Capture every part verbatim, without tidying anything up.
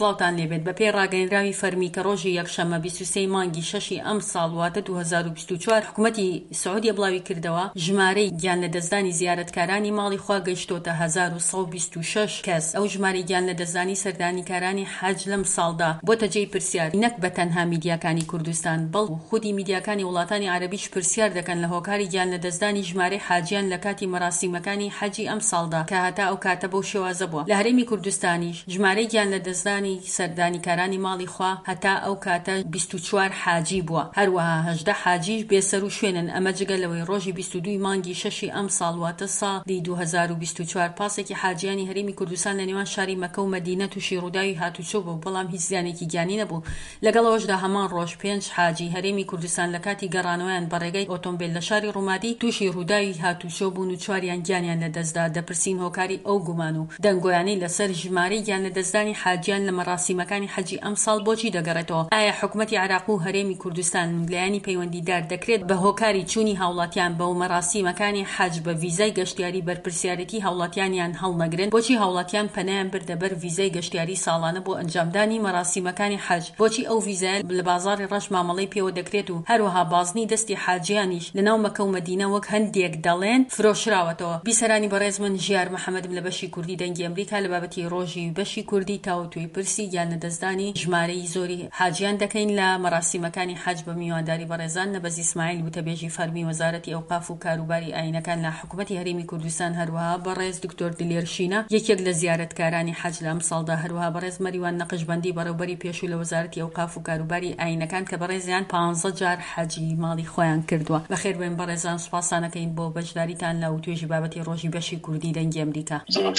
سڵاوتان لێبێت بە پێی ڕاگەیەنراوی فەرمی کە ڕۆژی یەکشەممە بیست و سێ مانگی شەشی ئەم ساڵ واتە دوو هەزار و بیست و چوار حکوومەتی سعودیە بڵاوی کردەوە ژمارەی گیان لەدەستدانی زیارەتکارانی ماڵی خوا گەیشتۆتە هەزار و سەد و بیست و شەش کەس. ئەو ژمارەی گیان لەدەستدانی سەردانیکارانی حەج لەم ساڵدا بۆتە جێی پرسیار نەک بە تەنها میدیاکانی کوردستان بەڵکو خودی میدیاکانی وڵاتانی عەرەبیش پرسیار دەکەن لە هۆکاری گیان لەدەستدانی ژمارەی حاجیان لە کاتی مەراسیمەکانی حەجی ئەم ساڵدا کە هەتا ئەو کاتە بەو شێوازە بووە. لە هەرێمی کوردستانیش ژمارەی گیان لەدەستدانی سەردانیکارانی ماڵی خوا هەتا ئەو کاتە بیست و چوار حاجی بووە، هەروەها هەژدە حاجیش بێسەر و شوێنن. ئەمە جگە لەوەی ڕۆژی بیست و دوو مانگی شەشی ئەم ساڵ واتە ساڵی دوو هەزار و بیست و چوار پاسێکی حاجیانی هەرێمی کوردستان لە نێوان شاری مەکە و مەدینە تووشی ڕووداوی هاتوچۆ بوو، بەڵام هیچ زیانێکی گیانی نەبوو. لەگەڵەوەشدا هەمان ڕۆژ پێنج حاجی هەرێمی کوردستان لە کاتی گەڕانەوەیان بە ڕێگەی ئۆتۆمبیل لە شاری ڕوومادی تووشی ڕووداوی هاتوچۆ بوون و چواریان گیانیان لەدەستدا. دەپرسین هۆکاری ئەو گومان و دەنگۆیانەی لەسەر ژمارەی گیان لەدەستدانی حاجیان لە مەراسیمەکانی حەجی ئەم ساڵ بۆچی دەگەڕێتەوە؟ ئایا حکوومەتی عێراق و هەرێمی کوردستان لایەنی پەیوەندیدار دەکرێت بە هۆکاری چوونی هاوڵاتیان بەو مەراسیمەکانی حەج بە ڤیزای گەشتیاری بەرپرسیارەتی هاوڵاتیانیان هەڵنەگرن؟ بۆچی هاوڵاتیان پەنایان بردە بەر ڤیزای گەشتیاری ساڵانە بۆ ئەنجامدانی مەراسیمەکانی حەج؟ بۆچی ئەو ڤیزایە لە بازاڕی ڕەش مامەڵەی پێوە دەکرێت و هەروەها بازنی دەستی حاجیانیش لەناو مەکە و مەدینە وەک هەندێک دەڵێن فرۆشراوەتەوە؟ بیسەرانی بەڕێز من ژیار محەممەدم لە بەشی کوردی دەنگی ئەمریکا لە بابەتی ڕۆژی بەشی کوردی تاوتوی پرسی گیان لەدەستدانی ژمارەی زۆری حاجیان دەکەین لە مەراسیمەکانی حەج بە میوانداری بەڕێزان نەبەز ئیسماعیل وتەبێژی فەرمی وەزارەتی ئەوقاف و کاروباری ئاینەکان لە حکوومەتی هەرێمی کوردستان، هەروەها بەڕێز دکتۆر دلێر شینە یەکێک لە زیارەتکارانی حەج لە ئەم ساڵدا، هەروەها بەڕێز مەریوان نەقشبەندی بەڕێوەبەری پێشوو لە وەزارەتی ئەوقاف و کاروباری ئاینەکان کە بەڕێزیان پانزە جار حەجی ماڵی خۆیان کردووە. بەخێر بێن بەڕێزان، سوپاسانەکەین بۆ بەشداریتان لە توێژی بابەتی ڕۆژی بەشی کوردی دەنگی ئەمریکا.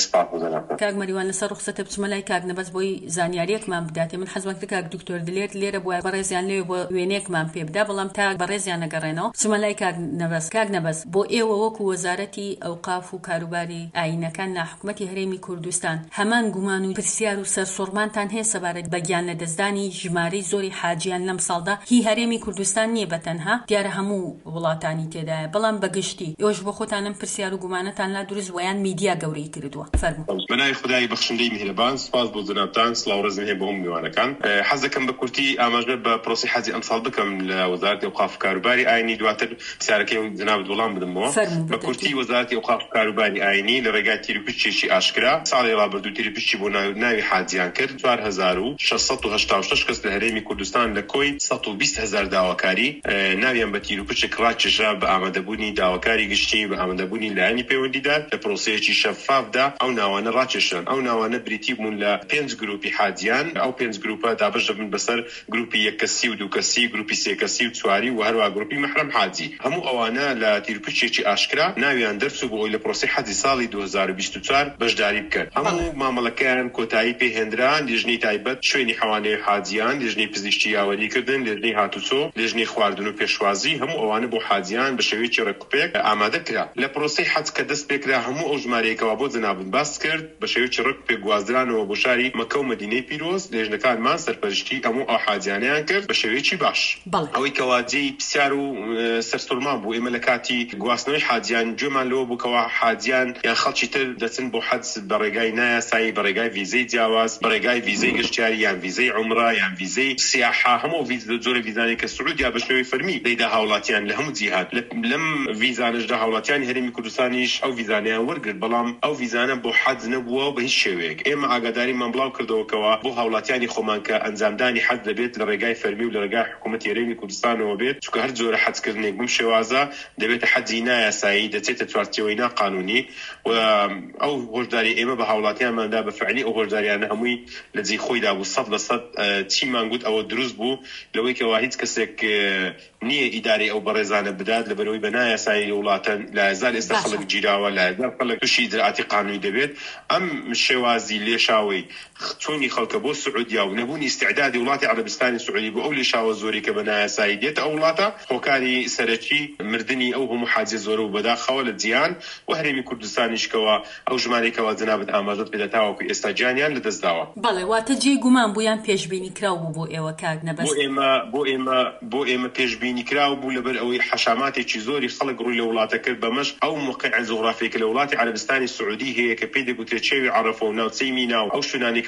کاک مەریوان لەسەر ڕوخسەتە بچمە لای کاک نەبەس بۆی زانیاریەکمان بداتێ. من حەزم کرد کاک دکتۆر دلێر لێرە بووە بەڕێزیان لێ بۆ وێنێکمان پێ بدا، بەڵام تا بەڕێزیان نەگەڕێنەوە بچمە لای کاک نەبەس. کاک نەبەس، بۆ ئێوە وەکو وەزارەتی ئەوقاف و کاروباری ئاینەکان لە حکوومەتی هەرێمی کوردستان هەمان گومان و پرسیار و سەرسوڕمانتان هەیە سەبارەت بە گیان لەدەستدانی ژمارەی زۆری حاجیان لەم ساڵدا؟ هی هەرێمی کوردستان نییە بەتەنها، دیارە هەموو وڵاتانی تێدایە، بەڵام بەگشتی ئێوەش بۆ خۆتانم پرسیار و گومانەتان لا دروست ویان میدیا گەورەی کردووە. فەرموو. بەناوی خودای بەخشندەی میهرەبان، سپاس بۆ جەنابتان، سڵاو ڕێزم هەیە بۆ هەموو میوانەکان. حەز دەکەم بە کورتی ئاماژە بە پرۆسی حەجی ئەم ساڵ بکەم لە وەزارەتی ئەوقاف و کاروباری ئاینی، دواتر پرسیارەکەی جەنابت وەڵام بدەمەوە. بە کورتی وەزارەتی ئەوقاف و کاروباری ئاینی لە ڕێگای تیرپشتێکی ئاشکرا ساڵی ڕابردوو تیرپشتی بۆ ناوی حاجیان کرد. چوار هەزار و شەش سەد و هەشتا و شەش کەس لە هەرێمی کوردستان لە کۆی سەد و بیست هەزار داواکاری ناویان بە تیرپشتێک ڕاکێشا بە ئامادەبوونی داواکاری گشتی، بە ئامادەبوونی لایەنی پەیوەندیدار لە پرۆسەیەکی شەفافدا ئەو ناوانە ڕاکێشان. ئەو ناوانە بریتی بوون لە پێنج گروپی حاجیان. ئەو پێنج گروپە دابش دەبن بەسەر گروپی یەک کەسی و دوو کەسی، گروپی سێ کەسی و چواری و هەروە گروپی مەحرەم حاجی. هەموو ئەوانە لە تیرپشتێکی ئاشکرا ناویان دەرچوو بۆ ئەوەی لە پرۆسەی حەجی ساڵی دوو هەزار و بیست و چوار بەشداری بکەن. هەموو مامەڵەکان کۆتایی پێهێنران، لیژنەی تایبەت، شوێنی حەوانەی حاجیان، لیژنەی پزیشکی یاوەریکردن، لیژنەی هاتوچۆ، لیژنەی خواردن و پێشوازی، هەموو ئەوانە بۆ حاجیان بە شێوەیەکی ڕێکوپێک ئامادە کرا. لە پرۆسەی حەج کە دەست پێکرا هەموو ئەو ژمارەیەکەوە بۆ جەنابم باس کرد بە شێوەیەکی ڕێکوپێک گوازرانەوە بۆ شاری مەکە و مەدینەی پیرۆز. لێژنەکانمان سەرپەرشتی هەموو ئەو حاجیانیان کرد بە شێوەیەکی باش. ئەوەی کەواجێی پرسیار و سەرسوڕمان بوو ئێمە لە کاتی گواستنەوەی حاجیان گوێمان لەوە بووکەوە حاجیان یان خەڵکی تر دەچن بۆ حەج بە ڕێگای نایاسایی، بە ڕێگای ڤیزەی جیاواز، بە ڕێگای ڤیزەی گەشتیاری یان ڤیزەی عومرە یان ڤیزەی سیاحە، هەموو جۆرە ڤیزانێک کە سعودیا بە شێوەی فەرمی دەیدا هاوڵاتیان لە هەموو جیهات. لەم ڤیزانەشدا هاوڵاتیانی هەرێمی کوردستانیش ئەو ڤیزانەیان وەرگرت، بەڵام ئەو ڤیزانە بۆ حەج نەبووە بە هیچ شێوەیەک. ئێمە ئاگاداریمان بڵاو کردەوەکەوە بۆ هاوڵاتیانی خۆمان کە ئەنجامدانی حەج دەبێت لە ڕێگای فەرمی و لە ڕێگای حکوومەتی هەرێمی کوردستانەوە بێت، چونکە هەر جۆرە حەجکردنێک بم شێوازە دەبێتە حەجی نایاسایی، دەچێتە چوارچێوەی ناقانونی. و ئەو هۆشداری ئێمە بە هاوڵاتیانماندا بە فعلی ئەو هۆشداریانە هەمووی لە جێی خۆیدا بوو. سەد لە سەد چیمان گوت ئەوە دروست بوو لەوەی کەوا هیچ کەسێک نییە ئیداری ئەو بەڕێزانە بدات لەبەرەوەی بە نایاسایی وڵاتەن لە هەزار ئێستا خەڵک گیراوە، لە هەزار خەڵک تووشی ئیجراعاتی قانونی دەبێت. ئەم شێوازی لێشاوی چۆنی خەڵکە بۆ سعودیا و نەبوونی استعدادی وڵاتی عەرەبستانی سعودی بۆ ئەو لێشاوە زۆری کە بە نایاسایی دێتە ئەو وڵاتە، هۆکاری سەرەکی مردنی ئەو هەموو حاجە زۆرە و بەداخەوە لە جیهان و هەرێمی کوردستانیشکەوە ئەو ژمارەیەکەوە جەنابەت ئاماژەت پێدا تاوەکو ئێستا جیانیان لەدەستداوە. بەڵێ، واتە جێی گومان بوویان پێشبینی کراو بوو بۆ ئێوە کاک نەبەست؟ بۆ ئێمە بۆ ئێمە بۆ ئێمە پێشبینی کراو بوو لەبەر ئەوەی حەشاماتێکی زۆری خەڵک ڕووی لە وڵاتە کرد بەمەش ئەو موقعە جوغرافیەکە لە وڵاتی عەرەبستانی سعودی هەیە کە پێی دەگوترێت چێوی عەرەفە و ناوچەی مینا و ئەو شوێنانێکە واجبە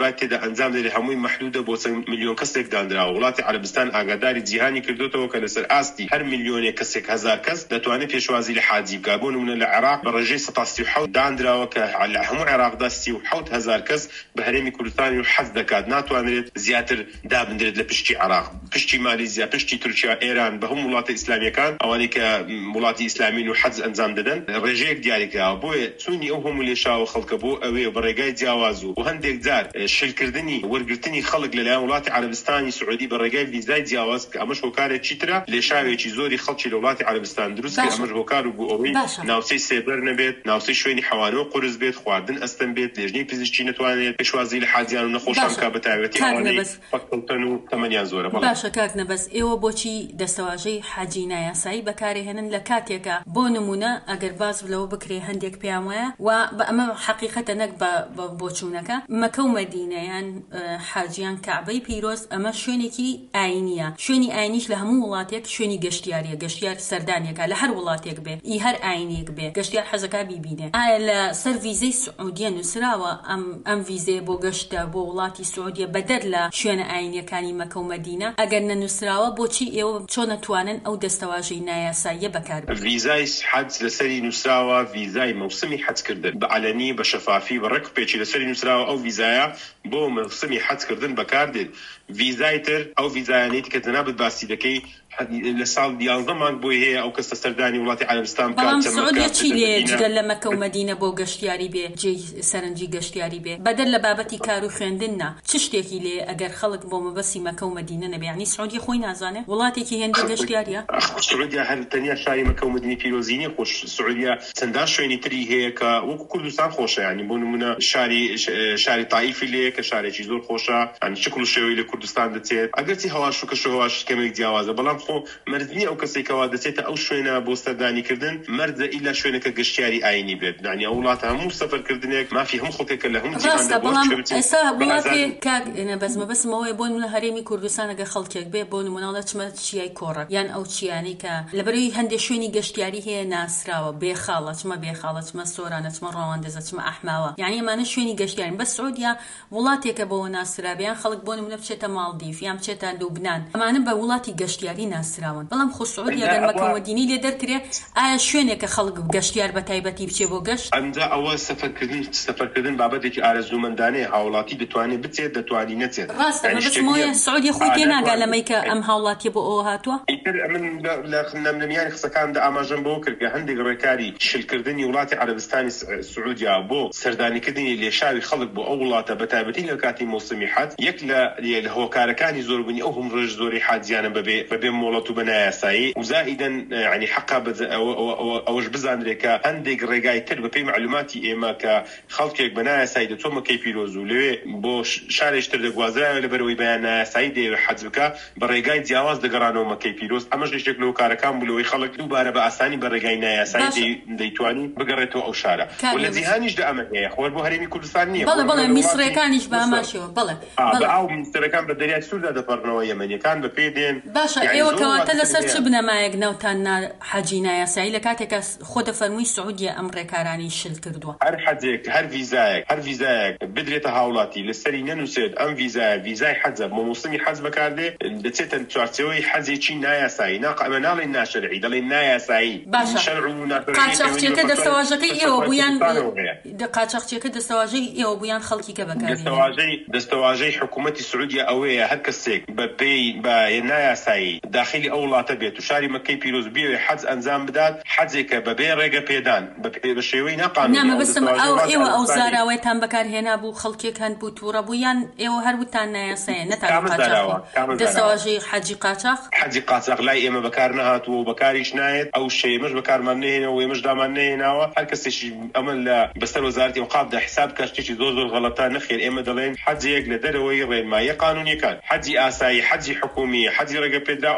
دەبات تێدا ئەنجام دەدرێت هەمووی مەحدودە بۆ چەند میلیۆن کەسێک دانراوە. وڵاتی عەرەبستان ئاگاداری جیهانی کردوتەوە کە لەسەر ئاستی هەر میلیۆنێک کەسێک هەزار کەس دەتوانێت پێشوازی لە حاجی بکات. بۆ نمونە لە عێراق بە ڕێژەی سەد و سی و حەوت دانراوە کە لە هەموو عێراقدا سی و حەوت هەزار کەس بە هەرێمی کوردستانی و حەز دەکات، ناتوانرێت زیاتر دابدرێت لە پشتی عێراق، پشتی مالیزیا، پشتی تورکیا، ئێران، بە هەموو وڵاتە ئیسلامیەکان ئەوانەی کە وڵاتی ئیسلامین و حەز ئەنجام دەدەن ڕێژەیەک دیاریکراوە. بۆیە چوونی ئەو هەموو لێشاوە خەڵکە بۆ ئەوەیە بە ڕێگای جیاواز و هەندێک جار شلکردنی وەرگرتنی خەڵک لەلایەن وڵاتی عەرەبستانی سعودی بە ڕێگای ڤیزای جیاواز کە ئەمەش هۆکارێکی ترە لێشاوێکی زۆری خەڵکی لە وڵاتی عەرەبستان دروست کرد. ئەمەش هۆکار بوو ئەوەی ناوچەی سێبەر نەبێت، ناوچەی شوێنی حەوانە و قورس بێت، خواردن ئەستەم بێت، لێژنەی پزیشکی نەتوانێت پێشوازی لە حاجیان و نەخۆشان بکات بە تایبەتی ئەوانەی فەقەڵتن و تەمەنیان زۆرە. باشە کاک نەبەس، ئێوە بۆچی دەستەواژەی حاجی نایاسایی بەکارهێنن لە کاتێکە بۆ نمونە ئەگەر باز لەوە بکرێ هەندێک پێیان وایە و بە ئەمە حەقیقەتە نەک بە بۆچوونەکە مەکە و مەدینەیان حاجیان کەعبەی پیرۆز ئەمە شوێنێکی ئاینیە. شوێنی ئاینیش لە هەموو وڵاتێک شوێنی گەشتیاریە، گەشتیار سەردانیەکە لە هەر وڵاتێک بێ ئی هەر ئاینیەک بێ گەشتیار حەزەکە بیبینێ. ئایا لە سەر ڤیزەی سعودیە نووسراوە ئەم ئەم ڤیزەیە بۆ گەشتە بۆ وڵاتی سعودیە بەدەر لە شوێنە ئاینیەکانی مەکە و مەدینە؟ ئەگەر نەنووسراوە بۆچی ئێوە چۆن نەتوانن ئەو دەستەواژەی نایاساییە بەکاربێن؟ ڤیزای حەج لەسەری نووسراوە، ڤیزای مەوسمی حەجکردن بە عەلەنی بە شەفافی بە ڕێک پێچی لەسەری نووسراوە. ئەو ڤیزایە بۆ مەوسمی حەجکردن بەکاردێت. ڤیزای تر ئەو ڤیزایانەیەتی کە جەنابەت باسی دەکەی لە ساڵ دیازدە مانگ بۆی هەیە ئەو کەسە سەردانی وڵاتی عەرەبستان بکات. بەڵام سعودیە چی لێ جگە لە مەکە و مەدینە بۆ گەشتیاری بێ، جێی سەرنجی گەشتیاری بێ بەدەر لە بابەتی کار و خوێندننا چ شتێکی لێ ئەگەر خەڵک بۆ مەبەسی مەکە و مەدینە نەبێ؟ یعنی سعودیە خۆی نازانێ وڵاتێکی هێندە گەشتیاریە؟ سعودیە هەر تەنیا شاری مەکە و مەدینەی پیرۆزینی خۆش، سعودیە چەندان شوێنی تری هەیە کە وەکو کوردستان خۆشە. یعنی بۆ نمونە شاری شاری تائیفی لێ کە شارێکی زۆر خۆشە، یعنی شکل و شێوەی لە کوردستان دەچێت ئەگەرچی هەواش و کەش و هەواش کەمێک جیاوازە، بەڵام خۆ مەرجنی ئەو کەسێکەوە دەچێتە ئەو شوێنە بۆ سەردانیکردن مەرجە ئیلا شوێنەکە گەشتیاری ئاینی بێت. یعنی ئەو وڵاتە هەموو سەفەرکردنێک مافی هەموو خەڵکێکە لە هەموو جیهاندا بۆ ئێستا وڵاتی کاک نەبەسمە بەسمەوەی بۆ نمونە هەرێمی کوردستان ئەگەر خەڵکێک بێ بۆ نمونەڵە چمە چیای کۆڕە یان ئەو چیانی کە لەبەرەوەی هەندێک شوێنی گەشتیاری هەیە ناسراوە، بێخاڵە، چمە بێخاڵە، چمە سۆرانە، چمە ڕەواندەزە، چمە ئەحماوە، یعنی ئەمانە شوێنی گەشتیارن. بەس سعودیا وڵاتێکە بۆەوە ناسرابیان خەڵک بۆ نمونە بچێتە ماڵدیف یان بچێتە لوبنان، ئەمانە بە وڵاتی گەشتیاری ناسراون. بەڵام خۆ سعودیا گەر مەکە و مەدینە لێ دەرکرێ، ئایا شوێنێکە خەڵک گەشتیار بە تایبەتی بچێ بۆ گەشت؟ ئەمجا ئەوە سەفەرکردن سەفەرکردن بابەتێکی ئارەزومەندانەیە، هاوڵاتی دەتوانێت بچێت دەتوانی نەچێت. ڕاستە بەسمەوەی سعودی خۆی تێناگا لەمەی کە ئەم هاوڵاتی بۆ ئەوە هاتووە. من لە میانی قسەکاندا ئاماژەم بۆ کرد کە هەندێک ڕێکاری شلکردنی وڵاتی عەرەبستانی سعودیا بۆ سەردانیکردنی لێشاوی خەڵک بۆ ئەو وڵاتە بە تایبەتی لە کاتی مۆسمی حەج یەک لە هۆکارەکانی زۆربوونی ئەو هەم ڕێژ زۆری حاجیانە بەبێ بەبێ مۆڵەت و بە نایاسایی و زائیدەن یعنی حەقا ئەوەش بزانرێت کە هەندێک ڕێگای تر بەپێی معلوماتی ئێمە کە خەڵکێک بە نایاسایی دەچۆ مەکەی پیرۆز و لەوێ بۆ شارێشتر دەگوازرایەوە لەبەرەوەی بەیان نایاسایی دەیەوێت حەج بکە بە ڕێگای جیاواز دەگەڕانەوە مەکەی پیرۆز. ئەمەش یەکێک لە هۆکارەکان بوو لەوەی خەڵک دووبارە بە ئاسانی بە ڕێگای نایاسایی دەیتوانی بگەڕێتەوە ئەو شارە. و لە جیهانیشدا ئەمە هەیە، خۆر بۆ هەرێمی کوردستان نییە. بەڵێ بەڵێ میسرەکانیش بە ئەماشەوە بەڵێ ئەو میسرەکان بە دەریای سووردا دەپەڕنەوە، یەمەنیەکان بە پێ دێن. باشە ئێوە کەواتە لەسەر چ بنەمایەک ناوتان حەجی نایاسایی لە کاتێکە خۆ دەفەرمووی سعودیە ئەم ڕێکارانی شل کردووە؟ هەر حەجێک هەر ڤیزایەک هەر ڤیزایەک بدرێتە هاوڵاتی لەسەری نەنووسێت ئەم ڤیزایە ڤیزای حەجە بۆ موسمی حەج بەکاردێ دەچێتە چوارچێوەی حەجێکی نایاسایی ئەمە ناڵێن ناشەرعی دەڵێن نایاسایی. باشە قاچاقچیەکە دەستەواژەکەی ئێوە بوویان قاچاقچیەکە دەستەواژەی ئێوە بوویان خەڵکی کە بەکاردێنێ. دەستەواژەی حکوومەتی سعودیا ئەوەیە هەر کەسێک بە پێی بە نایاسایی داخلی ئەو وڵاتە بێت و شاری مەکەی پیرۆز بێوێ حەج ئەنجام بدات، حەجێکە بەبێ ڕێگە پێدان بە شێوەی ناقانونی. نامە بەستم ئەو ئێوە ئەو زاراوەیتان بەکارهێنا بوو خەڵکێک هەند بوو تووڕە بوویان ئێوە هەروتان نایاسایە نەتان قاچاق دەستەواژەی حەجی قاچاق حەجی قاچاق لای ئێمە بەکار نەهاتووە و بەکاریش نایێت. ئەو شێمەش بەکارمان نهێنەوە و ئێمەش دامان نهێناوە. هەر کەسێکی ئەمە لە بەسەر وەزارەتی ئەوقافدا حساب کە شتێکی زۆر زۆر غەڵەتە نەخێر. ئێمە دەڵێن حەجێک لە دەرەوەی ڕێنمایی قانونیەکان، حەجی ئاسایی، حەجی حکومی، حەجی ڕێگە پێدرا، ئەو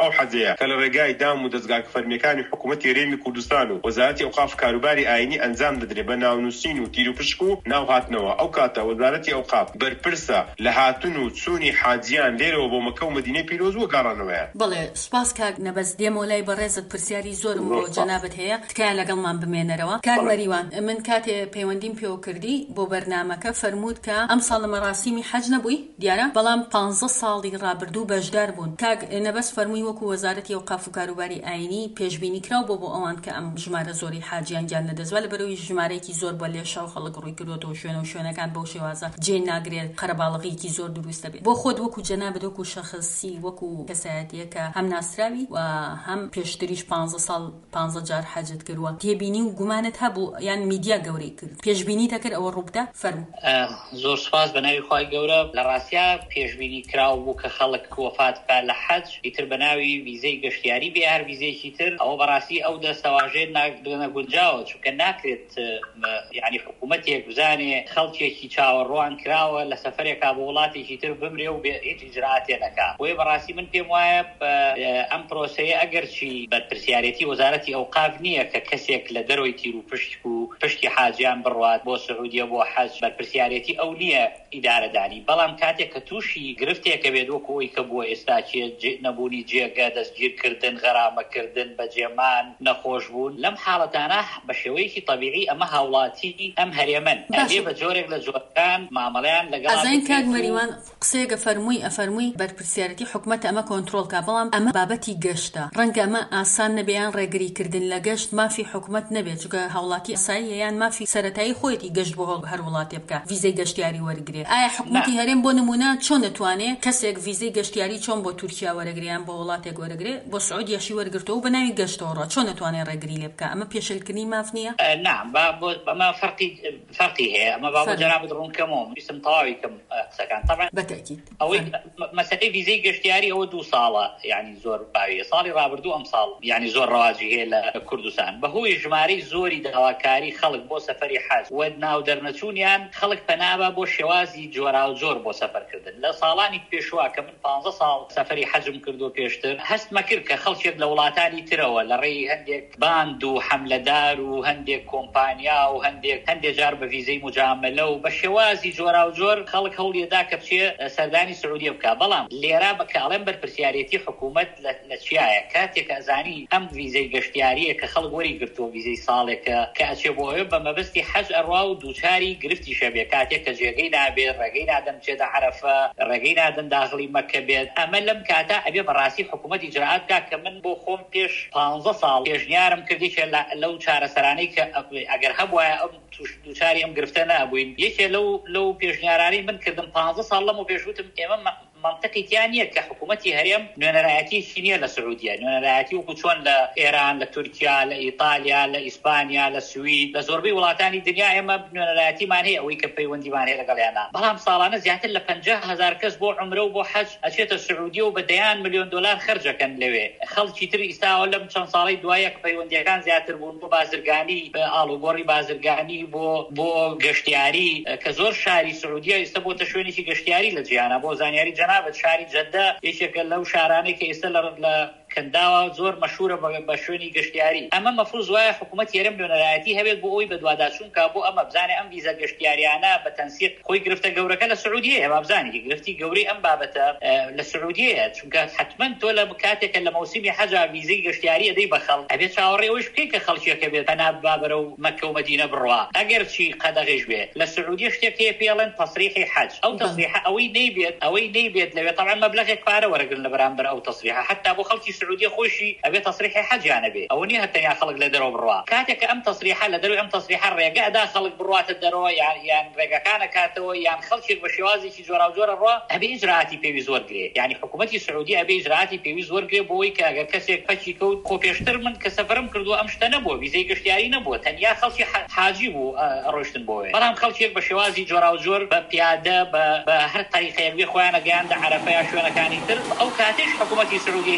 ئەو حەزەیە کە لە ڕێگای دام و دەستگا فەرمیەکانی حکوومەتی هەرێمی کوردستان و وەزارەتی ئەوقاف کاروباری ئاینی ئەنجام دەدرێت بە ناونووسین و تیر و پشک و ناو هاتنەوە. ئەو کاتە وەزارەتی ئەوقاف بەرپرسە لە هاتن و چوونی حاجیان لێرەوە بۆ مەکە و مەدینەی پیرۆز و گەڕانەوەیە. بەڵێ سوپاس کاک نەبەست دێمەوە لای بەڕێزت پرسیاری زۆرم بۆ جەنابەت هەیە تکایە لەگەڵمان بمێنەرەوە. کاک مەریوان من کاتێ پەیوەندیم پێوە کردی بۆ بەرنامەکە فەرمووت کە ئەم ساڵ لە مەراسیمی حەج نەبووی دیارە بەڵام پانزە ساڵی ڕابردوو بەشدار بوون. کاک نەبەست فەرمووی وەکو وەزارەتی ئەوقاف و کاروباری ئاینی پێشبینی کراو بۆ بۆ ئەوان کە ئەم ژمارە زۆری حاجیان گیان لەدەستوە لە بەرەوەی ژمارەیەکی زۆر بە لێشە و خەڵک ڕووی کردوەوە شوێنە و شوێنەکان بەو شێوازە جێ ناگرێت قەرەباڵغیەکی زۆر دروستە بێت. بۆ خۆت وەکو جەنابەت وەکو شەخصی وەکو کەسایەتیە کە هەم ناسراوی و هەم پێشتریش پانزە ساڵ پانزە جار حەجت کردووە تێبینی و گومانت هەبوو یان میدیا گەورەی کرد پێشبینی دەکرد ئەوە ڕووبدا فەرموو. زۆر سپاس بە ناوی خوای گەورە لە ڕاستیا پێشبینی کراو بوو کە خەڵک وەفات بکات لە حەج ئیتر بە ناوی ویزەی گەشتیاری بێ هەر ویزەیەکی تر ئەوە بەڕاستی ئەو دەستەواژەیە نەگونجاوە چونکە ناکرێت یعنی حکوومەتێک بزانێ خەڵکێکی چاوەڕوان کراوە لە سەفەرێکا بۆ وڵاتێکی تر بمرێ و هیچ ئیجرعاتێ نەکا. بۆیە بەڕاستی من پێم وایە ئەم پرۆسەیە ئەگەرچی بەرپرسیارەتی وەزارەتی ئەوقاف نییە کە کەسێک لە دەرەوەی تیر و پشت و پشتی حاجیان بڕوات بۆ سعودیە بۆ حەج بەرپرسیارەتی ئەو نییە ئیدارەداری بەڵام کاتێک کە تووشی گرفتێکە بێت وەکو ئەوی کە بووە ئێستا نەبوونی جێگە دەستگیرکردن غەرامەکردن بەجێمان نەخۆش بوون لەم حاڵەتانە بە شێوەیەکی طەبیعی ئەمە هاوڵاتی ئەم هەرێمن ئەبێ بە جۆرێک لە جۆرەکان مامەڵەیان لەگەڵ ئەزین کاک مەریوان قسەیەکە فەرمووی ئەفەرمووی بەرپرسیارەتی حکوومەت ئەمە کۆنتڕۆڵکە بەڵام ئەمە بابەتی گەشتە ڕەنگە ئەمە ئاسان نەبێیان ڕێگریکردن لە گەشت مافی حکوومەت نەبێت چونکە هاوڵاتی ئاسایی یان مافی سەرەتایی خۆیەتی گەشت بۆ هەر وڵاتێ بکە ویزەی گەشتیاری وەرگرێت. ئایا حکوومەتی هەرێم بۆ نمونە چۆن دەتوانێت کەسێک ویزەی گەشتیاری چۆن بۆ تورکیا وەرەگریان بۆ وڵاتێک وەرەگرێت بۆ سعودیەشی وەرگرتەوە بە ناوی گەشتەوە چۆن دەتوانێت ڕێگری لێ بکە؟ ئەمە پێشەلکردنی ماف نییە؟ نعم بەمە فەرقی فەرقی هەیە ئەمە با بۆ جەنابەت ڕوونکەمەوە ویستم تەواوی کەم قسەکان طبعا بەتەکید ئەوەی مەسەلەی ویزەی گەشتیاری ئەوە دوو ساڵە یعنی زۆر باویە ساڵی ڕابردوو ئەم ساڵ یعنی زۆر ڕەواجی هەیە لە کوردستان بەهۆی ژمارەی زۆری داواکاری خەڵک بۆ سەفەری حەج و ناو دەرنەچوونیان خەڵک پەنابە بۆ شێوازی جۆرا و جۆر بۆ سەفەرکردن. لە ساڵانی پێشوا کە من پانزە ساڵ سەفەری حەجم کردو پێشتر هەستمە کرد کە خەڵکێک لە وڵاتانی ترەوە لە ڕێی هەندێک باند و حەملەدار و هەندێک کۆمپانیا و هەندێک هەندێک جار بە ویزەی مجاملە و بە شێوازی جۆرا و جۆر خەڵک هەوڵێدا کە بچێ سەردانی سعودیە بکە. بەڵام لێرە بە کاڵێن بەرپرسیارەتی حکوومەت لە چیایە کاتێک ئەزانی ئەم ویزەی گەشتیاریە کە خەڵک وەری گرتووە ویزەی ساڵێکە کە ئەچێ بۆ ئەوێ بە مەبەستی حەج ئەڕوا و دووچاری گرفتی شەبێ کاتێک کە جێگەی نابێت ڕێگەی نادەم چێدە عەرەفە ڕێگەی نادەن داخلی مەکە بێت. ئەمە لەم کاتە ئەبێ بەڕاستی حکوومەت ئیجرعات بکات کە من بۆ خۆم پێش پانزە ساڵ پێشنیارم کردی کە لەو چارەسەرانەی کە ئەگەر هەبوایە ئەم دووچاری ئەم گرفتە نەبووین یەکێ لەو لەو پێشنیارانەی من کردم پانزە ساڵ لەمە پێشوتم ئێمە منطقی تیان نییە کە حکوومەتی هەرێم نوێنەرایەتیی نییە لە سعودیە نوێنەرایەتی وەکو چۆن لە ئێران لە تورکیا لە ئیتالیا لە ئیسپانیا لە سوید لە زۆربەی وڵاتانی دنیا ئێمە نوێنەرایەتیمان هەیە ئەوەی کە پەیوەندیمان هەیە لەگەڵیانە. بەڵام ساڵانە زیاتر لە پەنجا هەزار کەس بۆ عومرە و بۆ حەج ئەچێتە سعودیە و بە دەیان ملیۆن دۆلار خەرجەکەن لەوێ. خەڵکی تر ئیستاوە لەم چەند ساڵی دوایە کە پەیوەندیەکان زیاتر بوون بۆ بازرگانی بە ئاڵوگۆڕی بازرگانی بۆ بۆ گەشتیاری کە زۆر شاری سعودیە ئێستا بۆتە شوێنێکی گەشتیاری لە جیهانە بۆ زانیاری جەنابەت شاری جەدە یەکێکە لەو شارانەی کە ئێستا لە کەنداوە زۆر مەشهورە بە شوێنی گەشتیاری. ئەمە مەفروض وایە حکوومەت هەرێم نوێنەرایەتی هەبێت بۆ ئەوی بە دوواداچوون کا بۆ ئەمە بزانێ ئەم ویزە گەشتیاریانە بە تەنسیق خۆی گرفتە گەورەکە لە سعودیە هەیە بزانێ گرفتی گەورەی ئەم بابەتە لە سعودیە چونکە حتمما تۆ لە کاتێکە لە مەوسیمی حەجا ویزەی گەشتیاری ئەدەی بە خەڵک ئەبێت چاوەڕێ ئەوش بکەی کە خەڵکێکە بێت پەنا بابەرە و مەکە و مەدینە بڕوا ئەگەر چی قەدەغیش بێت لە سعودیە شتێک هەیە پێڵێن تەسریحی حەج ئەو تەسریحە ئەوەی نەیبێت ئەوەی نەیبێت لەوێ طبعا مەبلەغێک پارە وەرەگرن لە بەرامبەر ئەو تەسریحە حتا بۆ خەڵکی سعودیە خۆشی ئەبێ تەسریحی حەجیانە بێ ئەوە نییە هەتەنیا خەڵک لە دەرەوە بڕوا کاتێک ئەم تەسریحە لە دەروی ئەم تەسریحە ڕێگە ئەدا خەڵک بڕواتە دەرەوە یان ڕێگەکانە کاتەوە یان خەڵکێک بە شێوازێکی جۆرا و جۆرە ڕوا ئەبێ ئیجرعاتی پێویست وەرگرێ یعنی حکوومەتی سعودی ئەبێ ئیجرعاتی پێویست وەرگرێ بۆەوەی کە ئەگەر کەسێک پەچی کەوت خۆ پێشتر من کە سەفەرم کردووە ئەم شتە نەبووە ویزەی گەشتیاری نەبووە تەنیا خەڵکی حاجی بوو ڕۆشتن بۆوێ بەڵام خەڵکێک بە شێوازی جۆرا و جۆر بە پیادە بە هەر تەریقەیەک بێ خۆیانە گەیاندە عەرەفە یا شوێنەکانی تر ئەو کاتێش حکوومەتی سعودی ئیجرعاتی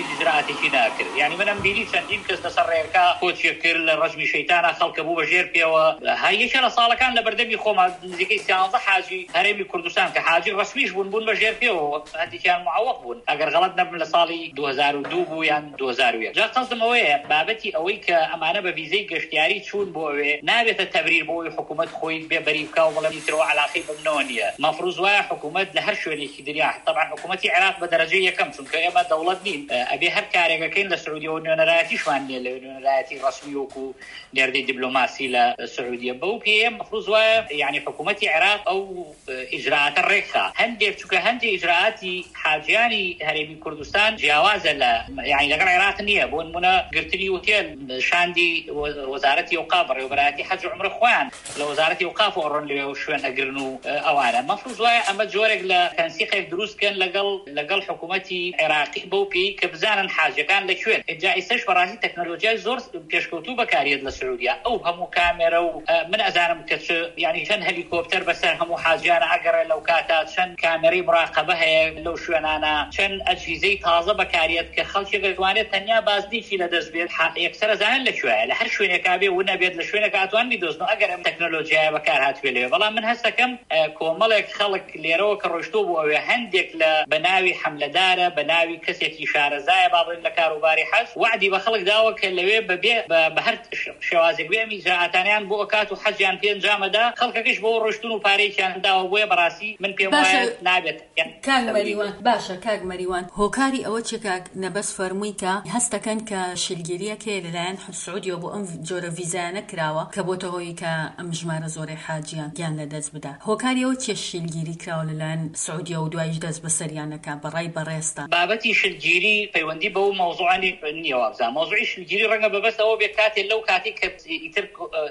اصلاحاتێکی ناکرد. یعنی منم بینی چەندین کەس لەسەر ڕێگەکە کۆچیە کرد لە ڕەجمی شەیتانە خەڵکە بوو بەژێر پێوە. هەیەکە لە ساڵەکان لە بەردەمی خۆمان نزیکەی سیانزە حاجی هەرێمی کوردستان کە حاجی ڕەسمیش بوون بوون بەژێر پێوە، هەندێکیان معوەق بوون ئەگەر غەڵەت نەبم لە ساڵی دوو هەزار و دوو بوو یان دوو هەزار و یەک. جا قەزم ئەوەیە بابەتی ئەوەی کە ئەمانە بە ڤیزەی گەشتیاری چوون بۆ ئەوێ نابێتە تەبریر بۆ ئەوەی حکوومەت خۆی بێ بەری بکا و بەڵام ئیترەوە عەلاقەی بمنەوە نییە. مەفروض وایە حکوومەت لە هەر شوێنێکی دنیا طبعا حکوومەتی عێراق بە دەرەجەی یەکەم چونکە ئێمە دەوڵەت نین ئەبێ هەر کارێکەکەین لە سعودیە و نوێنەرایەتیشمان نییە لە نوێنەرایەتی ڕەسمی وەکو نێردەی دیبلۆماسی لە سعودیە. بەو پێ مەفروض وایە یعنی حکوومەتی عێراق ئەو ئیجراعاتە ڕێکخا. هەندێک چونکە هەندێک ئیجراعاتی حاجیانی هەرێمی کوردستان جیاوازە لە یعنی لەگەڵ عێراق نییە. بۆ نمونە گرتنی وتێل شاندی وەزارەتی ئەوقاف ڕێوەبەرایەتی حەج و عومرە خۆیان لە وەزارەتی ئەوقاف و ئەڕۆن لەوێ شوێن ئەگرن و ئەوانە. مەفروض وایە ئەمە جۆرێک لە تەنسیقێک دروستکەن لەگەڵ لەگەڵ حکوومەتی عێراقی بەو پێی کە بزانن حاجەکان لەکوێن. ئێجا ئێستش بەڕاستی تەکنۆلۆژیای زۆر پێشکەوتوو بەکارێت لە سعودیا. ئەو هەموو کامێرە و من ئەزانم کە یعنی چەند هەلیکۆپتەر بەسەر هەموو حاجیانە ئەگەڕێ لەو کاتا، چەند کامێرەی مراقەبە هەیە لەو شوێنانە، چەند ئەجهیزەی تازە بەکارێت کە خەڵکی دەتوانێت تەنیا بازدیکی لەدەست بێت یەکسەر ئەزانن لەکوێیە لە هەر شوێنێکا بێ و نەبێت لە شوێنێک ئاتوان بیدۆزن و ئەگەر ئەم تەکنۆلۆژیایە بەکار هاتوێ لێ. بەڵام من هەستەکەم کۆمەڵێک خەڵک لێرەوە کە ڕۆیشتۆ بوو ئەوێ هەندێک لە بەناوی حەملەدارە بەناوی کەسێکی شارەزایە باڵێن لە کاروباری حەج وعدی بە خەڵک داوە کە لەوێ بەبێ بە هەر شێوازێک بێ ئیجراعاتیان بۆ ئەکات و حەجیان پێ ئەنجامەدا خەڵکەکەش بۆ ڕۆیشتن و پارەیەکیان داوە. بۆیە بەڕاستی من پێم وایە نابێت. کاک مەریوان باشە کاک مەریوان هۆکاری ئەوە چێ کاک نەبەس فەرمووی کە هەستەکەن کە شلگیریەکێ لەلایەن سعودیە بۆ ئەم جۆرە ڤیزایانە کراوە کە بۆتە هۆی کە ئەم ژمارە زۆرەی حاجیان گیان لەدەست بدا. هۆکاری ئەوە چێ شلگیری کراوە لەلایەن سعودیە و دوایش دەست بەسەریانەکە بەڕای بەڕێستان؟ بابەتی شلگیری پەیوەندی بەو مەوزوعانی نییەوە بزان. مەوزوعی شلگیری ڕەنگە بەبەست ئەوە بێت کاتێ لەو کاتی کە ئیتر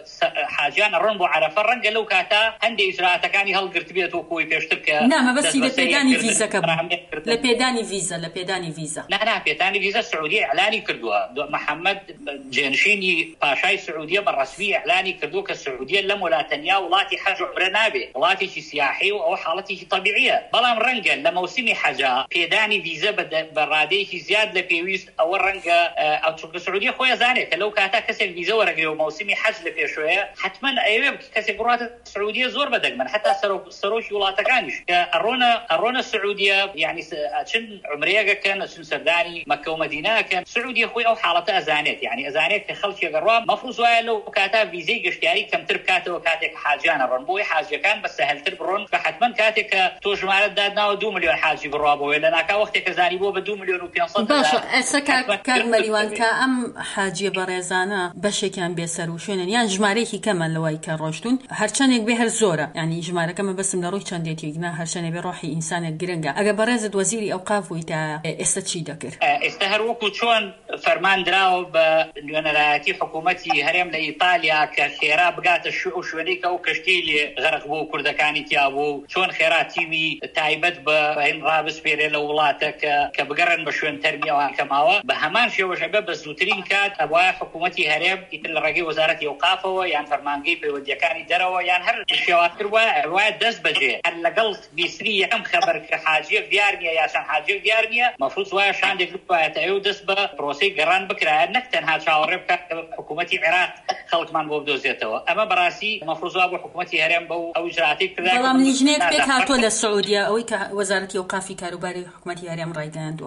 حاجیان ڕۆن بۆ عەرەفە ڕەنگە لەو کاتا هەندێک ئیجراعاتەکانی هەڵگرت بێت و کۆی پێشتر کە نامەبەستی لە پێدانی ڤیزەکە لە پێدانی ڤیزە لە پێدانی ڤیزە نا پێدانی ڤیزە سعودیە ئەعلانی کردووە. محەممەد جێنشینی پاشای سعودیە بە ڕەسمی ئەعلانی کردو کە سعودیە لەم وڵاتەنیا وڵاتی حەج و عومرە نابێ، وڵاتێکی سیاحی و ئەوە حاڵەتێکی طەبیعیە. بەڵام ڕەنگە لە مەوسمی حەجا پێدانی ڤیزە بە ڕادەیەکی زیاد لە پێویست ئەوە ڕەنگە ئەو چونکە سعودیە خۆی ئەزانێت کە لەو کاتا کەسێک ڤیزە وەرەگرێ و مەوسمی حەج لە پێشوەیە حتمما ئەوێ کەسێک بڕاتە سعودیە زۆر بەدەگمەن حتا سەرۆکی وڵاتەکانیش کە ئەڕۆنە ئەڕۆنە سعودیە یعنی چن عومرەیەکەکەن چن سەردانی مەکە و مەدینەکەن. سعودیە خۆی ئەو حاڵەتە ئەزانێت یعنی ئەزانێت کە خەڵکی ئەگەڕوا مەفروض وایە لەو کاتا ڤیزەی گەشتیاری کەمتر بکاتەوە کاتێک حاجیانە ڕۆن بۆی حاجیەکان بە سەهەلتر بڕۆن کە حتمما کاتێک کە تۆ ژمارەت دادناوە دوو ملیۆن حاجی بڕوا بۆیە لە ناکا وەختێک کە زانی بۆ بە دوو ملیۆن و پێنج سەد. باشە ئەسا کاک مەریوان کە ئەم حاجیە بەڕێزانە بەشێکیان بێسەر و شوێنن یان ژمارەیەکی کەمە لەوای کە ڕۆشتون هەرچەندێک بێ هەر زۆرە یعنی ژمارەکەمە بەسم لە ڕووی چەندێتێکنا هەرچەندێک بێ ڕۆحی ئینسانێک گرنگە. ئەگە بەڕێزت وەزیری ئەوقاف بووی تا ئێستا چی دەکرد؟ ئێستا هەر وەکو چۆن فەرمان دراوە بە نوێنەرایەتی حکوومەتی هەرێم لە ئیتالیا کە خێرا بگاتە شو شوێنەی کە ئەو کەشتی لێ غەرق بوو کوردەکانی تیا بوو، چۆن خێرا تیمی تایبەت بە هەین ڕابسپێرێ لە وڵاتە کە بگەڕن بە شوێن تەرمیەوان کەماوە بە هەمان شێوەش ئەبێ بە زووترین کات ئەوایە حکوومەتی هەرێم ئیتر لە ڕێگەی وەزارەتی ئەوقافەوە یان فەرمانگەی پەیوەندیەکانی دەرەوە یان هەر شێواتر وایە دەست بەجێ هەر لەگەڵ بیسری یەکەم خەبەر کە حاجیەک دیار نییە یا چەند حاجیەک دیار نییە مەفروض وایە شاندێک بایەتە ئەو دەست بە پرۆسەی گەڕان بکرایە نەک تەنها چاوەڕێ بکات حکوومەتی عێراق خەڵکمان بۆ بدۆزێتەوە. ئەمە بەڕاستی مەفروض وابوو حکوومەتی هەرێم بەو ئەو ئیجراعاتی کرد. بەڵام لیژنێک پێک هاتووە لە سعودیە ئەوەی کە وەزارەتی ئەوقافی کاروباری حکوومەتی هەرێم ڕایگەیاندووە.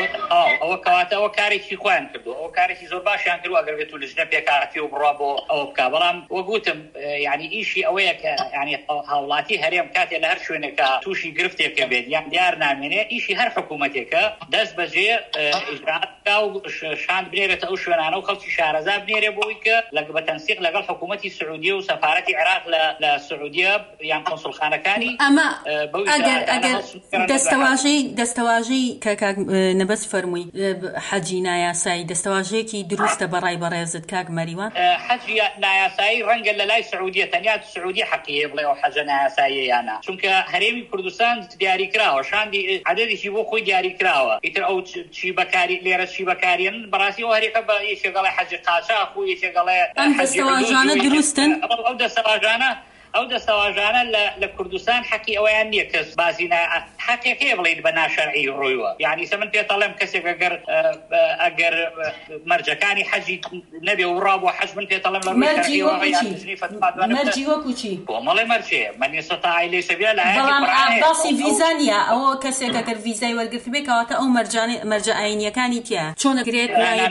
ئەوە کەواتە ئەوە کارێکی خۆیان کردو، ئەو کارێکی زۆر باشیان کردو ئەگەر بێت و لیژنە پێکهاتی و بڕوا بۆ ئەوە بکا. بەڵام وەگوتم یعنی ئیشی ئەوەیە کە یعنی هاوڵاتی هەرێم کاتێ لە هەر شوێنێکە تووشی گرفتێکە بێت یان دیار نامێنێ ئیشی هەر حکوومەتێکە دەست بەجێ ئیجراعاتکا و شاند بنێرێتە ئەو شوێنانە و خەڵکی شارەزا بنێرێ بۆی کە بە تەنسیق لەگەڵ حکوومەتی سعودیە و سەفارەتی عێراق لە سعودیە یان کۆنسڵخانەکانی ئەمە ئەگەر ئەگەر دەستەواژەی دەستەواژەی کە کاک نەبەس فەرمووی حەجی نایاسایی دەستەواژەیەکی دروستە بەڕای بەڕێزت کاک مەریوان؟ حەجی نایاسایی ڕەنگە لە لای سعودیە تەنیا سعودی حەقیە بڵێ ئەو حەجە نایاساییە یانە، چونکە هەرێمی کوردستان دیاری کراوە شاندی عەدەدێکی بۆ خۆی دیاری کراوە. ئیتر ئەو چی بەکاری لێرە چی بەکارێن بەڕاستی ئەو هەرێکە بە یەکێگەڵی حەجی قاچاق و یەکێگەڵێ ئەم دەستەواژانە دروستن. ئەو دەستەواژانە ئەو دەستەواژانە لە کوردستان حەقی ئەویان نییە کەس باسی حەقیەکەی بڵین بە ناشەرعی ڕوویوە. یعنی سە من پێتەڵێم کەسێک ئەگەر ئەگەر مەرجەکانی حەجی نەبێ و ڕابوو حەج من پێتەڵێم لە مەرجی وەکوچی بۆ مەڵێ مەرجێ من ئێستا لەیسە بێ لە بەڵام ئاباسی ڤیزا نیە. ئەوە کەسێک ئەگەر ڤیزای وەرگرت بێ کەواتە ئەو مەرجە ئاینیەکانی تیا چۆن ئەگرێت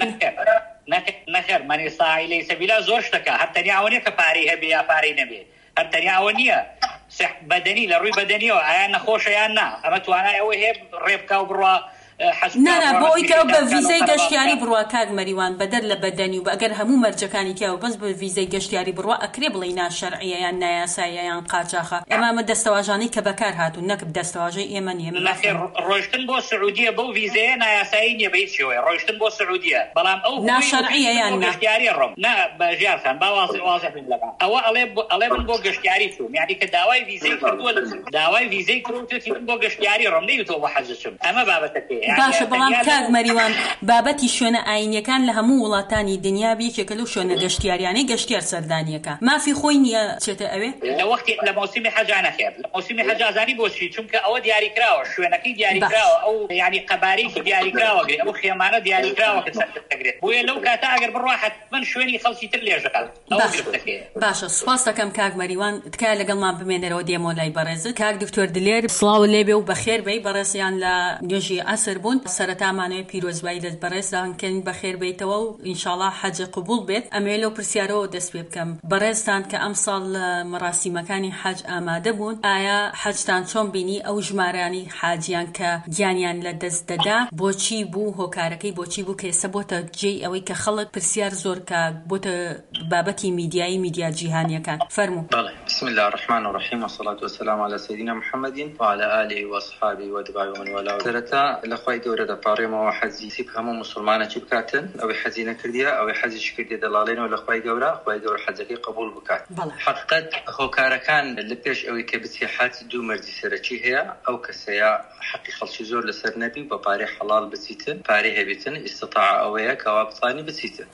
نەخێر من ئێستا لەیسە بیلا زۆر شتەکە هەر تەنیا ئەوە نیە کە پارەی هەبێ یا پارەی نەبێ، هەر تەنیا ئەوە نییە بەدەنی لە ڕووی بەدەنیەوە ئایا نەخۆشە یان نا، ئەمە توانای ئەوە هەیە ڕێبکا و بڕوا نانا بۆ ئەوی کە بە ڤیزای گەشتیاری بڕوا کاک مەریوان بەدەر لە بەدەنی و بەگەر هەموو مەرجەکانی تیاوە بەس بە ڤیزای گەشتیاری بڕوا ئەکرێ بڵێ ناشەرعیە یان نایاساییە یان قاچاخە. ئەمە ئەمە دەستەواژانەی کە بەکار هاتوون نەک دەستەواژەی ئێمە نییە. ڕۆیشتن بۆ سعودیە بەو ڤیزەیە نایاسایی نییە بە هیچ شێوەیە، ڕۆیشتن بۆ سعودیە، بەڵام ئەو ناشەرعیە یان گەشتیاری ڕۆم نا بەژیار خان با واضح بن لەگەڵ ئەوە ئەڵێ بن بۆ گەشتیاری چوم، یعنی کە داوای ڤیزەی کردووە داوای ڤیزەی کردووەتی بن بۆ گەشتیاری ڕۆم نەیوتەوە بۆ حەج بچم. ئەمە بابەتەکەیە. باشە بەڵام کاک مەریوان بابەتی شوێنە ئاینیەکان لە هەموو وڵاتانی دنیا بێکێکە لەو شوێنە گەشتیاریانەی گەشتیار سەردانیەکە مافی خۆی نییە چێتە ئەوێ لە وەختی لە مۆسیمی حەجا نەخێر لە مۆسیمی حەجازانی بۆچی چونکە ئەوە دیاریکراوە شوێنەکەی دیاریکراوە ئەو یعنی قەبارەیەکی دیاریکراوە ئەو خێمانە دیاریکراوە کە سەردەگرێت بۆیە لەو کاتە ئەگەر بڕوا حتمەن شوێنی خەڵکی تر لێژەکات. باشە سوپاس دەکەم کاک مەریوان تکایە لەگەڵمان بمێنەرەوە دێمۆ لای بەڕێزت. کاک دکتۆر دلێر سڵاو لێبێ و بەخێر بێی بەڕێزیان لە نوێژی عەسر بوون سەرەتامانەوەی پیرۆزبایی لە بەڕێزدانکەن بەخێر بێتەوە و ئینشاڵڵا حەجی قبوڵ بێت. ئەمێ لەو پرسیارەوە دەست پێ بکەم بەڕێزتان کە ئەم ساڵ مەراسیمەکانی حەج ئامادە بوون ئایا حەجتان چۆن بینی ئەو ژمارانی حاجیان کە گیانیان لە دەست دەدا بۆچی بوو هۆکارەکەی بۆچی بوو کە ئێستا بۆتە جێی ئەوەی کە خەڵک پرسیار زۆر کە بۆتە بابەتی میدیایی میدیا جیهانیەکان فەرموو. بسم الله الرحمن الرحيم والصلاة والسلام على سيدنا محمد وعلى آله وأصحابه وأتباعه ومن والاه. سرتا لخوای گەورە دەپاڕێمەوە حەجی سیب هەموو مسلمانێکی بکاتن ئەوەی حەجی نەکردیە ئەوەی حەجیش کردێ دەڵاڵێنەوە لە خوای گەورە خوای گەورە حەجەکەی قبوڵ بکات. حقیقەت هۆکارەکان لە پێش ئەوەی کە بچێ حەج دوو مەرجی سەرەکی هەیە ئەو کەسەیە حەقی خەڵکی زۆر لەسەر نەبی بە پارەی حەڵال بچیتن پارەی هەبێتن ئیستیطاع ئەوەیە کەوا بتوانی بچیتن.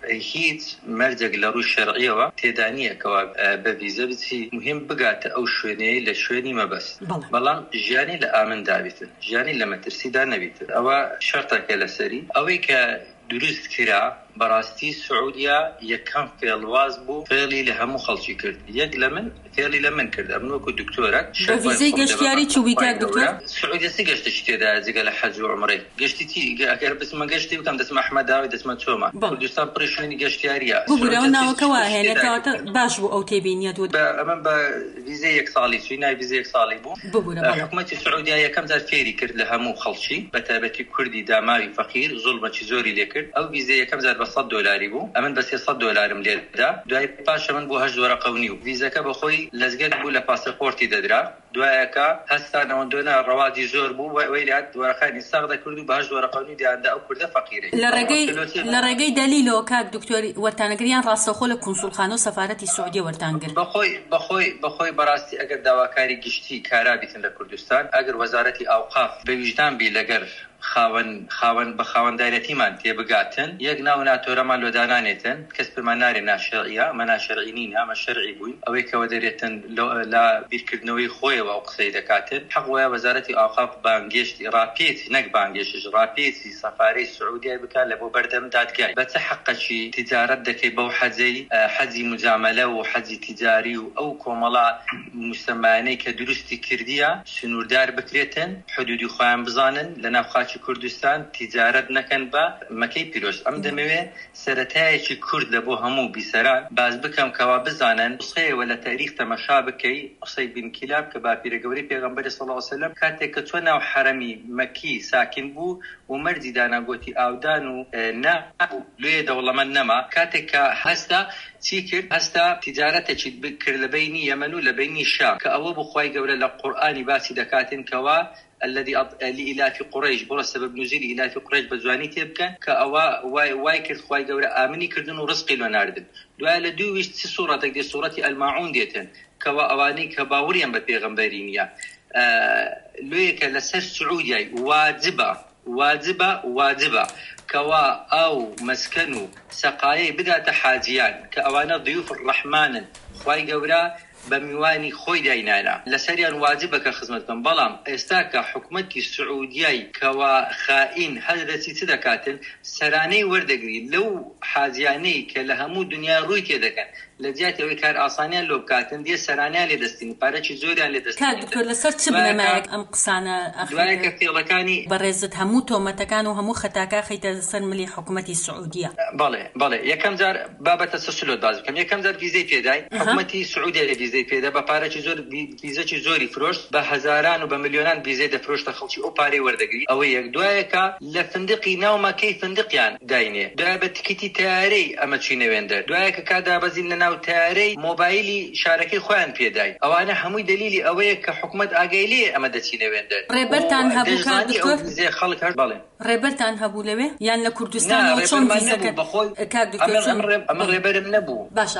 هیچ مەرجێک لە ڕووی شەرعیەوە تێدا نییە کەوا بە ڤیزە بچی مهم بگاتە ئەو شوێنەیە لە شوێنی مەبەست بەڵام ژیانی لە ئامن دابێتن ژیانی لە مەترسیدا نەبێتن. ئەوە شەرتێکە لەسەری ئەوەی کە دروست کرا بەڕاستی سعودیا یەکەم فێڵواز بوو فێڵی لە هەموو خەڵکی کرد یەک لە من فێڵی لە من کرد ئەم وەکو دکتۆرە بە ڤیزەی گەشتیاری چووبی کاک دکتۆر سعودیا چ گەشتێکی تێدا جگە لە حەج و عومرەی گەشتی چی ئەگەر بچمە گەشتی بکەم دەچمە ئەحمەداوی دەچمە چۆمە کوردستان پڕی شوێنی گەشتیاریە ببوورەوە ناوەکە وهێنێ کەواتە باش بوو ئەو تێبینیەت ئەمە بە ڤیزەی یەک ساڵی چووی ناوی ڤیزەی یەک ساڵی بوو حکومەتی سعودیا یەکەم جار فێری کرد لە هەموو خەڵکی بە تایبەتی کوردی داماوی فەقیر زوڵمەکی زۆری لێ کرد ئەو ڤیزەی یەکەم جار بە سەد دۆلاری بوو ئەمن بە سێسەد دۆلارم لێدا دوای پاشە من بۆ هەشت وەرەقە و نیو ڤیزەکە بەخۆی لەزگەت بوو لە پاسەپۆرتی دەدرا دوایەکە هەستان ئەوەندۆنا ڕەواجی زۆر بوو وەیلات وەرەقانی ساغ دەکرد و بە هەشت وەرەقە و نیو دیاندا ئەو کوردە فەقیرەی لە ڕێگەی لە ڕێگەی دەلیلەوە کاک دکتۆری وەرتانەگریان ڕاستەوخۆ لە کونسوڵخانە و سەفارەتی سعودیە وەرتانگرت بەخۆی بەخۆی بەخۆی بەڕاستی ئەگەر داواکاری گشتی کارابیتن لە کوردستان ئەگەر وەزارەتی ئاوقاف بە ویژدان بی لەگەر خاوەن خاوەن بە خاوەندایەتیمان تێبگاتن یەک ناو ناتۆرەمان لۆدانانێتن کەس پێمان نارێ ناشەرعیە ئەمە ناشەرعی نین ئەمە شەرعی بووین ئەوەی کەوە دەرێتن لە بیرکردنەوەی خۆیەوە ئەو قسەی دەکاتن حەق وایە وەزارەتی ئاوقاف بانگێشتی ڕاپێچی نەک بانگێشش ڕاپێچی سەفارەی سعودیای بکات لە بۆ بەردەم دادگای بە چه حەقەکی تیجارەت دەکەی بەو حەجەی حەجی مجامەلە و حەجی تیجاری و ئەو کۆمەڵە موسەمانەی کە دروستی کردیە سنووردار بکرێتن حدودی خۆیان بزانن لە ناوخاچی کوردستان تیجارەت نەکەن بە مەکەی پیرۆست ئەم دەمەوێ سەرەتایەکی کورد لە بۆ هەموو بیسەران باز بکەم کەوا بزانن قسەیەوە لە تاریخ تەمەشا بکەی قسەی بن کیلاب کە باپیرە گەورەی پێغەمبەری صلی الله علیه وسلم کاتێک کە چۆن ناو حەرەمی مەکی ساکن بوو و مەرجی داناگۆتی ئاودان و نا لێ دەوڵەمەند نەما کاتێک کە هەستا چی کرد هەستا تیجارەتێکی کرد لە بینی یەمەن و لە بینی شام کە ئەوە بخوای گەورە لە قورئانی باسی دەکاتن کەوا الذي لإلاف قريش برا سبب نزول إلاف قريش بزواني تبكى كأوا واي واي كرد خواي جورا آمني كردن ورزقي لناردن دوال دويش صورة تقدي صورة الماعون ديتن كوا أواني كباوريان ببيغمبرينيا آه لويك لسر سعودي واجبة واجبة واجبة كوا أو مسكنو سقايا بدأت حاجيان كأوانا ضيوف الرحمن خواي جورا بە میوانی خۆی داینانە لەسەریان واجبە کە خزمەت بکەن بەڵام ئێستا کە حکوومەتی سعودیای کەوا خائین هەردەچی چ دەکاتن سەرانەی وەردەگری لەو حاجیانەی کە لە هەموو دنیا ڕووی تێدەکەن لە جیاتی ئەوەی کار ئاسانیان لۆ بکاتن دێ سەرانیان لێ دەستین پارەکی زۆریان لێ دەستین. کاکتۆر لەسەر چ بنەمایەک ئەم قسانە دوایە کە فێڵەکانی بەڕێزت هەموو تۆمەتەکان و هەموو خەتاکە خەیتە سەر ملی حکوومەتی سعودیە؟ بەڵێ بەڵێ یەکەم جار بابەتە سەسلۆت باز بکەم. یەکەم جار ڤیزەی پێدای حکوومەتی سعودیا لە ڤیزەی پێدا بە پارەکی زۆر ڤیزەی زۆری فرۆشت بە هەزاران و بە ملیۆنان ڤیزەی دەفرۆشتە خەڵکی ئەو پارەی وەردەگری. ئەوە یەک. دوایەکە لە فندقی ناو مەکەی فندقیان داینێ. دوایە بە تکیتی تیارەی ئەمە چینەوێندەر. دوایەکە کادابەزین لە ناو تیارەی مۆبایلی شارەکەی خۆیان پێدای. ئەوانە هەمووی دلیلی ئەوەیە کە حکوومەت ئاگای لێ ئەمە دەچینەوێندەر. ڕێبەرتان هەبوو کاکتۆر؟ خەڵک هەر بەڵێ ڕێبەرتان هەبوو لەوێ یان لە کوردستان چۆن ڤیزەکە؟ ئەمە ڕێبەرم نەبوو. باشە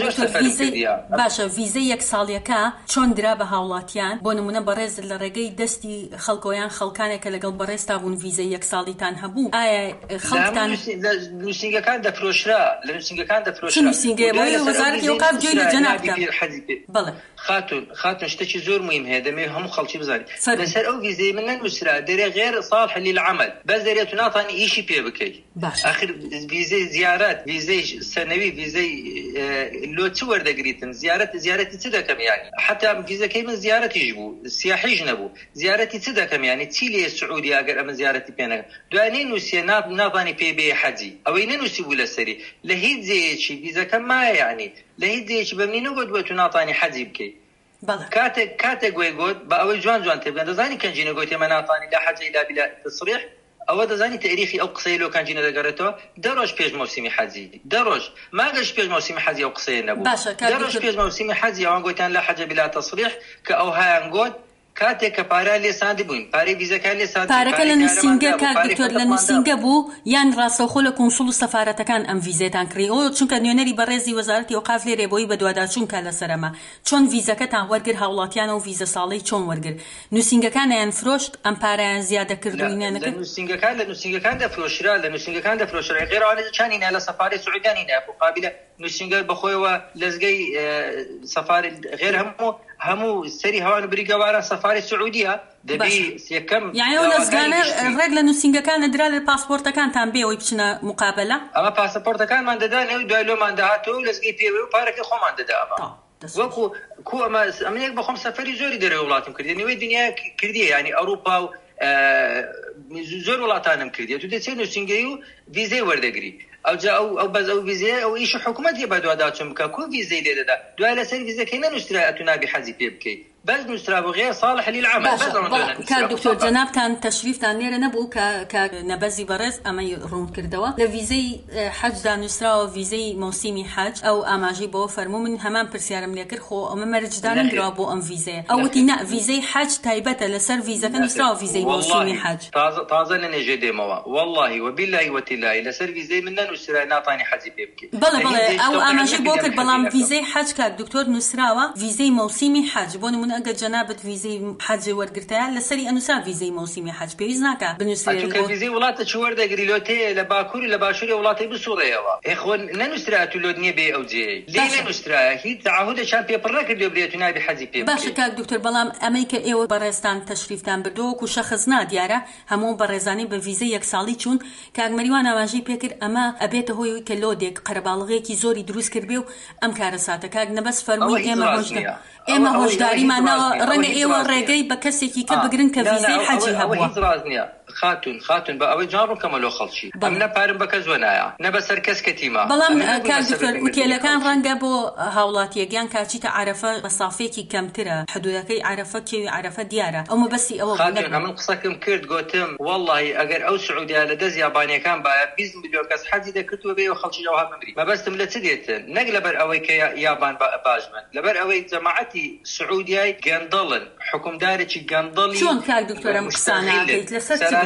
باشە ڤیزەی یەک ساڵیەکە چۆن درا بە هاوڵاتیان؟ بۆ نمونە بەڕێز لە ڕێگەی دەستی خەڵکۆیان خەڵکانێکە لەگەڵ بەڕێستا بوون ڤیزەی یەک ساڵیتان هەبوو ئایا خەڵکتان نووسنگەکان دەفرۆشرا لە نووسنگەکان دەفرۆشرا؟ چ نووسنگەیە وەزارەتی ئەوقاف گوێی لە جەنابکە؟ بەڵێ خاتون خاتون شتێکی زۆر مهم هەیە دەمێ هەموو خەڵکی بزانین لەسەر ئەو ڤیزەی من نەنووسرا دەرێ غێر صالح للعمل بەس دەرێت و ناتوانانی ئیشی پێ بکەیت. ئاخر ڤیزەی زیارەت ڤیزەی سەنەوی ڤیزەی لۆ چ وەردەگریتن زیارەت زیارەتی چ دەکەم یانی حتا ڤیزەکەی من زیارەتیش بوو سیاحیش نەبوو زیارەتی چ دەکەم یانی چی لێ سعودی ئەگەر ئەمە زیارەتی پێ نەکەم دوای نووسیە ناتوانی پێ بێ حەجی ئەوەی نەنووسی بوو لەسەری لە هیچ جێیەکی ڤیزەکەم مایە یانی لە هیچ جێیەکی بەمنی نەگوت بۆ تو ناتوانی حەجی بکەیت. کاتێک کاتێک گوێ گوت بە ئەوەی جوان جوان تێبگەن دەزانی کەنجینە گوت ئێمە ناتوانی لا حەجی لا بلا تەسریح ئەوە دەزانی تاریخی ئەو قسەی لۆ کەنجینە دەگەڕێتەوە دە ڕۆژ پێش مەوسیمی حەجی دە ڕۆژ ماگەش پێش مەوسیمی حەجی ئەو قسەیە نەبوو دە ڕۆژ پێش مەوسیمی حەجی ئەوان گوتیان لا حەجە بلا تەسریح کە ئەو هایان گوت کاتێک کە پارە لێ ساندی بووین پارەی ڤیزەکان لێ ساندی پارەکە لە نووسینگە کاک دکتۆر لە نووسینگە بوو یان ڕاستەوخۆ لە کۆنسوڵ و سەفارەتەکان ئەم ڤیزەتان کڕی ئەو چونکە نوێنەری بەڕێزی وەزارەتی ئەوقاف لێرێ بۆی بە دوواداچوونکە لەسەرەمە چۆن ڤیزەکەتان وەرگر هاوڵاتیانە و ڤیزە ساڵەی چۆن وەرگر نووسینگەکانیان فرۆشت ئەم پارەیان زیادە کردوینە نەکرد؟ نووسینگەکان لە نووسینگەکان دەفرۆشرا لە نووسینگەکان دەفرۆشرا غێرەوانە چانینە لە سەفارەی سعودیانی نە مقابلە نووسینگە بەخۆیەوە لەزگەی سەفارە غێر هەموو هەموو سەری هەوان بریگەوارە سەفاری سعودیە دەبی یەکەم یعنی ئەو لەزگانە ڕێک لە نووسینگەکانە درا لە پاسپۆرتەکانتان بێەوەی بچنە مقابلە؟ ئەمە پاسپۆرتەکانمان دەدانێ و دوای لۆمان داهاتەوە و لەزگەی پێوە و پارەکەی خۆمان دەدا ئەمە وەکو کو ئەمە ئەمەیەک بەخۆم سەفەری زۆری دەرەوە وڵاتم کردی نوێی دنیا کردیە ینی ئەوروپا و زۆر وڵاتانم کردیە تو دەچێت نووسینگەی و ڤیزەی وەردەگری ئەو جا ئەو ئەو بەز ئەو ڤیزەیە ئەو ئیش حکوومەتی بە دوواداچوون بکە کو ڤیزەی لێ دەدا دوای لەسەر ڤیزەکەی نەنووسرا ئەتو نابی حەجی پێ بکەیت بەس نووسرا بۆ غێر صالح للعمل کاک دکتۆر جەنابتان تەشریفتان لێرە نەبوو کە نەبەزی بەڕێز ئەمەی ڕوون کردەوە لە ڤیزەی حەجدا نووسراوە ڤیزەی مەوسیمی حەج ئەو ئاماژەی بۆ فەرموو من هەمان پرسیارم لێ کرد خۆ ئەمە مەرجدانم درا بۆ ئەم ڤیزەیە ئەوتی نە ڤیزەی حەج تایبەتە لەسەر ڤیزەکە نووسراوە ڤیزەی مەوسیمی حەج تازە لە نێژێ دێمەوە والله وبالله وتالله لەسەر ڤیزەی من نەنووسرا ناتوانی حەجی پێ بکەیت بەڵێ بەڵێ ئەو ئاماژەی بۆ کرد بەڵام ڤیزەی حەج کاک دکتۆر نووسراوە ڤیزەی مەوسیمی حەج بۆ نمونە ئەگەر جەنابەت ڤیزەی حەج وەرگرتەیە لەسەری ئەنووسا ڤیزەی مەوسیمی حەج پێویست ناکە بنووسێت کە ڤیزەی وڵاتە چ وەردەگری لۆتەیە لە باکوور لە باشووری وڵاتی بسوڕێەوە ئێخۆ نەنووسرا تو لۆ نییە بێ ئەو جێی لێ نەنووسرایە هیچ تعهودێکیان پێپڕ نەکردو بێت و نابی حەجی پێ بکەیت. باشە کاک دکتۆر بەڵام ئەمەی کە ئێوە بەڕێزتان تەشریفتان بردووەکو شەخصنا دیارە هەموو بەڕێزانی بە ڤیزەی یەک ساڵی چوون کاک مەریوان ئاماژەی پێکرد ئەمە ئەبێتە هۆی کە لۆدێک قەرەباڵغەیەکی زۆری دروست کرد بێ و ئەم کارە ساتە کاک نەبەس فەرمووی ئێمە هۆشدا ئێمە هۆشداریمانەوە ڕەنگە ئێوە ڕێگەی بە کەسێکی کە بگرن کە ڤیزەی حەجی هەبووە خاتون خاتون بە ئەوەی جاڕ کەمە لۆ خەڵکی ئەم نەپارم بە کەس وەنایە نە بەسەر کەس کەتیمە بەڵام کاک دکتۆر وتێلەکان ڕەنگە بۆ هاوڵاتیەکیان کاچیتە عەرەفە بە سافێکی کەمترە حدودەکەی عەرەفە کێوی عەرەفە دیارە ئەومە بەسی ئەوە خاتون ئەمن قسەکەم کرد گوتم واللهی ئەگەر ئەو سعودیا لە دەست یابانیەکان باە بیست ملیۆن کەس حەجی دەکردووە بێ و خەڵکی ئەوها بمری مەبەستم لە چ دێتن نەک لەبەر ئەوەی کە یابان باش بن لەبەر ئەوەی جەماعەتی سعودیای گەندەڵن حکومدارێکی گەندەڵی چۆن کاک دکتۆر ئەم قسانە ئەکەیت لەسەر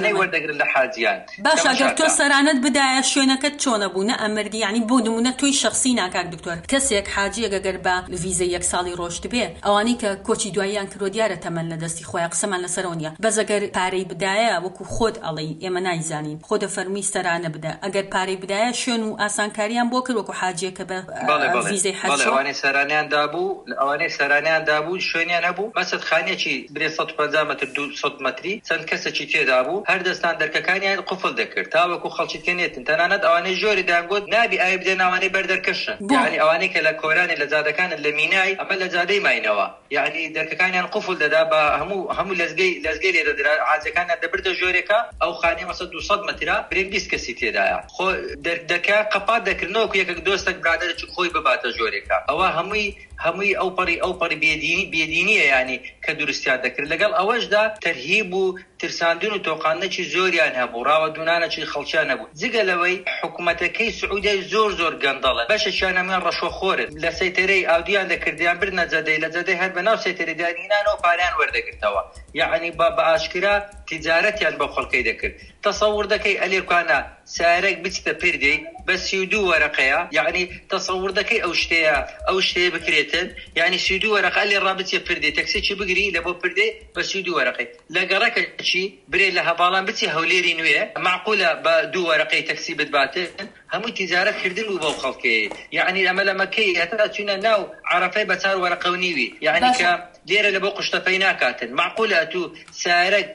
ئەوانەی وەردەگرن لە حاجیان. باش ئەگەر تۆ سەرانەت بدایە شوێنەکەت چۆنە بوو نە ئەمردی یعنی بۆ نمونە تۆی شخصی ناکاک دکتۆر کەسێک حاجی ئەگەر بە ڤیزە یەک ساڵی ڕۆشت بێ ئەوانەی کە کۆچی دواییان کردو دیارە تەمەن لە دەستی خۆیان قسەمان لەسەرەوە نیە بەس ئەگەر پارەی بدایە وەکو خۆت ئەڵێی ئێمە نایزانین خۆ دەفەرمی سەرانە بدە ئەگەر پارەی بدایە شوێن و ئاسانکاریان بۆ کرد وەکو حاجیەکە بە ڤیزەی حەج ئەوانەی سەرانیان دابوو ئەوانەی سەرانیان دابوو شوێنیان هەبوو مەسەد خانێکی برێ سەد و پەنجا مەتر دوو سەد مەتری چەند کەسێکی تێدا بوو هەر دەستان دەرکەکانیان قوفڵ دەکرد تا وەکو خەڵکی تێنێتن تەنانەت ئەوانەی ژۆری دانگوت نابی ئاوی بدەن ئەوانەی بەردەرکەشن یعنی ئەوانەی کە لە کۆرانی لە جادەکانن لە مینای ئەمە لە جادەی ماینەوە یعنی دەرکەکانیان قوفڵ دەدا بە هەموو هەموو لەزگەی لەزگەی لێ دەدرا حاجەکانیان دەبردە ژۆرێکە ئەو خانەی مەسەد دوو سەد مەترە برێن بیست کەسی تێدایە خۆ دەرکە قەپات دەکردنەوەکو یەکێک دۆستێک برادەرێکی خۆی بباتە ژۆرێکە ئەوە هەمووی هەمووی ئەو پەڕی ئەو پەڕی بێدینی بێدینیە ینی کە دروستیان دەکرد لەگەڵ ئەوەشدا تەرهیب و ترساندن و تۆقاندنێکی زۆریان هەبوو ڕاوەدونانەکی خەڵکیان هەبوو جگە لەوەی حکوومەتەکەی سعودیای زۆر زۆر گەندەڵە بەشێکیان هەمویان ڕەشوەخۆرن لە سەیتەرەی ئاودیان دەکردیان بردنە جەدەی لە جەدەی هەر بەناو سەیتەرەی دانینانەوە پاریان وەردەگرتەوە یعنی بە ئاشکرا تیجارەتیان بەو خەڵکەی دەکرد تەسەوور دەکەی ئەلێرکانە سارێک بچتە پردەی بە سی و دوو وەرەقەیە یعنی تەسەوور دەکەی ئەو شتەیە ئەو شتەیە بکرێتن یعنی سی و دوو وەرەقە لێ ڕابچێ پردەی تەکسێکی بگری لە بۆ پردەی بە سی و دوو وەرەقەی لە گەڕەکەچی برێ لە هەباڵان بچی هەولێری نوێ معقولە بە دوو وەرەقەی تەکسی بتباتن هەمووی تیجارەتکردن بوو بەو خەڵکێ یعنی ئەمە لە مەکەی هەتا چوونە ناو عەرەفەی بە چار وەرەقە و نیوی یعنی کە لێرە لە بۆ قوشتەپەی ناکاتن معقولە تو سارەک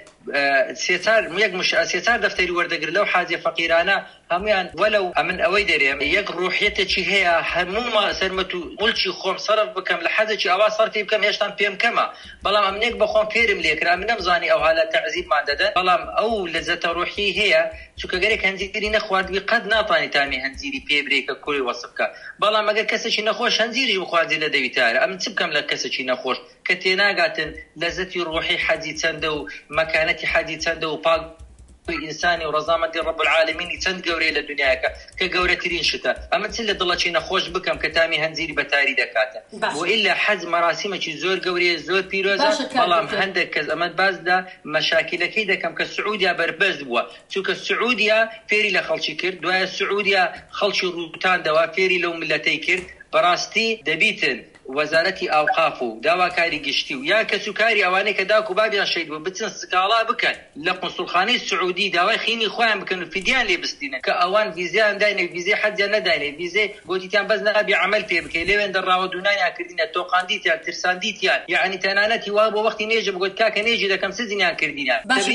سێچار یەک مش سێچار دەفتەری وەردەگر لەو حاجە فەقیرانە هەمویان وەلەو ئەمن ئەوەی دەرێم یەک ڕوحیەتێکی هەیە هەموو سەرمەت و مولکی خۆم سەرف بکەم لە حەجێکی ئەوا سەرفی بکەم هێشتان پێم کەمە بەڵام ئەمنێک بەخۆم فێرم لێکرا من نەمزانی ئەو حالە تەعزیبمان دەدەن بەڵام ئەو لەزەتە ڕوحی هەیە چونکە گەرێک هەنجیری نەخواردوی قەت ناتوانێت تامی هەنجیری پێ برێکە کوڕی وەسف بکە بەڵام ئەگەر کەسێکی نەخۆش هەنجیری بخوازی لە دەویتارە ئەم چ بکەم لە کەسێکی نەخۆش کە تێناگاتن لەزەتی ڕوحی حەجی چەندە و مەکانەتی حەجی چەندە و پاک ئینسانی و ڕەزامەندی ڕەب العالەمینی چەند گەورەی لە دنیاکە کە گەورەترین شتە ئەمە چ لە دڵەکی نەخۆش بکەم کە تامی هەنجیری بەتاری دەکاتە و ئیلا حەج مەراسیمێکی زۆر گەورەیە زۆر پیرۆزە بەڵام هەندێک کەس ئەمە بازدا مەشاکلەکەی دەکەم کە سعودیا بەربەست بووە چونکە سعودیا فێری لە خەڵکی کرد دوایە سعودیا خەڵکی ڕووتاندەوە فێری لەو ملەتەی کرد بەڕاستی دەبیتن وەزارەتی ئاوقاف و داواکاری گشتی و یا کەسوکاری ئەوانەی کە داک و بابیان شەید بوو بچن سکاڵا بکەن لە قونسوڵخانەی سعودی داوای خینی خۆیان بکەن و فیدیان لێ بستینە کە ئەوان ڤیزیان داینێ ڤیزەی حەجیان نەداینێ ڤیزەی گۆتیتیان بەس نەبی عەمەل پێ بکەی لێوێن دەڕاوە دوونانیان کردینە تۆقاندیتیان ترساندیتیان یعنی تەنانەتی وا بۆ وەختی نێژە بگوت کاکە نێژی دەکەم سزینیان کردینە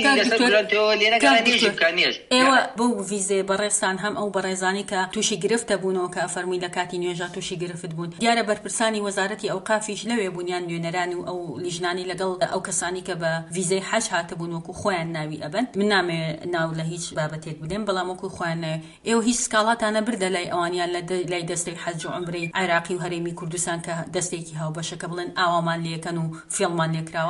ئێوە بۆ ڤیزێ بەڕێستان هەم ئەو بەڕێزانی کە تووشی گرفتە بوونەوە کە ئەفەرمووی لە کاتی نوێژە تووشی گرفت بوون دیارە بەرپرسانی وەزارەتی ئەوقافیش لەوێ بوونیان نوێنەران و ئەو لیژنانی لەگەڵ ئەو کەسانی کە بە ڤیزەی حەج هاتەبوون وەکو خۆیان ناوی ئەبن من نامێ ناو لە هیچ بابەتێک بدەم بەڵام وەکو خۆیان ئێوە هیچ سکاڵاتانە بردە لای ئەوانیان لای دەستەی حەج و عومرەی عێراقی و هەرێمی کوردستان کە دەستێکی هاوبەشەکە بڵێن ئاوامان لێکەن و فێڵمان لێکراوە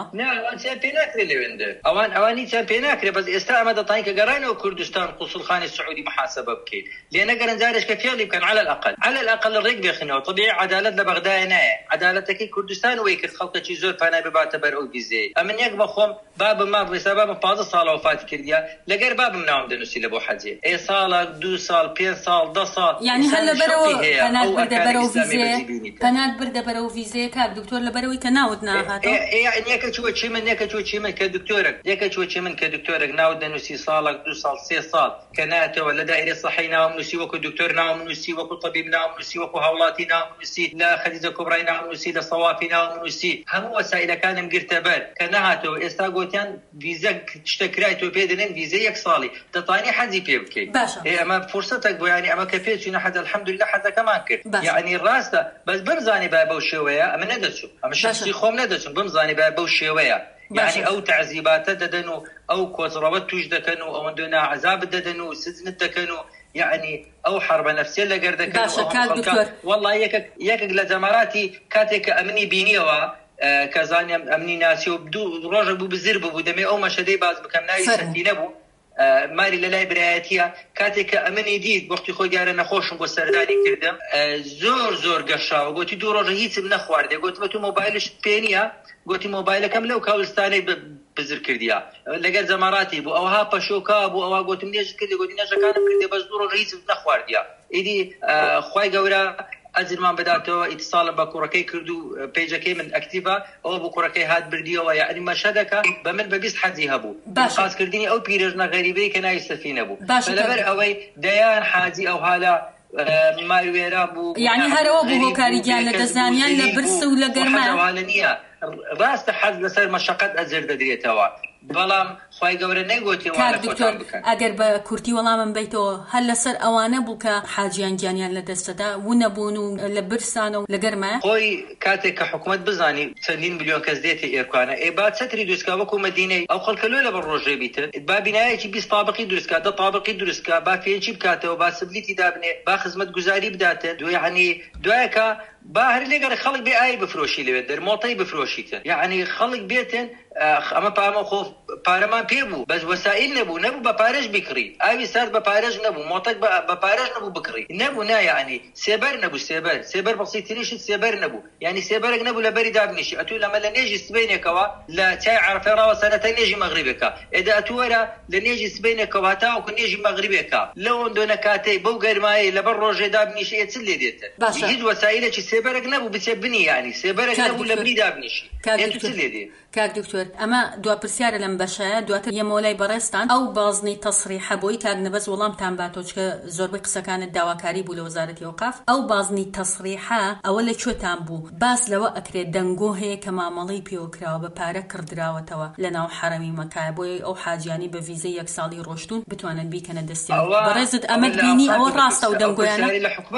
ئەوان ئەوانی چیان پێ ناکرێ بەس ئێستا ئەمە دەتانی کە گەڕانەوە کوردستان قوسڵخانی سعودی محاسبە بکەیت لێ نەگەرن جارێک کە فێڵی بکەن على الأقل على الأقل ڕێک بێخنەوە طبيعي عدالت لە بەغدایە نایە عدالەتەکەی کوردستان وەی کرد خەڵکەکی زۆر پانای بباتە بەر ئەو ڤیزەیە ئەمن یەک بەخۆم بابم ما بێستا بابم پازدە ساڵە وفاتی کردیا لەگەر بابم ناوم دەنووسی لە بۆ حەجێ ئێ ساڵێک دوو ساڵ پێنج ساڵ دە ساڵ یعنی هەر لەبەرەوە پەنات بردە بەرەو ڤیزەیە پەنات بردە بەرەو ڤیزەیە کاک دکتۆر لەبەرەوەی کە ناوت ناهاتەوە یەکە چووە چی من یەکە چووە چی من کە دکتۆرێک یەکە چووە چی من کە دکتۆرێک ناوت دەنووسی ساڵێک دوو ساڵ سێ ساڵ کە ناتەوە لە دائیرەی سەحەی ناوم نووسی وەکو دکتۆر ناوم نووسی وەکو طەبیب ناوم نووسی وەکو هاوڵاتی ناوم نووسی لە خەدیجە کوبرای ناوم نووسی لە سەوافی ناوم نووسی هەموو وەسایلەکانم گرتە بەر کە نەهاتەوە ئێستا گوتیان ڤیزە شتە کرای تۆ پێ دەنێن ڤیزە یەک ساڵی دەتوانی حەجی پێ بکەیت ئەمە فرسەتێک بۆ یانی ئەمە کە پێچوونە حەج الحەمدولله حەجەکەمان کرد یعنی ڕاستە بەس بمزانی با بەو شێوەیە ئەمە نەدەچوو ئەمە شخصی خۆم نەدەچوم بمزانی با بەو شێوەیە یعنی ئەو تعزیباتە دەدەن و ئەو کۆچڕەوە توش دەکەن و ئەوەندە ناعەزابت دەدەن و سزنت دەکەن و یعنی ئەو حربە نەفسیە لەگەر دەکەن وەڵڵا یەکێک لە جەماراتی کاتێک کە ئەمنی بینیەوە کە زانیم ئەمنی ناسی و دوو ڕۆژە بوو بزر بوو دەمێ ئەو مەشەدەی باز بکەم ناوی سەفینە بوو ماری لە لای برایەتیە کاتێک کە ئەمنی دیت وەختی خۆی دیارە نەخۆشم بۆ سەردانی کردم زۆر زۆر گەشاوە گوتی دوو ڕۆژە هیچم نەخواردێ گوتمە تو مۆبایلش پێ نییە گوتی مۆبایلەکەم لەو کاوستانەی بزر کردیا لەگەر زەماراتی بوو ئەوها پەشۆکا بوو ئەوها گوتم نێژ کردی گوتی نێژەکانم کردی بەس دوو ڕۆژ هیچ نەخواردیا ئیدی خوای گەورە ئەجرمان بداتەوە ئیتصالم بە کوڕەکەی کرد و پێیجەکەی من ئەکتیڤە ئەوە بۆ کوڕەکەی هات بردیەوە یعنی مەشهەدەکە بە من بە بیست حەجی هەبوو خاسکردنی ئەو پیرژنە غەریبەی کە ناوی سەفینە بوو لەبەر ئەوەی دەیان حاجی ئەو حالا ماوێرا بوو یعنی هەرەوە بوو هۆکاریگیان لە دەزانیان لە برس و لە گەرمە نییە ڕاستە حەز لەسەر مەشەقەت ئەجر دەدرێتەوە بەڵام خوای گەورە نەیگوتی وانە خۆتان بکەن ئەگەر بە کورتی وەڵامم بیتەوە هەر لەسەر ئەوانە بوو کە حاجیان گیانیان لە دەستەدا وونەبوون و لە برسانە و لە گەرمە خۆی کاتێک کە حکوومەت بزانی چەندین ملیۆن کەس دێتی ئێرکوانە ئێ با چەتری دروستکە وەکو مەدینەی ئەو خەڵکە لۆ لەبەر ڕۆژێ بیتر با بینایەکی بیست تابقی دروستکە دە تابقی دروستکە با فێنچی بکاتەوە با سبلیتی دابنێ با خزمەت گوزاری بداتن دوێ یعنی دوایەکە با هەر لێگەڕ خەڵک بێ ئای بفرۆشی لەوێت دەرمۆڵتەی بفرۆشیتن یعنی خەڵک بێتن ئەمە پامە خۆ پارەمان پێ بوو بەس وەسائل نەبوو نەبوو بە پارەش بکڕی ئاوی سات بە پارەش نەبوو مۆتەک بە پارەش نەبوو بکڕی نەبوو نایانی سێبەر نەبوو سێبەر سێبەر بەسیتریشت سێبەر نەبوو یعنی سێبەرێک نەبوو لە بەری دابنیشی ئەتوو لەمە لە نێژی سبەینێکەوە لە چای عەرەفەی ڕاوە سەرەتای نێژی مەغریبێکە ئێدا ئەتووەرە لە نێژی سبەینێکەوە هەتاوەکو نێژی مەغریبێکە لەوەن دۆنە کاتەی بەو گەرمایە لەبەر ڕۆژێ دابنیشی ئێ چ لێ دێتن هیچ وەسائلێکی سێبەرێک نەبوو بچێ بنی یعنی سێبەرێک نەبوو لە بری دابنیشی ئێ تو چ لێ دێ کاک دکتۆر ئەمە دوا پرسیارە لەم بەشایە دواتر یەمەوەلای بەڕێستان ئەو بازنەی تەسریحە بۆی کاک نەبەس وەڵامتان باتۆچکە زۆربەی قسەکانت داواکاری بوو لە وەزارەتی ئەوقاف ئەو بازنەی تەسریحە ئەوە لە کوێتان بوو باس لەوە ئەکرێت دەنگۆ هەیە کە مامەڵەی پێوەکراوە بە پارە کردراوەتەوە لە ناو حرەمی مەکایە بۆی ئەو حاجیانی بە ڤیزەی یەک ساڵی ڕۆشتون بتوانن بیکەنە دەستیان بەڕێزت ئەمە بینی ئەوە ڕاستە و دەنگۆیانە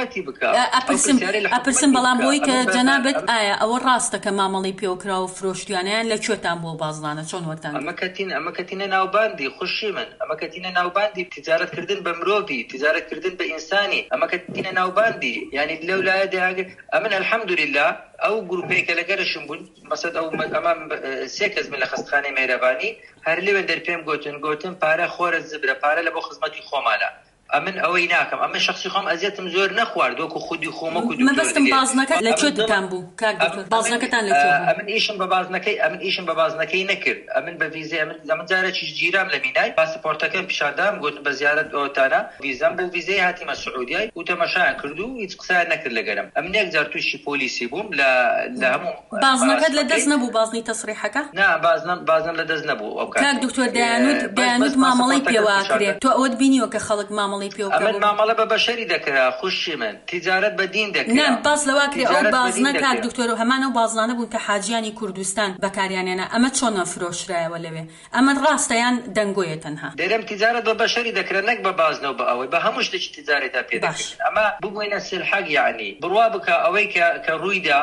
ئەپرسم بەڵام بۆی کە جەنابەت ئایا ئەوە ڕاستە کە مامەڵەی پێوەکراوە فرۆشتیانیان لە کوێتان بۆ بازانە چۆن وەرتان ئەمە کەتین ئەمە کەتینە ناوباندی خوشی من ئەمە کەتینە ناوباندی تجارەتکردن بە مرۆڤی تجارەتکردن بە ئینسانی ئەمە کەتینە ناوباندی یعنی لەولایە دەیاگر ئەمن الحەمدولله ئەو گروپێکە لەگەرشم بوون مەسەد ئەو ئەمان سێ کەس من لە خەستخانەی مێرەبانی هەر لێوێن دەرپێم گوتن گوتن پارە خۆرە زبرە پارە لە بۆ خزمەتی خۆمانە ئەمن ئەوەی ناکەم ئەمە شخصی خۆم ئەزیەتم زۆر نەخوارد وەکو خودی خۆمە و مەبەستم بازنەکە لە کوێتان بوو کاک دکتۆر بازنەکەتان لە کوێ بوو ئەمن ئیشم بە بازنەکەی ئەمن ئیشم بە بازنەکەی نەکرد ئەمن بە ڤیزە ئەمن ئەمن جارێکیش گیرام لە مینای پاسپۆرتەکەم پیشاندام گوتم بە زیارەت ئەوتانە ڤیزەم بۆ ڤیزەی هاتیمە سعودیای و تەماشایان کرد و هیچ قسەیان نەکرد لەگەرم ئەمن یەک جار تووشی پۆلیسی بووم لە لە هەموو بازنەکەت لە دەست نەبوو بازنی تەسریحەکە نا بازنم بازنم لە دەست نەبوو ئەو کاک دکتۆر دەیانوت دەیانوت مامەڵەی پێواکرێت تۆ ئەوەت بینیوە کە خەڵک مامەڵەی پێوەکرێت مامەڵە بە بەشەری دەکرا خوشی من تجارەت بە دین دەکرا نان باس لەواکرێ ئەو بازنە کاک دکتۆر و هەمان ئەو بازنانە بوون کە حاجیانی کوردستان بەکاریانێنە ئەمە چۆنە فرۆشرایەوە لەوێ ئەمە ڕاستەیان دەنگۆیە تەنها دەرم تجارەت بە بەشەری دەکرا نەک بە بازنەوە بە ئەوەی بە هەموو شتێکی تجارەتە پێ دەکرێت ئەمە ببووینە سلحەق یعنی بڕوا بکە ئەوەی کە ڕوویدا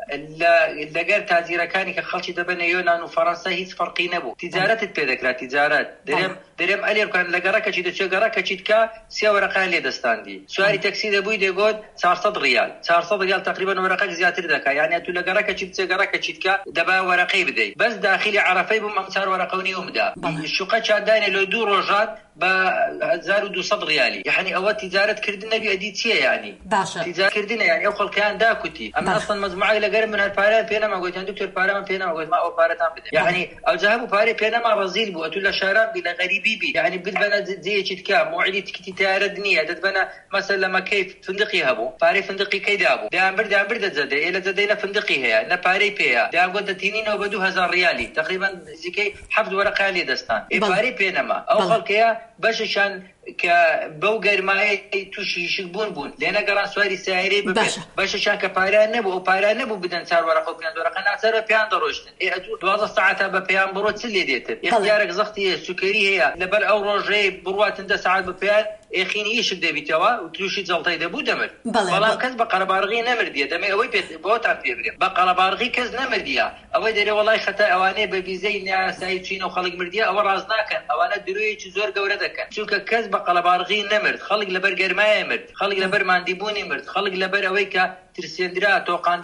لەگەر تاجیرەکانی کە خەڵکی دەبنە یۆنان و فەڕەنسا هیچ فەرقی نەبوو تجارەتت پێ دەکرات تجارەت دەرێم دەرێم ئەلێ بکەن لە گەڕەکەچی دەچێت گەڕەکەچیت کە سێ وەرەقان لێ دەستاندی سواری تەکسی دەبووی دەگوت چوارسەد ریال چوارسەد ریال تقریبا وەرەقەک زیاتر دەکا یعنی تو لە گەڕەکەچی بچێ گەڕەکەچیت کە دەبا وەرەقەی بدەیت بەس داخلی عەرەفەی بووم ئەم چار وەرەقە و نیومدا شوقە چاندانێ لە دوو ڕۆژات بە هەزار و دووسەد ریالی یعنی ئەوە تجارەتکردن نەبی ئەدی چییە یعنی باشە تجارەتکردنە یعنی ئەو خەڵکیان داکوتی ئەمە ئەسڵەن مەجموعەی لەگەرم من هەر پارەیان پێ نەما گوتیان دکتۆر پارەمان پێ نەما گوت ما ئەو پارەتان بدەین یعنی ئەو جا هەبوو پارەی پێ نەما ڕەزیل بوو ئەتوو لە شاران بی لە غەریبی بی یعنی بتبەنە جێیەکی تکا موعدی تکتی تیارەت نییە دەتبەنە مەسەل لە مەکەی فندقی هەبوو پارەی فندقی کەیدا بوو دەیانبر دەیانبر دەجەدەی ئێ لە جەدەی لە فندقی هەیە نە پارەی پێیە دەیان گوت دەتینینەوە بە دوو هەزار ریالی تقریبا نزیکەی حەفت وەرەقە لێ دەستان ئێ پارەی پێ نەما ئەو خەڵکەیە بەششان کە بەو گەرمایە تووشی شک بوون بوون لێنە گەڕان سواری سایرەی ببێت بەششان کە پارەیان نەبوو ئەو پارەیان نەبوو بدەن چار وەرەقە و پێنج وەرەقە ناچار بە پێیان دەڕۆشتن ئێ ئەتوو دوازدە سەعاتە بە پێیان بڕۆ چ لێ دێتن ئیختیارێک زەختی هەیە سوکەری هەیە لەبەر ئەو ڕۆژەی بڕواتن دە سەعات بە پێیان ئێخینی ئیشک دەبیتەوە و تووشی جەڵتەی دەبوو دەمر بەڵام کەس بە قەرەباڕغی نەمردیە دەمێ ئەوەی پێ بۆتان پێ برێم بە قەرەباڕغی کەس نەمردیە ئەوەی دەرێ وەڵای خەتای ئەوانەیە بە ڤیزەی ناسایی چینە و خەڵک مردیە ئەوە ڕاز ناکەن ئەوانە درۆیەکی زۆر گەورە دەکەن چونکە کەس بە قەرەباڕغی نەمرد خەڵک لەبەر گەرمایە مرد خەڵک لەبەر ماندیبوونی مرد خەڵک لەبەر ئەوەی کە ترسێندرا تۆقاندرا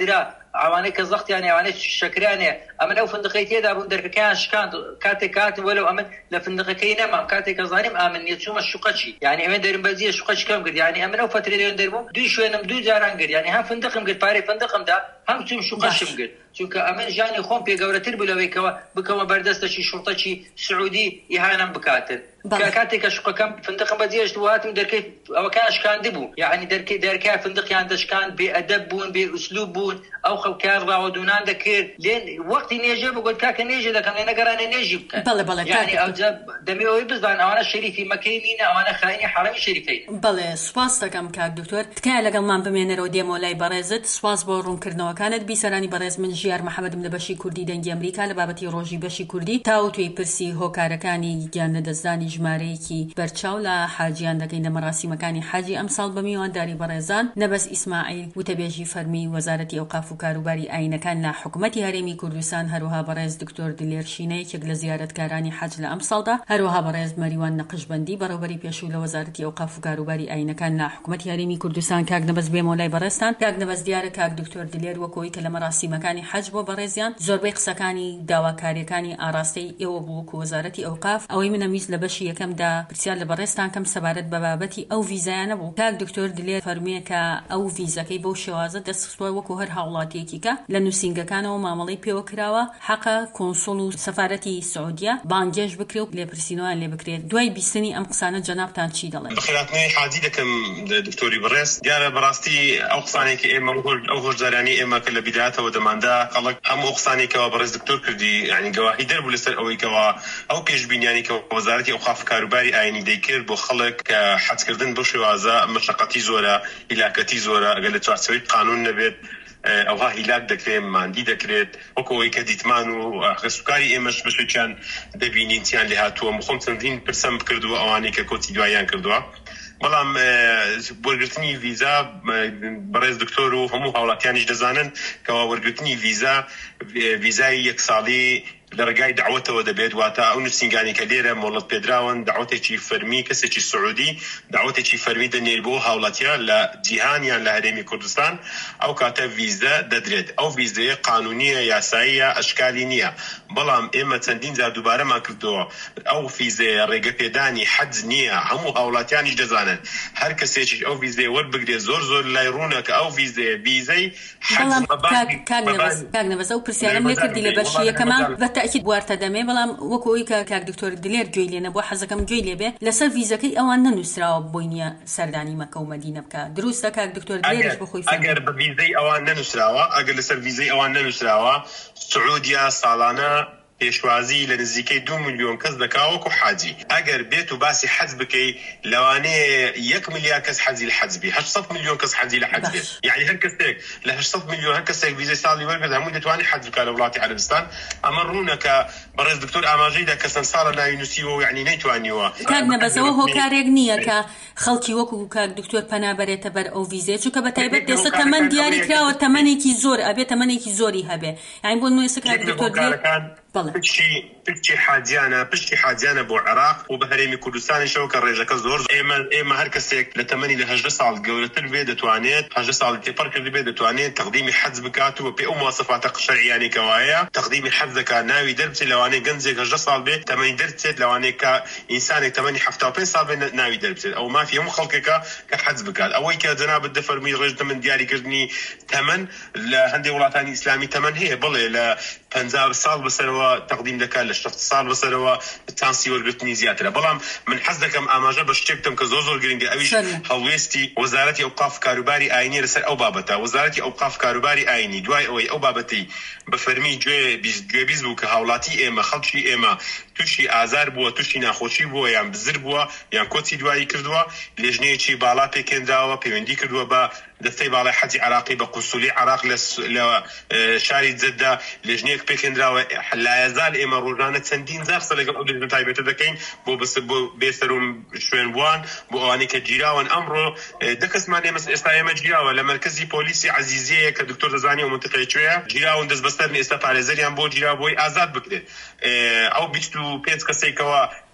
ئەوانەی کە زەختیان ئەوانەی شەکرانێ ئەمن ئەو فندقەی تێدا بوون دەرکەکەیان شکاند کاتێک کاتن وەلو ئەمن لە فندقەکەی نەمام کاتێک کە زانیم ئامن نیە چوومە شوقەچی یعنی ئەمە دەرم بەجێ شوقەچ کەم کرد یعنی ئەمن ئەو فترە لێرە دەربووم دوی شوێنم دوو جاران کرد یعنی هەم فندقم کرد پارەی فندقمدا هەم چوم شوقەشم کرد چونکە ئەمن ژیانی خۆم پێ گەورەتر بوو لەوەیکەوە بکەوە بەردەستەکی شوڕتەکی سعودی ئیهانەم بکاتن کاتێک کە شوقەکەم فندقم بەجێشت و هاتم دەرکەی ئەوەکان شکاندی بوو یعنی دەرکەی دەرکای فندقیان دەشکان بێ ئەدەب بوون بێ ئوسلوب بوون ئەو خەڵکیان ڕاوەدونان دەکرد لێن وەختی نێژێ بگوت کاکە نێژێ دەکەن لێ نەگەرانێ نێژی بکەن بەڵێ بەڵێ یعنی ئەوجا دەمێ ئەوەی بزان ئەوانە شەریفی مەکەی نینە ئەوانە خاینی حەرەمی شەریفەین بەڵێ سوپاس دەکەم کاک دکتۆر تکایە لەگەڵمان بمێنەرەوە دێمەوە لای بەڕێزت سوپاس بۆ ڕوونکردنەوەکانت بیسەرانی بەڕێز من ژیار محەممەدم لە بەشی کوردی دەنگی ئەمریکا لە بابەتی ڕۆژی بەشی کوردی تاوتوی پرسی هۆکارەکانی گیان لەدەستدانی ژمارەیەکی بەرچاو لە حاجیان دەکەین لە مەراسیمەکانی حاجی ئەمساڵ بە میوانداری بەڕێزان نەبەس ئیسماعیل وتەبێژی فەرمی وەزارەتی ئەوقاف و کاروباری ئاینەکان لە حکوومەتی هەرێمی کوردستان هەروەها بەڕێز دکتۆر دلێر شینەیەکێک لە زیارەتکارانی حەج لە ئەمساڵدا هەروەها بەڕێز مەریوان نەقشبەندی بەڕێوەبەری پێشوو لە وەزارەتی ئەوقاف و کاروباری ئاینەکان لە حکوومەتی هەرێمی کوردستان کاک نەبەس بێمەوە لای بەڕێزتان کاک نەبەس دیارە کاک دکتۆر دلێر وەکەوەی کە لە مەراسیمەکانی حەج بۆ بەڕێزیان زۆربەی قسەکانی داواکاریەکانی ئاراستەی ئێوە بوو وەکو وەزارەتی ئەوقاف ئەوەی منەویست لە بەشی یەکەمدا پرسیار لە بەڕێزتان کەم سەبارەت بە بابەتی ئەو ڤیزایانە بوو کاک دکتۆر دلێر فەرموویە کە ئەو ڤیزەکەی بەو شێوازە دەستخستووە وەکو هەر هاوڵاتیەکی کە لە نووسینگەکانەوە مامەڵەی پێوە کراوە حەقە کۆنسۆڵ و سەفارەتی سعودیە بانگێش بکرێ و لێپرسینەوەیان لێ بکرێت دوای بیستنی ئەم قسانە جەنابتان چی دەڵێن؟ بەخێراتنەوەی حاجی دەکەم دکتۆری بەڕێز دیارە بەڕاستی ئەو قسانێکی ئێمە ئەو هۆشدارانی ئێمە کە لە بیدایەتەوە دەماندا خەڵک هەموو قسانێکەوە بەڕێز دکتۆر کردی یعنی گەواهی دەربوو لەسەر ئەوەی کەەوە ئەو پێشبینیانی کە وەزارەتی ئەوقاف و کاروباری ئاینی دەیکرد بۆ خەڵک کە حەجکردن بۆ شێوازە مەشەقەتی زۆرە هیلاکەتی زۆرە ئەگەر لە چوارچەوەی قانون نەبێت ئەوها هیلاک دەکرێت ماندی دەکرێت وەکەوەی کە دیتمان و سوکاری ئێمەش بەشێکیان دەبینین چیان لێ هاتووە مخۆم چەندین پرسەم کردووە ئەوانەی کە کۆچی دواییان کردووە بەڵام وەرگرتنی ڤیزا بەڕێز دکتۆر و هەموو هاوڵاتیانیش دەزانن کەوا وەرگرتنی ڤیزا ڤیزای یەک ساڵی لە ڕێگای دعوەتەوە دەبێت واتە ئەو نووسینگانی کە لێرە مۆڵەت پێدراون دعوەتێکی فەرمی کەسێکی سعودی دعوەتێکی فەرمی دەنێر بۆ هاوڵاتیان لە جیهانیان لە هەرێمی کوردستان ئەو کاتە ڤیزە دەدرێت ئەو ڤیزەیە قانونیە یاساییە ئەشکالی نییە بەڵام ئێمە چەندین جار دووبارەمان کردەوە ئەو ڤیزەیە ڕێگە پێدانی حەج نییە هەموو هاوڵاتیانیش دەزانن هەر کەسێکیش ئەو ڤیزەیە وەربگرێ زۆر زۆر لای ڕوونە کە ئەو ڤیزەیە ڤیزەی حەج کاک نەبەس ئەو پرسیارەم لێ کردی لە بەشی یەکەمە تأكيد بوارتە دەمێ بەڵام وەکەوەی کە کاک دکتۆر دلێر گوێی لێ نەبووە حەزەکەم گوێی لێبێ لەسەر ڤیزەکەی ئەوان نەنووسراوە بۆی نییە سەردانی مەکە و مەدینە بکە دروستە کاک دکتۆر دلێرش بخۆی ئەگەر بە ڤیزەی ئەوان نەنووسراوە ئەگەر لەسەر ڤیزەی ئەوان نەنووسراوە سعودیا ساڵانە پێشوازی لە نزیکەی دو میلیۆن کەس دەکاوەکو حاجی ئەگەر بێت و باسی حەج بکەی لەوانەیە یەک ملیار کەس حەجی لە حەج بێ هەشت میلیۆن کەس حەجی لە حەج بێت یعنی هەر کەسێک لە هەشت میلیۆن هەر کەسێک ڤیزەی ساڵی وەرگرت هەموو دەتوانێت حەج بکات لە وڵاتی عەرەبستان ئەمە ڕوونە کە بەڕێز دکتۆر ئاماژەیدا کە چەند ساڵە ناوی نووسیوە و یعنی نەیتوانیوە کاک نەبەسەوە هۆکارێک نییە کە خەڵکی وەکو کاک دکتۆر پەنا بەرێتە بەر ئەو ڤیزەیە چونکە بەتایبەت ئێستا تەمەن دیاری کراوە تەمەنێکی زۆر ئەبێ تەمەنێکی زۆری هەبێ یعنی بۆ نمونە ئێستا کاک دکتۆر پشتی حاجیانە پشتی حاجیانە بۆ عێراق و بە هەرێمی کوردستانیشەوە کە ڕێژەکە زۆر ئێمە ئێمە هەر کەسێک لە تەمەنی لە هەژدە ساڵ گەورەتر بێ دەتوانێت هەژدە ساڵی تێپەڕ کرد بێ دەتوانێت تەقدیمی حەج بکات و پێ ئەو مواصفاتە شەرعیانی کەوایە تەقدیمی حەج دەکات ناوی دەربچێت لەوانەیە گەنجێک هەژدە ساڵ بێ تەمەنی دەرچێت لەوانەیە کە ئینسانێک تەمەنی هەفتاد و پێنج ساڵ بێ ناوی دەربچێت ئەو مافی هەموو خەڵکێکە کە حەج بکات ئەوەی کە جەنابەت دەفەرمی ڕێژ تەمەن دیاریکردنی تەمەن لە هەندێک وڵاتانی ئیسلامی تەمەن هەیە بڵێ لە پەنجا ساڵ بەسەرەوە تەقدیم دەکات لە شەفت ساڵ بەسەرەوە چانسی وەرگرتنی زیاترە بەڵام من حەز دەکەم ئاماژە بە شتێک بکەم کە زۆر زۆر گرنگە ئەویش هەڵوێستی وەزارەتی ئەوقاف کاروباری ئاینی لەسەر ئەو بابەتە وەزارەتی ئەوقاف کاروباری ئاینی دوای ئەوەی ئەو بابەتی بە فەرمی گوێبیست بوو کە هاوڵاتی ئێمە خەڵکی ئێمە تووشی ئازار بووە تووشی ناخۆشی بووە یان بزر بووە یان کۆچی دوایی کردووە لێژنەیەکی باڵا پێکێنراوە پەیوەندی کردووە بە دەستەی باڵای حەجی عراقی بە قونسولی عراق لە شاری جەددا لێژنەیەک پێکێنراوە لایەزال ئێمە ڕۆژانە چەندین زار سەر لەگەڵ ئەو لێژنە تایبەتە دەکەین بۆ بۆ بێسەر و شوێن بووان بۆ ئەوانەی کە گیراون ئەمڕۆ دەکەسمان ئێمە ئێستا ئێمە گیراوە لە مەرکەزی پۆلیسی عەزیزیەیە کە دکتۆر دەزانی و منتیقەی کوێیە گیراون دەست بەسەر ئێستا پارێزەریان بۆ گیرا بۆی ئازاد بکرێت ئەو بیست و پێنج کەسێکەوە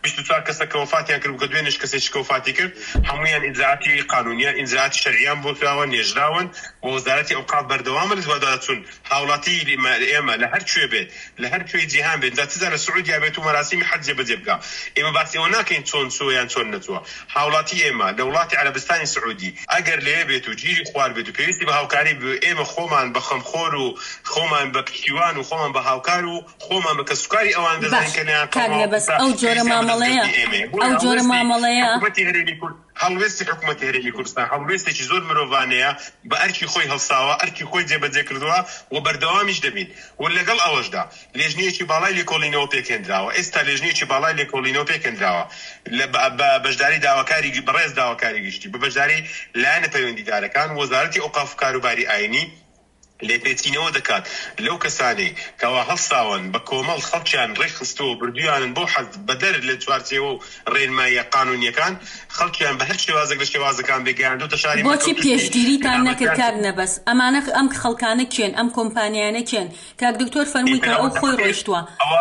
بیست و چوار کەسە کە وفاتیان کرد کە دوێنێش کەسێکی کە وفاتی کرد هەموویان ئینزاعاتی قانونیان ئینزاعاتی شەرعیان بۆ کراوە نێژراون و وەزارەتی ئەوقاف بەردەوامە لە دووادات چوون هاوڵاتی ئێمە لە هەر کوێ بێت لە هەر کوێی جیهان بێت دەتزانە سعودیا بێت و مەراسیمی حەج جێبەجێ بکا ئێمە باسی ئەوە ناکەین چۆن چووە یان چۆن نەچووە هاوڵاتی ئێمە لە وڵاتی عەرەبستانی سعودی ئەگەر لێ بێت و گیری خوار بێت و پێویستی بە هاوکاری ئێمە خۆمان بە خەمخۆر و خۆمان بە پشتیوان و خۆمان بە هاوکار و خۆمان بە کەسوکاری ئەوان دەزانین کە بەس ئەو جۆرە مامەڵەیە ئەو جۆرە مامەڵەیە هەڵوێستی حکوومەتی هەرێمی کوردستان هەڵوێستێکی زۆر مرۆڤانەیە بە ئەرکی خۆی هەڵساوە ئەرکی خۆی جێبەجێ کردووە و بەردەوامیش دەبین و لەگەڵ ئەوەشدا لێژنەیەکی باڵای لێکۆڵینەوە پێکهێنراوە ئێستا لێژنەیەکی باڵای لێکۆڵینەوە پێکهێنراوە بە بەشداری داواکاری بەڕێز داواکاری گشتی بە بەشداری لایەنە پەیوەندیدارەکان وەزارەتی ئۆقاف و کاروباری ئاینی لێپێچینەوە دەکات لەو کەسانەی کەوا هەڵساون بە کۆمەڵ خەڵکیان ڕێکخستەوە بردویانن بۆ حەز بەدەر لە چوارچێوە و ڕێنماییە قانونیەکان خەڵکیان بە هەر شێوازێک لە شێوازەکان بێگەیاندوتە شاری بۆچی پێشگیریتان نەکرد کار نەبەس ئەمانە ئەم خەڵکانە کێن ئەم کۆمپانیانە کێن کاک دکتۆر فەرمووی کە ئەو خۆی ڕۆیشتووە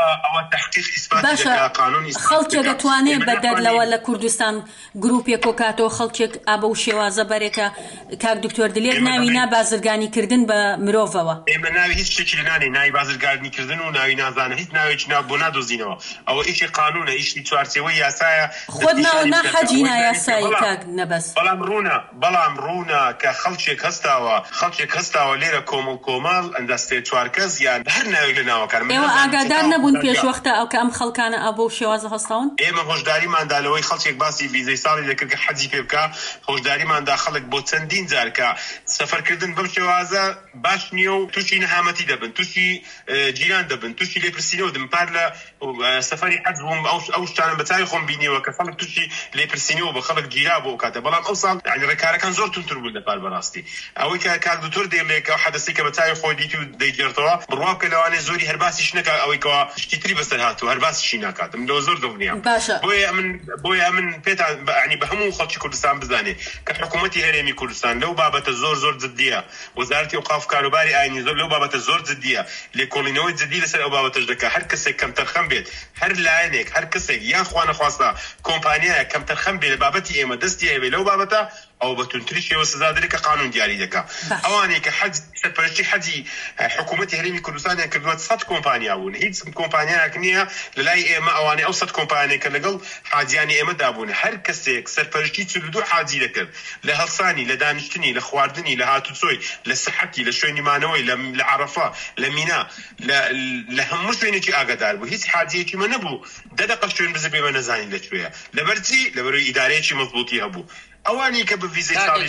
باشە خەڵکێک دەتوانێت بەدەر لەوە لە کوردستان گروپێک کۆکاتەوە خەڵکێک ئابە و شێوازە بەرێکە کاک دکتۆر دلێت ناوی نا بازرگانیکردن بە مرۆڤەوە ئێمە ناوی هیچ شتێکی نانێ ناوی بازرگانیکردن و ناوی نازانە هیچ ناوێکی ناو بۆ نادۆزینەوە ئەوە ئیشی قانونە ئیشی چوارچێوەی یاسایە خۆت ناوە ناحەجی نایاسایی کاک نەبەس بەڵام ڕوونە بەڵام ڕوونە کە خەڵکێک هەستاوە خەڵکێک هەستاوە لێرە کۆمەڵ کۆمەڵ ئەندەستێ چوار کەس یان هەر ناوێک لە ناوەکان ئێوە ئاگادار نەبوون پێشوەختە ئەو کە ئەم خەڵکانە ئەبە و شێوازە هەستاون ئێمە هۆشداریماندا لەوەی خەڵکێک باسی ڤیزەی ساڵی دەکرد کە حەجی پێ بکە هۆشداریماندا خەڵک بۆ چەندین جار کە سەفەرکردن بەم شێوازە باش نییە و تووشی نەهامەتی دەبن تووشی جیران دەبن تووشی لێپرسینەوە دەبن پار لە سەفەری حەج بووم ئەو شتانە بەچاوی خۆم بینیوە کە خەڵک تووشی لێپرسینەوە بە خەڵک گیرا بۆ کاتە بەڵام ئەو ساڵ یعنی ڕێکارەکان زۆر تونتر بوون لەپار بەڕاستی ئەوەی کە کاک دکتۆر دێڵێک ئەو حەدەسی کە بەچاوی خۆی دیتی و دەیگێڕتەوە بڕوا بکە لەوانەیە زۆری هەر باسیش نەکا ئەوەی کەوا شتی تری بەسەر هاتووە هەر باسیشی ناکاتم لەوە زۆر دڵنیام بۆیە من بۆیە من پێتان یعنی بە هەموو خەڵکی کوردستان بزانێ کە حکوومەتی هەرێمی کوردستان لەو بابەتە زۆر زۆر جددیە وەزارەتی ئۆقاف و کاروباری ئاینی زۆر لەو بابەتە زۆر جددیە لێکۆڵینەوەی جددی لەسەر ئەو بابەتەش دەکات هەر کەسێک کەم تەرخەم بێت هەر لایەنێک هەر کەسێک یان خوا نەخواستا کۆمپانیایە کەم تەرخەم بێت لە بابەتی ئێمە دەستی هەبێت لەو بابەتە ئەو بە تونتری شێوە سزا دەرێت کە قانون دیاری دەکات ئەوانەی کە حەج سەرپەرشتی حەجی حکوومەتی هەرێمی کوردستانیان کردووە سەد کۆمپانیا بوون هیچ کۆمپانیایەک نییە لەلای ئێمە ئەوانەی ئەو سەد کۆمپانیای کە لەگەڵ حاجیانی ئێمەدا بوون هەر کەسێک سەرپەرشتی چل و دوو حاجی دەکرد لە هەڵسانی لە دانیشتنی لە خواردنی لە هاتوچۆی لە سەحەتی لە شوێنی مانەوەی لە عەرەفە لە مینا لە هەموو شوێنێکی ئاگادار بوو هیچ حاجیەکی مە نەبوو دەدەقە شوێن بزە بێمە نەزانی لەکوێیە لەبەرچی لەبەرەوەی ئیدارەیەکی مەزبوطی هەبوو ئەوانی کە بە ڤیزەی ساڵی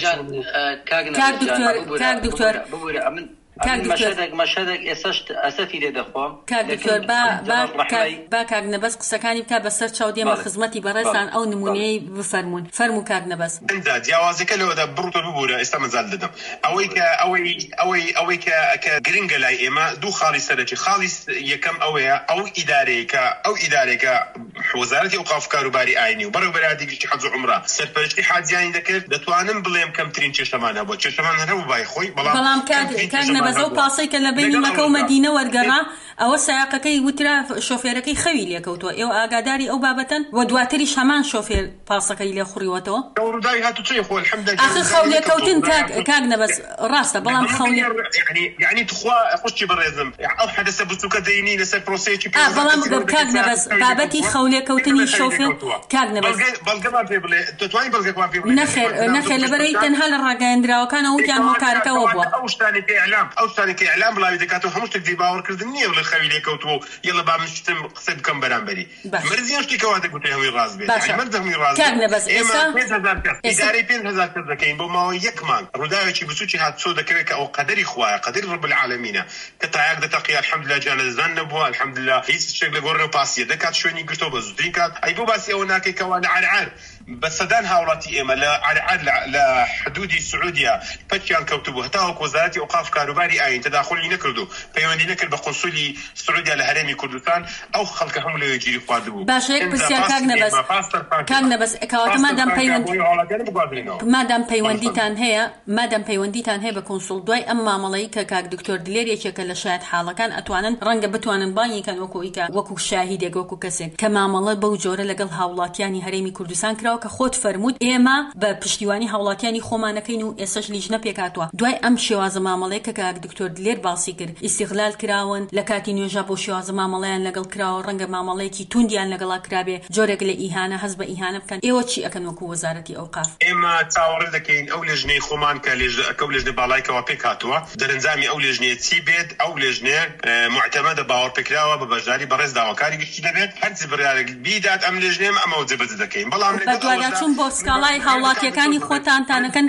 کاک دکتۆر مەشهدێک مەشهدێک ئێسش ئەسەفی لێ دەخۆم کاک دکتۆر با کاک نەبەس قسەکانی بکات بەسەر چاودێمە خزمەتی بەڕێزان ئەو نمونەی بفەرمونون فەرموو کاک نەبەس جیاوازەکە لەوەدا بڕتۆ ببوورە ئێستا مەجال دەدەم ئەوەی کە ئەوەی ئەوەی ئەوەی کە گرنگە لای ئێمە دوو خاڵی سەرەکی خاڵی یەکەم ئەوەیە ئەو ئیدارەیەکە ئەو ئیدارێکە وەزارەتی ئۆقاف و کاروباری ئاینی و بەڕێوەبەری گشتی حەج و عومرە سەرپەرشتی حاجیانی دەکرد دەتوانم بڵێم کەمترین کێشەمان هەبووە کێشەمان هەبوو بای خۆی بەڵام کاک نەبەس ئەو پاسەی کە لە بینی مەکە و مەدینە وەرگەڕا ئەوە سایاقەکەی وترا شۆفێرەکەی خەوی لێکەوتووە ئێوە ئاگاداری ئەو بابەتەن و دواتریش هەمان شۆفێر پاسەکەی لێ خوڕیوەتەوە ڕووداوی هاتوچۆی خۆ الحەمدلله ئاخر خەو لێکەوتن کاک نەبەس ڕاستە بەڵام خەو یعنی تخوا خوشتی بەڕێزم ئەو حەدەسە بچووکە دەینی لەسەر پرۆسەیەکی بەڵام کاک نەبەس بابەتی خەو لێکەوتنی شۆفێر کاک نەبەس بەڵگەمان پێ بڵێ دەتوانین بەڵگەمان پێ بڵێ نەخێر نەخێر لەبەرەوەی تەنها لە ڕاگەیاندراوەکانە وتیان هۆکارەکەەوە بووە ئەو شتانێکی ئەعلام ئەو شتانێکی ئەعلام بڵاوی دەکاتەوە هەموو شتێک باوەڕکردن نییە لە خەوی لێکەوتووە یەڵە با من شتم قسە بکەم بەرامبەری مرزیان شتی کەواتە گوتەی هەمووی ڕاست بێت مرد هەمووی ڕاست ئێمە پێنج هەزار کەس ئیدارەی پێنج هەزار کەس دەکەین بۆ ماوەی یەک مانگ ڕووداوێکی بچووکی هاتوچۆ دەکەوێت کە ئەو قەدەری خوایە قەدەری ڕەب العالەمینە کە تایاک دەتەقی الحەمدلله جانەزدان نەبووە الحەمدلله هیچ شتێک لە گۆڕەوە پاسیە دەکات شوێنی گرتەوە بە زووترین کات ئەی بۆ باسی ئەوە ناکەی کەوا لە عەرعەر بەسەدان هاوڵاتی ئێمە لە عەرعەر لە حدودی سعودیا پەچیان کەوتبوو هەتا وەک وەزارەتی ئۆقاف کاروباری ئاین تەداخلی نەکردو پەیوەندی نەکرد بە قونسولی سعودیا لە هەرێمی کوردستان ئەو خەڵکە هەموو لەوێ گیری خواردبوو. باشە یەک پرسیار کاک نەبەس کاک نەبەس کەواتە مادام پەیوەندی مادام پەیوەندیتان هەیە مادام پەیوەندیتان هەیە بە کۆنسوڵ دوای ئەم مامەڵەیی کە کاک دکتۆر دلێر یەکێکە لە شایەت حاڵەکان ئەتوانن ڕەنگە بتوانن بانیکەن وەکو ئیکە وەکو شاهیدێک وەکو کەسێک کە مامەڵە بەو جۆرە لەگەڵ هاوڵاتیانی هەرێمی کوردستان کراوە کە خۆت فەرمووت ئێمە بە پشتیوانی هاوڵاتیانی خۆمانەکەین و ئێستاش لیژنە پێکاتوە. دوای ئەم شێوازە مامەڵەیە کە کاک دکتۆر دلێر باسی کرد ئیستیغلال کراون لە کاتی نوێژە بۆ شێوازە مامەڵەیان لەگەڵ کراوە ڕەنگە مامەڵەیەکی توندیان لەگەڵا کرابێ جۆرێک لە ئیهانە هەست بە ئیهانە بکەن. ئێوە چی ئەکەن وەکو وەزارەتی ئەوقاف؟ ئێمە چاوەڕێ دەکەین ئەو لێژنەی خۆمان کە ئەو لێژنە باڵایکەوە پێک هاتووە دەرەنجامی ئەو لێژنەیە چی بێت ئەو لێژنەیە معتەمەدە باوەڕ پێکراوە بە بەشداری بەڕێز داواکاری گشتی دەبێت هەرچی بڕیارێک بیدات ئەم لێژنەیە ئەمە جەبەجە دەکەین. بەڵام بە دوواداچوون بۆ سکاڵای هاوڵاتیەکانی خۆتانتانەکەن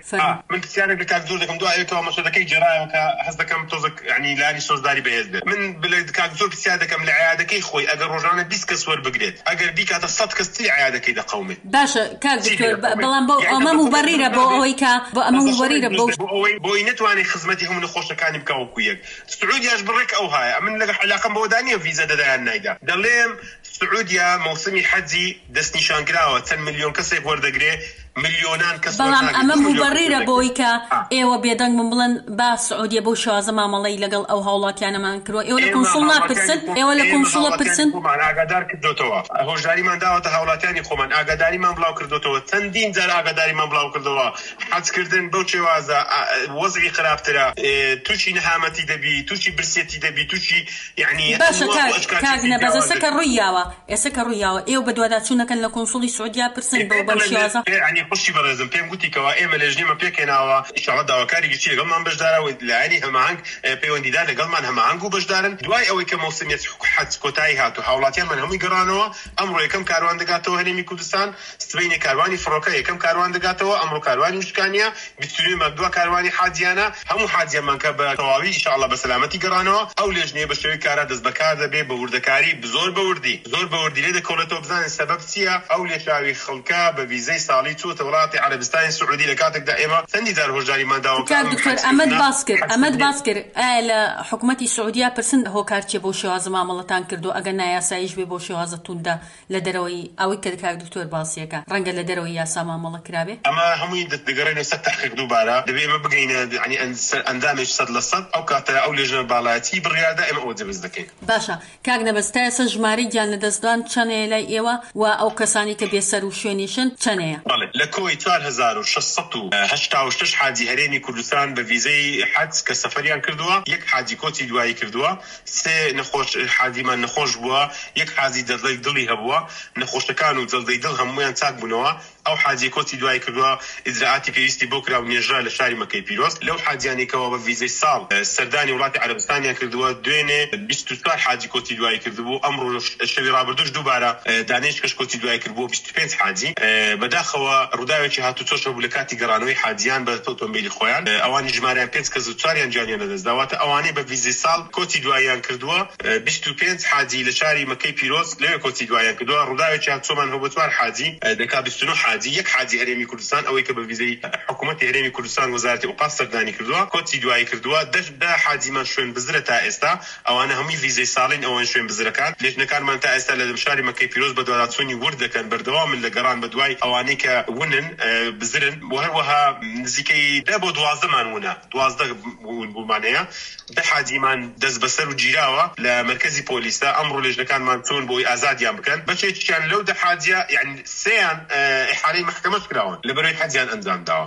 من پرسیارێک لە کاک زۆر دەکەم دوایەوە مەسودەکەی جێڕایەوە کە هەست دەکەم تۆزێک یعنی لانی سۆزداری بەهێز بێت. من بڵێ کاک زۆر پرسیار دەکەم لە عیادەکەی خۆی ئەگەر ڕۆژانە بیست کەس وەربگرێت ئەگەر بیکاتە سەد کەس چی عیادەکەی دەقەومێت؟ باشە کاک دکتۆر بەڵام بۆ ئەمە موبەڕیرە بۆ ئەوەی کە بۆ ئەمە موبەڕیرە بۆ ئەوەی بۆی نەتوانێت خزمەتی هەموو نەخۆشەکانی بکە وەکو یەک. سعودیاش بڕێک ئەو هایە من لەگە علاقەم بەوەدا نییە ڤیزە دەدایان نایدا. دەڵێم سعودیا موسمی حەجی دەستنیشانکراوە چەند ملیۆن کەسێک وەردەگرێ ملیۆنان کەس. بەڵام ئەمە موبەڕیرە بۆی کە ئێوە بێدەنگ من بڵێن با سعودیە بۆ شێوازە مامەڵەی لەگەڵ ئەو هاوڵاتیانەمان کردووە ئێوە لە کۆنسوڵ ناپرسن ئێوە لە کۆنسوڵە پرسن ئاگادار کردوتەوە هۆژداریمان داوەتە هاوڵاتیانی خۆمان ئاگاداریمان بڵاو کردوتەوە چەندین جار ئاگاداریمان بڵاو کردەوە حەجکردن بەو شێوازە وەزعی خراپترە تووشی نەهامەتی دەبی تووشی برسێتی دەبی تووشی یعنی باشە کاک نەبەز ئێستا کە ڕوویاوە ئێستا کە ڕوویاوە ئێوە بە دوواداچوونەکەن لە کۆنسوڵی سعودیا پرسن بۆ بەم شێوازە خوشی بەڕێزم پێم گوتی کەوا ئێمە لێژنێمە پێکێناوە ئینشاڵڵا داواکاری گشتی لەگەڵمان بەشدارەوە لایەنی هەماهەنگ پەیوەندیدار لەگەڵمان هەماهەنگ و بەشدارن. دوای ئەوەی کە موسمیت حەج کۆتایی هاتو هاوڵاتیانمان هەمووی گەڕانەوە ئەمڕۆ یەکەم کاروان دەگاتەوە هەرێمی کوردستان سبەینی کاروانی فڕۆکە یەکەم کاروان دەگاتەوە ئەمڕۆ کاروانی وشکانیە بیست و نوێ مانگ دووە کاروانی حاجیانە هەموو حاجیانمان کە بە تەواوی ئینشاڵڵا بە سەلامەتی گەڕانەوە ئەو لێژنەیە بە شێوەی کارا دەست بەکار دەبێ بە وردەکاری زۆر بەوردی زۆر بەوردی لێ دەکەوێتەوە بزانن سەبەب چییە ئەو لێشاوی خەڵکە بە ڤیزەی ساڵی چووەتە وڵاتی عەرەبستانی سعودی لە کاتێکدا ئێمە چەندی جار هۆژاریمان داوە. کاک دکتۆر ئەمەد باس کرد ئەمەد باس کرد ئایا لە حکوومەتی سعودیا پرسن هۆکارچێ بۆ شێوازە مامەڵەتان کردو ئەگەر نایاساییش بێ بۆ شێوازە توندە لە دەرەوەی ئەوەی کە کاک دکتۆر باسیەکە ڕەنگە لە دەرەوەی یاسا مامەڵە کرابێ ئەمە هەمووی دەگەڕێنە سەر تەحقیق دووبارە دەبێ ئێمە بگەینە ینی ئەندامێک سەد لە سەد ئەو کاتە ئەو لێژنە باڵایەتی بڕیاردا ئێمە ئەوە جەبەجە دەکەین. باشە کاک نەبەس تا ئێستا ژمارەی گیان لەدەستدان چەندەیە لای ئێوە و ئەو کەسانی کە بێسەر و شوێنیشن چەندەیە؟ بەڵێ لە کۆی چوار هەزار و شەش سەد و هەشتا و شەش حاجی هەرێمی کوردستان بە ڤیزەی حەج کە سەفەریان کردووە یەک حاجی کۆچی دوایی کردووە سێ نەخۆش حاجیمان نەخۆش بووە یەک حاجی دەڵی دڵی هەبووە نەخۆشەکان و جەڵدەی دڵ هەمویان چاک بوونەوە ئەو حاجی کۆچی دوایی کردووە ئیجراعاتی پێویستی بۆ کرا و نێژرا لە شاری مەکەی پیرۆز لەو حاجیانێکەوە بە ڤیزەی ساڵ سەردانی وڵاتی عەرەبستانیان کردووە دوێنێ بیست و چوار حاجی کۆچی دوایی کردبوو ئەمڕۆ شەوی ڕابردوش دووبارە دانێش کەش کۆچی دوایی کردبووە بیست و پێنج حاجی بەداخەوە ڕووداوێکی هاتوو چۆشە بوو لە کاتی گەڕانەوەی حاجیان بە ئۆتۆمبیلی خۆیان ئەوانی ژمارەیان پێنج کەس و چواریان گیانیان لەدەستداواتە ئەوانەی بە ڤیزەی ساڵ کۆچی دواییان کردووە بیست و پێنج حاجی لە شاری مەکەی پیرۆز لەوێ کۆچی دواییان کردووە ڕووداوێکی هاتوومان هەبوو چوار حاجی دەکا بیست و نۆ حاجی یەک حاجی هەرێمی کوردستان ئەوەی کە بە ڤیزەی حکوومەتی هەرێمی کوردستان وەزارەتی ئەوقاف سەردانی کردووە کۆچی دوایی کردووە دە حاجیمان شوێن بزرە تا ئێستا ئەوانە هەمووی ڤیزەی ساڵین ئەوان شوێن بزرەکان لێژنەکانمان تا ئێستا لە شاری مەکەی پیرۆز بە دوواداچوونی ورد دەکەن بەردەوامن لە گەڕان بە دوای ئەوانەی کە ونن بزرن بۆ هەروەها نزیکەی دە بۆ دوازدەمان وونە دوازدە بوومانەیە دە حاجیمان دەست بەسەر و گیراوە لە مەرکەزی پۆلیسە ئەمڕۆ لێژنەکانمان چۆن بۆی ئازادیان بکەن بەچێکیان لەو دە حاجیە یعنی سێیان ئیحالەی مەحکەمەش کراون لە بەرەوەی حەجیان ئەنجام داوە.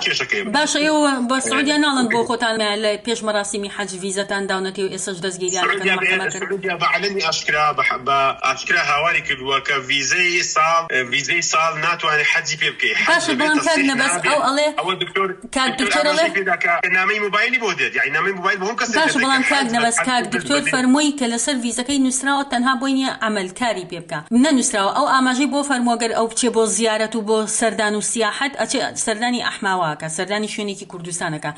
باشە ئێوە بە سعودیا ناڵن بۆ خۆتان لە پێش مەراسیمی حەج ڤیزەتان داونەتی و ئێستاش دەستگیریان سعودیا بە عەلەمی ئاشکرا بە ئاشکرا هاواری کردووە کە ڤیزەی ساڵ ڤیزەی ساڵ ناتوانێت حەجی پێ بکەی. باشە بەڵام کاک نەبەس ئەو ئەڵێ ئەوە دکتۆر کاک دکتۆر ئەڵێ نامەی موبایلی بۆ دێت یعنی نامەی موبایل بۆ هەم کەس باشە بەڵام کاک نەبەس کاک دکتۆر فەرمووی کە لەسەر ڤیزەکەی نووسراوە تەنها بۆی نییە عەمەلکاری پێ بکە نەنووسراوە ئەو ئاماژەی بۆ فەرمووەگەر ئەو بچێ بۆ زیارەت و هاتوو بۆ سەردان و سیاحەت ئەچێ سەردانی ئەحماواکە سەردانی شوێنێکی کوردستانەکە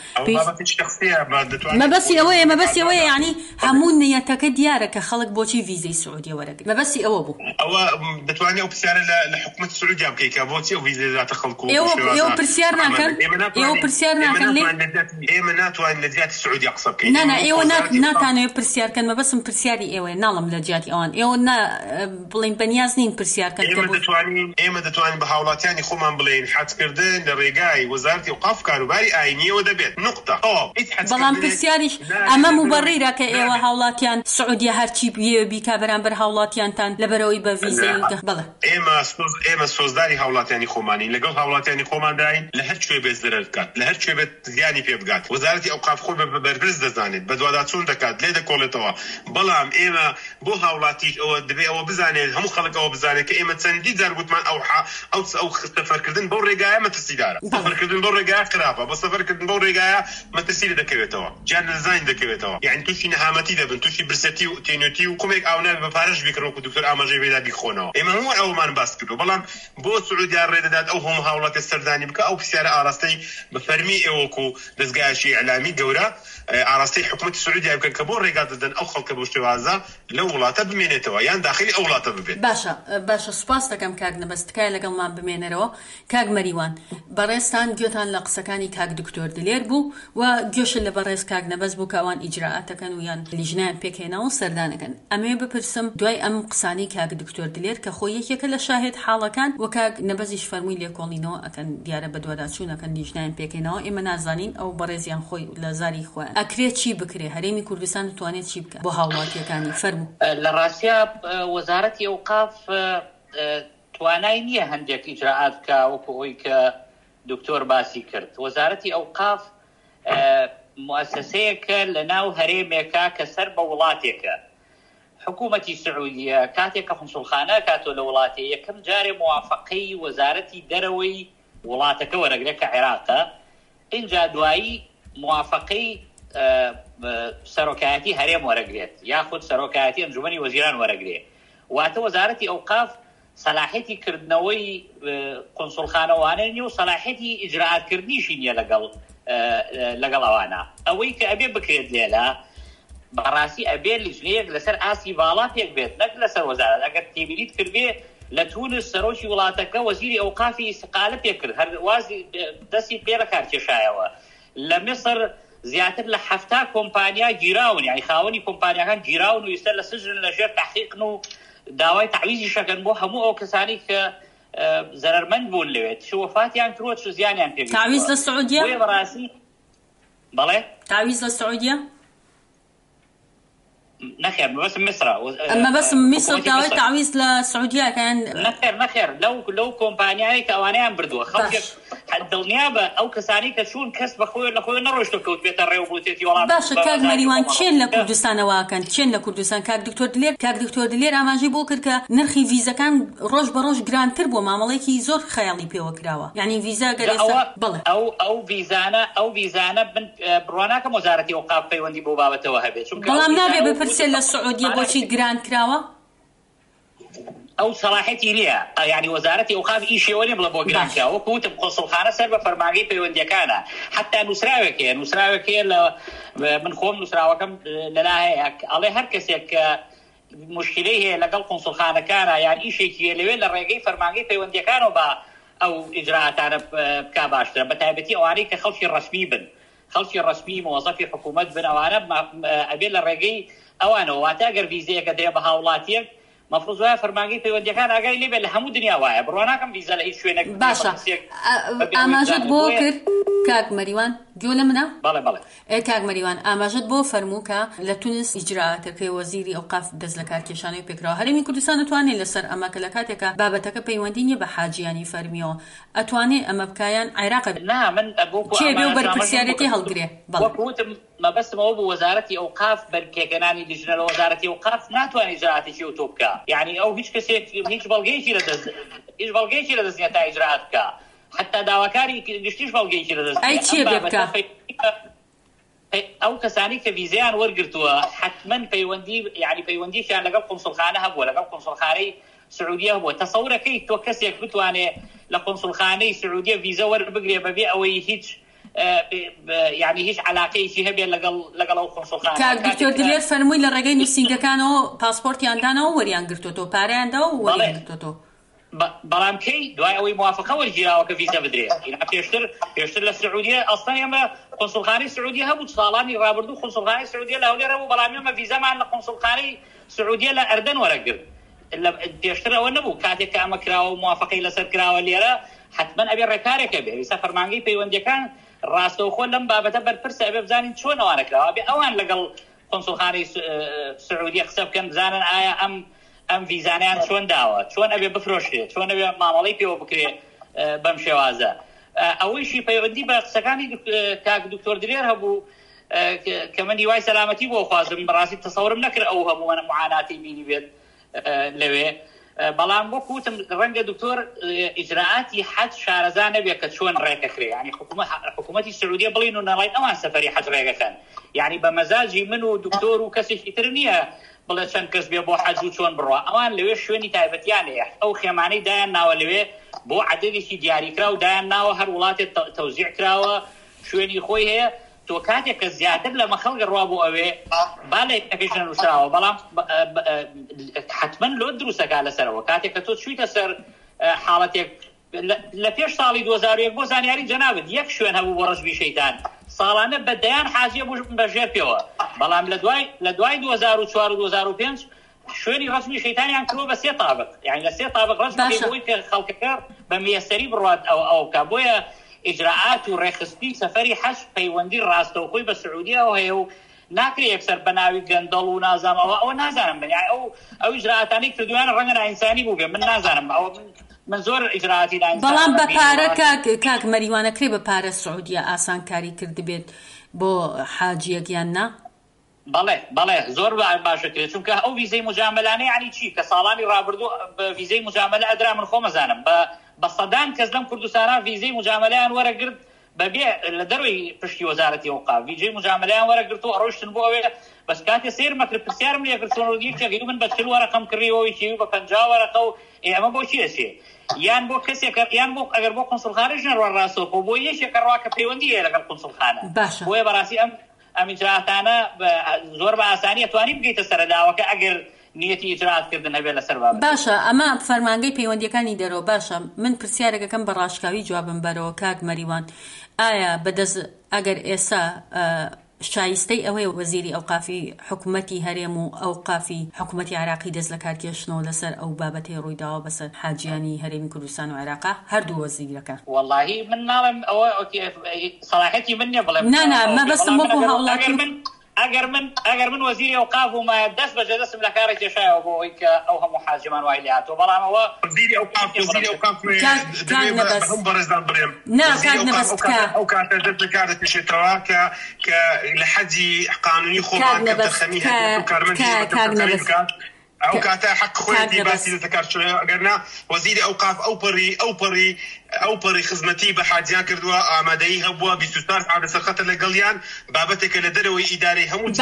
مەبەستی ئەوەیە مەبەستی ئەوەیە یعنی هەموو نیەتەکە دیارە کە خەڵک بۆچی ڤیزەی سعودیە وەرەگرێت مەبەستی ئەوە بوو ئەوە دەتوانێت ئەو پرسیارە لە حکومەتی سعودیا بکەیت کە بۆچی ئەو ڤیزەی دەداتە خەڵک ئێوە پرسیار ناکەن ئێوە پرسیار ناکەن ئێمە ناتوانین لە جیاتی سعودیا قسە بکەین نانا ئێوە ناتانەوێت پرسیارکەن مەبەسم پرسیاری ئێوەیە ناڵم لە جیاتی ئەوان ئێوە بڵین بەنیاز نین پرسیارکەن ئێمە دەتوانین بە هاوڵاتیانی خۆمان بڵێن حەجکردن لە ڕێگای وەزارەتی ئەوقاف کاروباری ئاینیەوە دەبێت نقطە بەڵام پرسیاریش ئەمە موبەڕیرە کە ئێوە هاوڵاتیان سعودیا هەرچی بێ بیکا بەرامبەر هاوڵاتیانتان لەبەرەوەی بە ڤیزەی بڵێ ئێمە ئێمە سۆزداری هاوڵاتیانی خۆمانی لەگەڵ هاوڵاتیانی خۆمانداین لە هەر کوێ بێت زەرەر بکات لە هەر کوێ بێت زیانی پێ بگات وەزارەتی ئەوقاف خۆی بە بەرپرس دەزانێت بە دوواداچوون دەکات لێ دەکۆڵێتەوە بەڵام ئێمە بۆ هاوڵاتیش ئەوە دەبێت ئەوە بزانێت هەموو خەڵک ئەوە بزانێت کە ئێمە چەندی جار گوتمان ئەو ئەو ئەو سەفەرکردن بەو ڕێگایە مەترسیدارە سەفەرکردن بەو ڕێگایە خراپە بە سەفەرکردن بەو ڕێگایە مەترسی دەکەوێتەوە جان نەزانین دەکەوێتەوە یعنی تووشی نەهامەتی دەبن تووشی برسەتی و تینوتی و کومێک ئاونە بە پارەش بیکڕۆ و دکتۆر ئاماژەی بێدا بیخۆنەوە ئێمە هەموو ئەومان باس کردو بەڵام بۆ سعودیا ڕێدەدات ئەو هەموو هاوڵاتە سەردانی بکە ئەو پرسیارە ئاراستەی بە فەرمی ئێوەکو دەستگایەکی ئیعلامی گەورە ئاراستەی حکومەتی سعودیا بکەن کە بۆ ڕێگا دەدەن ئەو خەڵکە بۆ شێوازە لەو وڵاتە بمێنێتەوە یان داخلی ئەو وڵاتە ببێت باشە باشە سوپاس دەکەم کاک نەبەست تکایە لەگەڵمان بمێنەرەوە کاک مەریوان بەڕێستان گوێتان لە قسەکانی کاک دکتۆر دلێر بوو و گوێشت لە بەڕێز کاک نەبەست بوو کە ئەوان ئیجراعاتەکەن و یان لیژنەیان پێکهێناوە و سەردانەکەن ئەمێ بپرسم دوای ئەم قسانی کاک دکتۆر دلێر کە خۆی یەکێکە لە شاهد حاڵەکان و کاک نەبەزیش فەرمووی لێکۆڵینەوە ئەکەن دیارە بە دوواداچوونەکەن لیژنەیان پێکهێناوە ئێمە نازانین ئەو بەڕێزیان خۆی لە زاری خۆیان ئەکرێت چی بکرێ هەرێمی کوردستان دەتوانێت چی بکە بۆ هاوڵاتیەکانی فەرموو لە ڕاستیە وەزارەتی ئەوقاف توانای نییە هەندێک ئیجراعات بکە وەکو ئەوی کە دکتۆر باسی کرد وەزارەتی ئەوقاف مؤسسەیەکە لە ناو هەرێمێکە کە سەر بە وڵاتێکە حکوومەتی سعودیە کاتێک کە قونسوڵخانە کاتۆ لە وڵاتی یەکەم جارێ موافقەی وەزارەتی دەرەوەی وڵاتەکە وەرەگرێت کە عێراقە اینجا دوایی موافقەی سەرۆکایەتی هەرێم وەرەگرێت یاخود سەرۆکایەتی ئەنجومەنی وەزیران وەرەگرێت واتە وەزارەتی ئەوقاف سەلاحێتی کردنەوەی قونسوڵخانەوانە نیە و سەلاحێتی ئیجراعاتکردنیشی نییە لەگەڵ لەگەڵ ئەوانە ئەوەی کە ئەبێ بکرێت لێلە بەڕاستی ئەبێ لیژنەیەک لەسەر ئاسی باڵا پێک بێت نەک لەسەر وەزارەت ئەگەر تێبینیت کردبێ لە تونس سەرۆکی وڵاتەکە وەزیری ئەوقافی ئیستقالە پێ کرد هەر وازی دەستی پێ بەکارکێشایەوە لە میسر زیاتر لە حەفتا کۆمپانیا گیراون یعنی خاوەنی کۆمپانیاکان گیراون و ئێستا لە سژن لەژێر تەحقیقن و داوای تعویزی شەکەن بۆ هەموو ئەو کەسانی کە زەرەرمەند بوون لەوێت چ وەفاتیان کرۆ چ زیانیان پێ تعویز لە سعودیا بۆیە بەڕاستی بەڵێ تعویز لە سعودیا نخير بس مصر اما بس مصر داوي تعويض لسعوديه كان نخير نخير لو لو كومبانياي كوانيان بردو خلق حد النيابه او كساني كشون كسب خويا لخويا نروش كوت بيت الريو بوتيتي ولا باش كاك مريوان تشين لكردستان واكن تشين لكردستان كاك دكتور دلير كاك دكتور دلير اماجي بوكر ك نرخي فيزا كان روج بروج جراند تربو معامليكي زور خيالي بيو كراوا يعني فيزا قال بله او او فيزانا او فيزانا بن بروناك وزارتي اوقاف بيوندي بو بابته وهبه شو والله نابي ببرسل السعودية بوشي جراند كراوة أو صلاحيتي ليها يعني وزارتي أوقاف إيشي ولي بلا بو جراند كراوة كنت بقصل خانة سربة فرماقي بيوندي كانا حتى نسراوكي نسراوكي من خوم نسراوكم للاهي على هركسيك مشكلة لقل قنصل خانة كان يعني إيشي كي اللي وين الرقي فرماقي بيوندي كانوا با أو إجراءات أنا بكاباشتر بتابتي أواني كخلشي الرسمي بن خلشي الرسمي موظفي حكومة بن أوانا أبيل الرقي ئەوانە واتاگەر ڤیزەیەکە دێ بە هاوڵاتیەک مەفروض وایە فەرمانگەی پەیوەندیەکان ئاگای لێ بێت لە هەموو دنیا وایە بڕوا ناکەم ڤیزە لە هیچ شوێنێک باشە ئاماژەت بۆ کرد کاک مەریوان گوێ لە منە بەڵێ بەڵێ ئێ کاک مەریوان ئاماژەت بۆ فەرموو کە لە تونس ئیجراعاتەکەی وەزیری ئەوقاف دەست لە کارکێشانەوەی پێکراوە هەرێمی کوردستان ئەتوانێت لەسەر ئەمە کە لە کاتێکە بابەتەکە پەیوەندی نیە بە حاجیانی فەرمیەوە ئەتوانێت ئەمە بکایان عێراقە نا من چێ بێ و بەرپرسیارەتی هەڵگرێ وەکوتم مەبەستمەوە بۆ وەزارەتی ئەوقاف بەرکێکەنانی لیژنە لە وەزارەتی ئەوقاف ناتوانێت ئیجراعاتێکی ئەوتۆ بکە یعنی ئەو هیچ کەسێک هیچ بەڵگەیەکی لەدەست هیچ بەڵگەیەکی لەدەست نییە تا ئیجراعات بکە حتى داواکاری گشتیش بەڵگەیەکی لەدەست ئەی چێ بێ بکە ئەو کەسانی کە ڤیزەیان وەرگرتووە حتمەن پەیوەندی یعنی پەیوەندیشیان لەگەڵ قونسوڵخانە هەبووە لەگەڵ قونسوڵخانەی سعودیە بووە. تەسەورەکەی تۆ کەسێک بتوانێت لە قۆنسڵخانەی سعودیە ڤیزە وەربگرێ بەبێ ئەوەی هیچ یعنی هیچ علاقەیەکی هەبێت لەگەڵ لەگەڵ ئەو قۆنسڵخانە. کاک دکتۆر دلێر فەرمووی لە ڕێگەی نووسینگەکانەوە پاسپۆرتیاندانەوە وەریان گرتوتۆ پارەیانداوە وەریان گرتوتۆ. بەڵام کەی دوای ئەوەی موافقە وەرگیراوە کە ڤیزە بدرێت. پێشتر پێشتر لە سعودیە ئەسڵەن ئێمە قۆنسڵخانەی سعودیە هەبوو ساڵانی ڕابردوو قۆنسڵخانەی سعودیە لە هەولێر هەبوو، بەڵام ئێمە ڤیزەمان لە قۆنسڵخانەی سعودیە لە ئەردەن وەرەگرت. پێشتر ئەوە نەبوو. کاتێک کە ئەمە کراوە و موافقەی لەسەر کراوە لێرە حتمەن ئەبێ ڕێکارێکە بێ. ویسا فەرمانگەی پەیوەندیەکان ڕاستەوخۆ لەم بابەتە بەرپرسە، ئەبێ بزانین چۆن ئەوانە کراوە، بێ ئەوان لەگەڵ قۆنسڵخانەی سعودیە قسە بکەن بزانن ئایا ئەم ئەم ڤیزانیان چۆن داوە، چۆن ئەبێ بفرۆشێت، چۆن ئەبێ مامەڵەی پێوە بکرێ بەم شێوازە. ئەوەیشی پەیوەندی بە قسەکانی کاک دکتۆر دلێر هەبوو کە من هیوای سەلامەتی بۆ خوازم، بەڕاستی تەسەورم نەکرد ئەو هەموو معاناتی بینی بێت لەوێ. بەڵام بۆ کوتم ڕەنگە دکتۆر ئیجراعاتی حەج شارەزا نەبێت کە چۆن ڕێکەکرێ، ینی حکوومەتی سعودیە بڵین و نەڵێن ئەوان سەفەری حەج ڕێگەکەن. یعنی بە مەزاجی من و دکتۆر و کەسێکی تر نییە بڵێ چەند کەس بێ بۆ حەج و چۆن بڕوە. ئەوان لەوێ شوێنی تایبەتیانەیە، ئەو خێمانەی دایان ناوە لەوێ بۆ عەدەدێکی دیاریکرا و دایان ناوە، هەر وڵاتێک تەوزیع کراوە شوێنی خۆی هەیە. تۆ کاتێک کە زیاتر لەمە خەڵک ڕوا بۆ ئەوێ باڵێکەکەیش نووسراوە، بەڵام حتمەن لۆ دروستەکە لەسەرەوە. کاتێک کە تۆ چوویتە سەر حاڵەتێک لە پێش ساڵی دوو هەزار و یەک بۆ زانیاری جەنابەت یەک شوێن هەبوو بۆ ڕەشبی شەیتان ساڵانە بەدەیان حاجیە بەژێر پێوە، بەڵام لە دوای لە دوای دوو هەزار و چوار و دوو هەزار و پێنج شوێنی ڕەسمی شەیتانیان کردووە بە سێ تابق، یعنی لە سێ تابق ڕەسمی بۆی کە خەڵکەکە بە میەسەری بڕوات ئەو ئەو کا. بۆیە ئیجراعات و ڕێخستی سەفەری حەج پەیوەندی ڕاستەوخۆی بە سعودیەوە هەیە و ناکرێ یەکسەر بەناوی گەندەڵ و نازانم ئەوە ئەوە نازانم ئەو ئەو ئیجراعاتانەی کردویانە ڕەنگە نائینسانی بوو بێ، من نازانم ئەوە من زۆر ئیجراعاتی نائینسانی. بەڵام بە پارە کاک مەریوانەکرێ بە پارە سعودیە ئاسانکاری کرد بێت بۆ حاجیەکیان نا؟ بەڵێ بەڵێ زۆر باشەکرێت، چونکە ئەو ڤیزەی مجاملانەی عنی چی کە ساڵانی ڕابردوو بە ڤیزەی مجاملە ئەدرا من خۆ مەزانم بە بە سەدان کەس لەم کوردستانە ڤیزەی مجاملەیان وەرەگرت بەبێ لە دەروی پشتی وەزارەتی ئەوقاف ڤیزەی مجاملەیان وەرەگرت و ئەڕۆشتن بۆ ئەوێ. بەس کاتێ سیر مەکرد پرسیارم لێ کرد چۆن یەکێک من بە چل وەرەقەم کڕیەوەی چی بە پەنجا وەرەقە و ئێمە بۆ چی دەچێ یان بۆ کەسێک یان بۆ ئەگەر بۆ قۆنسڵخانەش نەڕوا ڕاستەوخۆ بۆ یەکێکە ڕوا کە پەیوەندی هەیە لەگەڵ قۆنسڵخانە. بۆیە بەڕاستی ئەم ئەم ئیجراعاتانە زۆر بە ئاسانی ئەتوانی بگەیتە سەرداوەکە ئەگەر نیەتی ئیجراعاتکردن هەبێت لەسەر بابەت. باشە ئەمە فەرمانگەی پەیوەندیەکانی دەرەوە. باشە من پرسیارەکەکەم بە ڕاشکاوی جوابم بەرەوە کاک مەریوان، ئایا بەدەست ئەگەر ئێستا شایستەی ئەوەی وەزیری ئەوقافی حکوومەتی هەرێم و ئەوقافی حکوومەتی عێراقی دەست لە کارکێشتنەوە لەسەر ئەو بابەتەی ڕوویداوە بەسەر حاجیانی هەرێمی کوردستان و عێراق هەردوو وەزیرەکە؟ وەڵاهی من ناڵێم ئەوە سەلاحەتی من نییە بڵێم نا نا مەبەستم وەکو هەوڵاتی ئەگەر من ئەگەر من وەزیری ئەوقاف ومایە دەست بەجێ دەستم لە کارێک کێشایەوە بۆ ئەوەی کە ئەو هەموو حاجمان وای لێ هاتووە، بەڵام ئەوە وەزیری ئەوقاف وەزیری ئەوقاف هەم بەڕێزدان بڵێم نا کاک نەبەستکە ئەو کاتە دەست لە کار دەکێشێتەوە کە کە لە حەجی قانونی خۆمان کە دەرخەمی هەبێت و کارمەندی بکات ئەو کاتە حق خۆی باسی دەکات. ئەگەرنا وەزیری ئەوقاف ئەو پەڕی ئەو پەڕی ئەو پەڕی خزمەتی بە حاجیان کردووە، ئامادەیی هەبووە بیست و چوار ساعت لەسەر خەتە لەگەڵیان بابەتێکە لە دەرەوەی ئیدارەی هەموو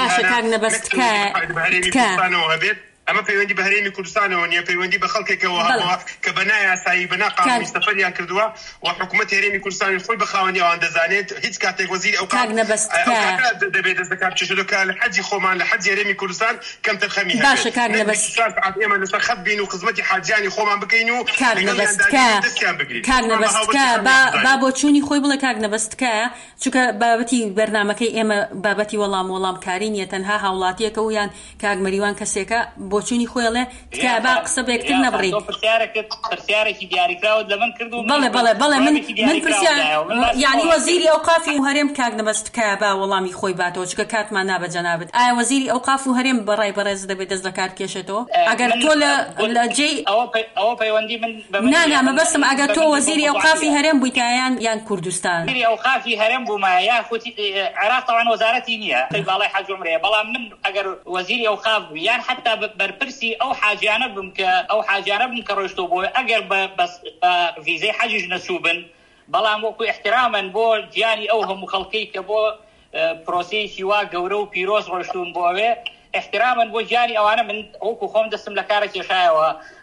جیهانە هەبێت. ئەمە پەیوەندی بە هەرێمی کوردستانەوە نیە، پەیوەندی بە خەڵکێکەوە هەبووە کە بە نایاسایی بە ناقانونی سەفەریان کردووە و حکوومەتی هەرێمی کوردستانی خۆی بە خاوەنی ئەوان دەزانێت هیچ کاتێک وەزیری ئەوقاف دەبێت دەست دەکات چێشەکە لە حەجی خۆمان لە حەجی هەرێمی کوردستان کەم تەرخەمی هەبێت ئێمە لەسەر خەت بین و خزمەتی حاجیانی خۆمان بکەین و کاک نەبەستکە با بۆ چوونی خۆی بڵێ کاک نەبەستکە، چونکە بابەتی بەرنامەکەی ئێمە بابەتی وەڵام وەڵام کاری نیە، تەنها هاوڵاتیەکە و یان کاک مەریوان کەسێکە بۆچوونی خۆیڵێ تکا با قسە بەیەکتر نەبڕی. پرسیارێکی دیاریکراوت لە من کردو. بەڵێ بەڵێ بەڵێ من من پرسیار یعنی وەزیری ئەوقافی و هەرێم کاک نەبەستکە با وەڵامی خۆی باتەوە چکە کاتمان نابە جەنابەت. ئایا وەزیری ئەوقاف و هەرێم بەڕای بەڕێز دەبێت دەست لە کار کێشێتەوە؟ ئەگەر تۆ لە جێی ئەوە پەیوەندی من نا نا مەبەستم ئەگەر تۆ وەزیری ئەوقافی هەرێم بوویتیان یان کوردستان؟ وەزیری ئەوقافی هەرێم بوومایە یا خۆتی عێراق تەوان وەزارەتی نییە باڵای حەج عومرەیە، بەڵام من ئەگەر وەزیری ئەوقاف بوو یان حتا بەرپرسی ئەو حاجیانە بم کە ئەو حاجیانە بم کە ڕۆیشتۆ بۆ ئەگەر بە ڤیزەی حەجیش نەچووبن، بەڵام وەکو احترامن بۆ گیانی ئەو هەموو خەڵکەی کە بۆ پرۆسەیەکی وا گەورە و پیرۆز ڕۆیشتون بۆ ئەوێ احترامن بۆ گیانی ئەوانە من وەکو خۆم دەستم لە کارە کێشایەوە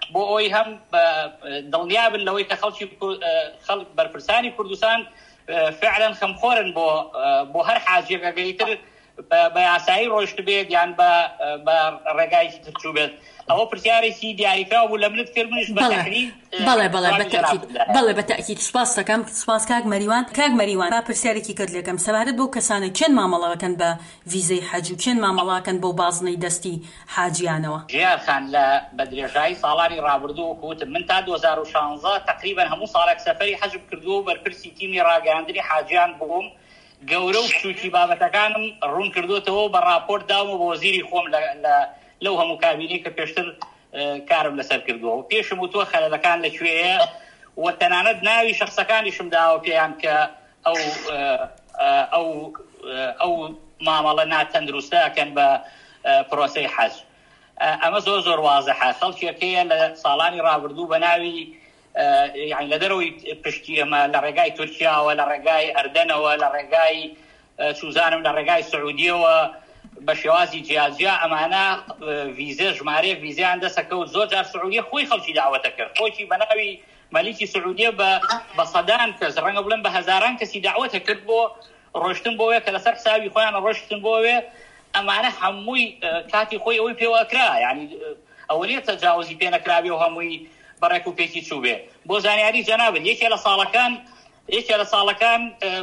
بۆ ئەوەی هەم دڵنیابن لەوەی کە خەڵکی خەڵک بەرپرسانی کوردستان فعلا خەمخۆرن بۆ بۆ هەر حاجێکەگەیتر بە یاسایی ڕۆیشت بێت یان بە ڕێگایکی ترچوو بێت. ئەوە پرسیارێکی دیاریکراوە بوو لە منت کرد منیش بە تەحلیل بەڵێ بەڵێ بەتەکید بەڵێ بەتەکید سوپاس دەکەم سوپاس کاک مەریوان. کاک مەریوان با پرسیارێکی کرد لێکەم سەبارەت بەو کەسانە چەند مامەڵەکەن بە ڤیزەی حەج و چەند مامەڵاکەن بۆ بازنەی دەستی حاجیانەوە؟ ژیار خان لە بە درێژایی ساڵانی ڕابردوو وەکوتم من تا دوو هەزار و شانزە تقریبا هەموو ساڵێک سەفەری حەجم کردووە و بەرپرسی تیمی ڕاگەیاندنی حاجیان بووم. گەورە و شوکی بابەتەکانم ڕوون کردوتەوە بە راپۆرت داومە بۆ وەزیری خۆم لەو هەموو کابینەی کە پێشتر کارم لەسەر کردووە و پێشم وتووە خەلەلەکان لەکوێیە و تەنانەت ناوی شەخسەکانیشم داوە پێیان کە ئەو ئەو ئەو مامەڵە ناتەندروستەکەن بە پرۆسەی حەج. ئەمە زۆر زۆر وازەحە. خەڵکێکەیە لە ساڵانی ڕابردوو بە ناوی یعنی لە دەرەوەی پشتی ئەمە لە ڕێگای تورکیاوە لە ڕێگای ئەردەنەوە لە ڕێگای سوزانم لە ڕێگای سعودیەوە بە شێوازی جیاجیا ئەمانە ڤیزە ژمارە ڤیزیان دەسەکەوت. زۆر جار سعودیە خۆی خەڵکی داوەتە کرد خۆی بە ناوی مەلیکی سعودیە بە سەدان کەس ڕەنگە بڵێن بە هەزاران کەسی داوەتە کرد بۆ ڕۆشتن بۆوێ کە لەسەر حسابی خۆیان ڕۆشتن بۆوێ. ئەمانە هەمووی کاتی خۆی ئەوەی پێوەکرا یعنی ئەوەیە تەجاوزی پێ نەکراوی و هەمووی بەڕێک و پێکی چوو بێ. بۆ زانیاری جەنابن یەکێ لە ساڵەکان یەکێ لە ساڵەکان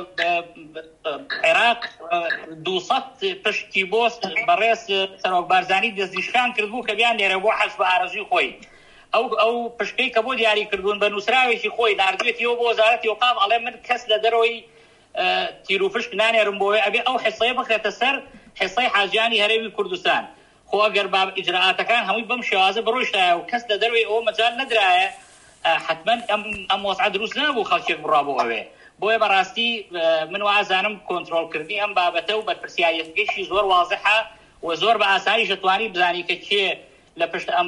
عێراق دووسەد پشتی بۆست بەڕێز سەرۆک بارزانی دەستنیشان کردبوو کە بیان لێرە بۆ حەج بە ئارەزوی خۆی. ئەو ئەو پشکەی کە بۆ دیاری کردوون بە نووسراوێکی خۆی ناردوێتیەوە بۆ وەزارەتی ئەوقاف ئەڵێ من کەس لە دەرەوەی تیر و فشک نانێرم بۆوێ ئەبێ ئەو حیسەیە بخرێتە سەر حیسەی حاجیانی هەرێمی کوردستان. خۆ ئەگەر باب ئیجراعاتەکان هەمووی بەم شێوازە بڕۆیشتایە و کەس لە دەروێی ئەوە مەجال نەدرایە حتما ئەم وەسعە دروست نەبوو خەڵکێک بڕا بۆ ئەوێ. بۆیە بەڕاستی من وازانم کۆنتڕۆڵکردنی ئەم بابەتە و بەرپرسیارەتەکەیشی زۆر وازەحە و زۆر بە ئاسانی دەتوانی بزانی کە کێ لە پشت ئەم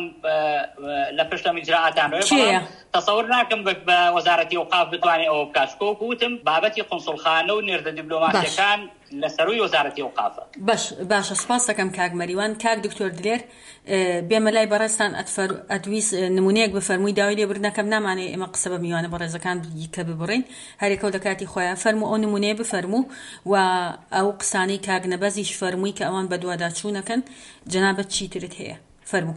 لە پشت ئەم ئیجراعاتان تەسەور ناکەم بە وەزارەتی ئەوقاف بتوانێت ئەوە بکات. کۆ وتم بابەتی قونسڵخانە و نێردە دیبلۆماسیەکان لەسەروی وەزارەتی ئەوقافە. باش باشە سپاس دەکەم کاک مەریوان. کاک دکتۆر دلێر بێمە لای بەڕێستان ئەتویست نمونەیەک بفەرمووی داوای لێبوردنەکەم نامانێ ئێمە قسە بە میوانە بەڕێزەکان کە ببڕین هەرێکەوت لە کاتی خۆیان فەرموو ئەو نمونەیە بفەرموو و ئەو قسانەی کاک نەبەزیش فەرمووی کە ئەوان بە دوواداچوونەکەن جەنابەت چیترت هەیە فەرموو.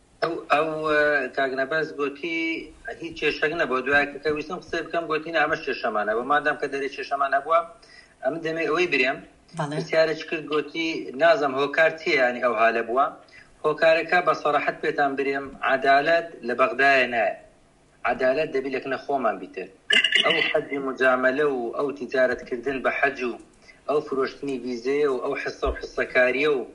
ئەو کاگنەبەز گوتی هیچ کێشەک نەبوو دوایە کە ویستم قسە بکەم گوتینە ئەمە کێشەمانە بە مادام کە دەرێ کێشەمانە بووە ئەم دەمێ ئەوەی برێم پرسیارێک کرد گوتی نازم هۆکار چییە ینی ئەو هالە بووە. هۆکارەکە بە سەراحەت پێتان برێم عەدالەت لە بەغدایە نایە. عەدالەت دەبی لەکنە خۆمان بیتر. ئەو حەجی مجامەلە و ئەو تیجارەتکردن بە حەج و ئەو فرۆشتنی ڤیزەیە و ئەو حسە و حسەکاریە و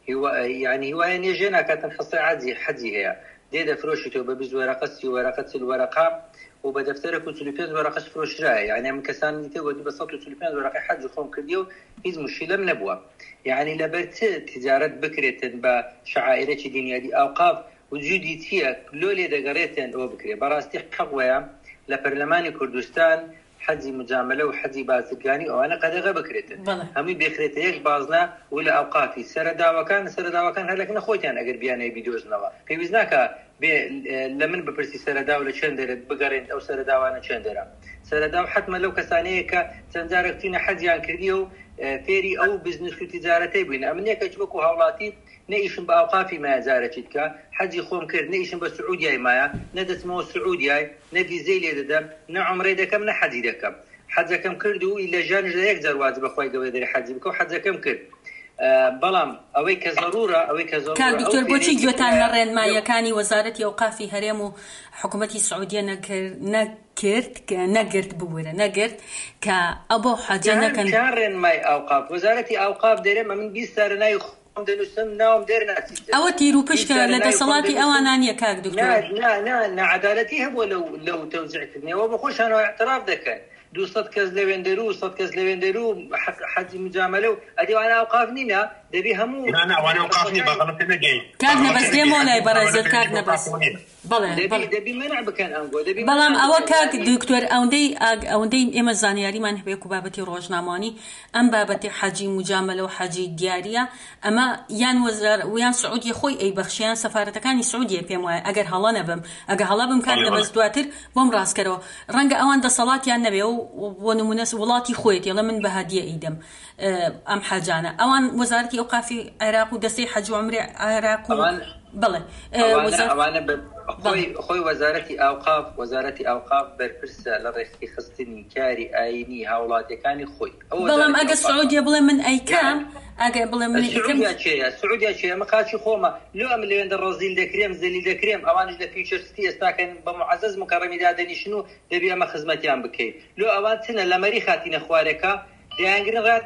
يعني هواية نيجينا كانت حصي عادي حدي هي دي دفروشته ببز ورقة سي ورقة الورقة وبدفترك وتلفين ورقة فروش راي يعني من كسان يتوجد بساط وتلفين ورقة حج خوم كرديو هيز مشكلة من نبوة يعني لبرت تجارة بكرة بشعائر دينية دي أوقاف وجودي فيها لولي دقريتن أو بكرة براستي حقوية لبرلمان كردستان حجي مجاملة وحجي بازرگاني او انا قد غبكرتن همي بكرت يك بازنا ولا اوقافي سردا وكان سردا وكان هلكنا خوتيان اگر بيانه فيديوز نوا في وزناك لمن بپرسي سردا ولا چندره بگرند او سردا وانا چندره سردا حتما لو كسانيك تنجارك فينا حجيان كرديو فيري او بزنس تجارتي بين امنيك اجبكو هولاتي نيشن باوقافي ما زارتك حجي خوم كرد نيشن بالسعوديه مايا ندت مو السعوديه نبي زي لي دم نعمري دكم نحدي دكم حجه كم كردو الا جانج يقدر واجب اخوي قبل دري حجي بكو حجه كم كرد بەڵام ئەوەی کە ضرورە ئەوەی کە زۆر کاک دکتۆر بۆچی گوێتان لە ڕێنماییەکانی وەزارەتی ئەوقافی هەرێم و حکوومەتی سعودیە نەکرد کە نەگرت ببوورە نەگرت کە ئەبۆ حەجە نەکەن ڕێنمای ئەوقاف وەزارەتی ئەوقاف دەرێمە من بیست سارەنای خۆم دەنووسم ناوم دێر ناچیت ئەوە تیر و پشکە لە دەسەڵاتی ئەوانان نیە کاک دکتۆر نەعەدالەتی هەبووە لەو لەو تەوزیعکردنەوە بە خۆشانەوە اعتراف دەکەن دووسەد کەس لەوێندەر و سەد کەس لەوێندەر و حەجی مجاملە و ئەدیوانە ئەوقاف نینە دەبی هەموو کاک نەبەست دێمەوە لای بەڕێزت کاک نەبەست دەبی منع بکەن ئەنگۆ دەبی بەڵام ئەوە کاک دکتۆر ئەوەندەی ئەوەندەی ئێمە زانیاریمان هەبێ و بابەتی ڕۆژنامەوانی ئەم بابەتی حەجی مجاملە و حەجی دیاریە ئەمە یان وەزار ویان سعودی خۆی ئەی بەخشیان سەفارەتەکانی سعودیە پێم وایە ئەگەر هەڵە نەبم ئەگە هەڵە بم کاک نەبەست دواتر بۆم ڕاستکەرەوە ڕەنگە ئەوان دەسەڵاتیان نەبێ و بۆ نمونە وڵاتی خۆیەتی ئەڵە من بە هەدیە ئیدەم ئەم حەجانە ئەوان وەزارەتی ئەوقافی عێراق و دەستەی حەج و عومرە عێراق و بەڵێ خۆی وەزارەتی ئاوقاف وەزارەتی ئاوقاف بەرپرسە لە ڕێکی خستنی کاری ئاینی هاوڵاتیەکانی خۆی بەڵام ئەگە سعودیە بڵێ من ئەیکەم ئەگە بڵێ من سعودیا چێ ئەمە قاچی خۆمە لێ ئەم لەوێندە ڕۆزیل دەکرێم زەلیل دەکرێم ئەوانش لە فیوچەرستی ئێستاکەن بە معەزەز مکەڕەمیدا دەنیشن و دەبی ئەمە خزمەتیان بکەیت لێ ئەوان چنە لە مەری خاتینە خوارێکە دەیانگرن ڕات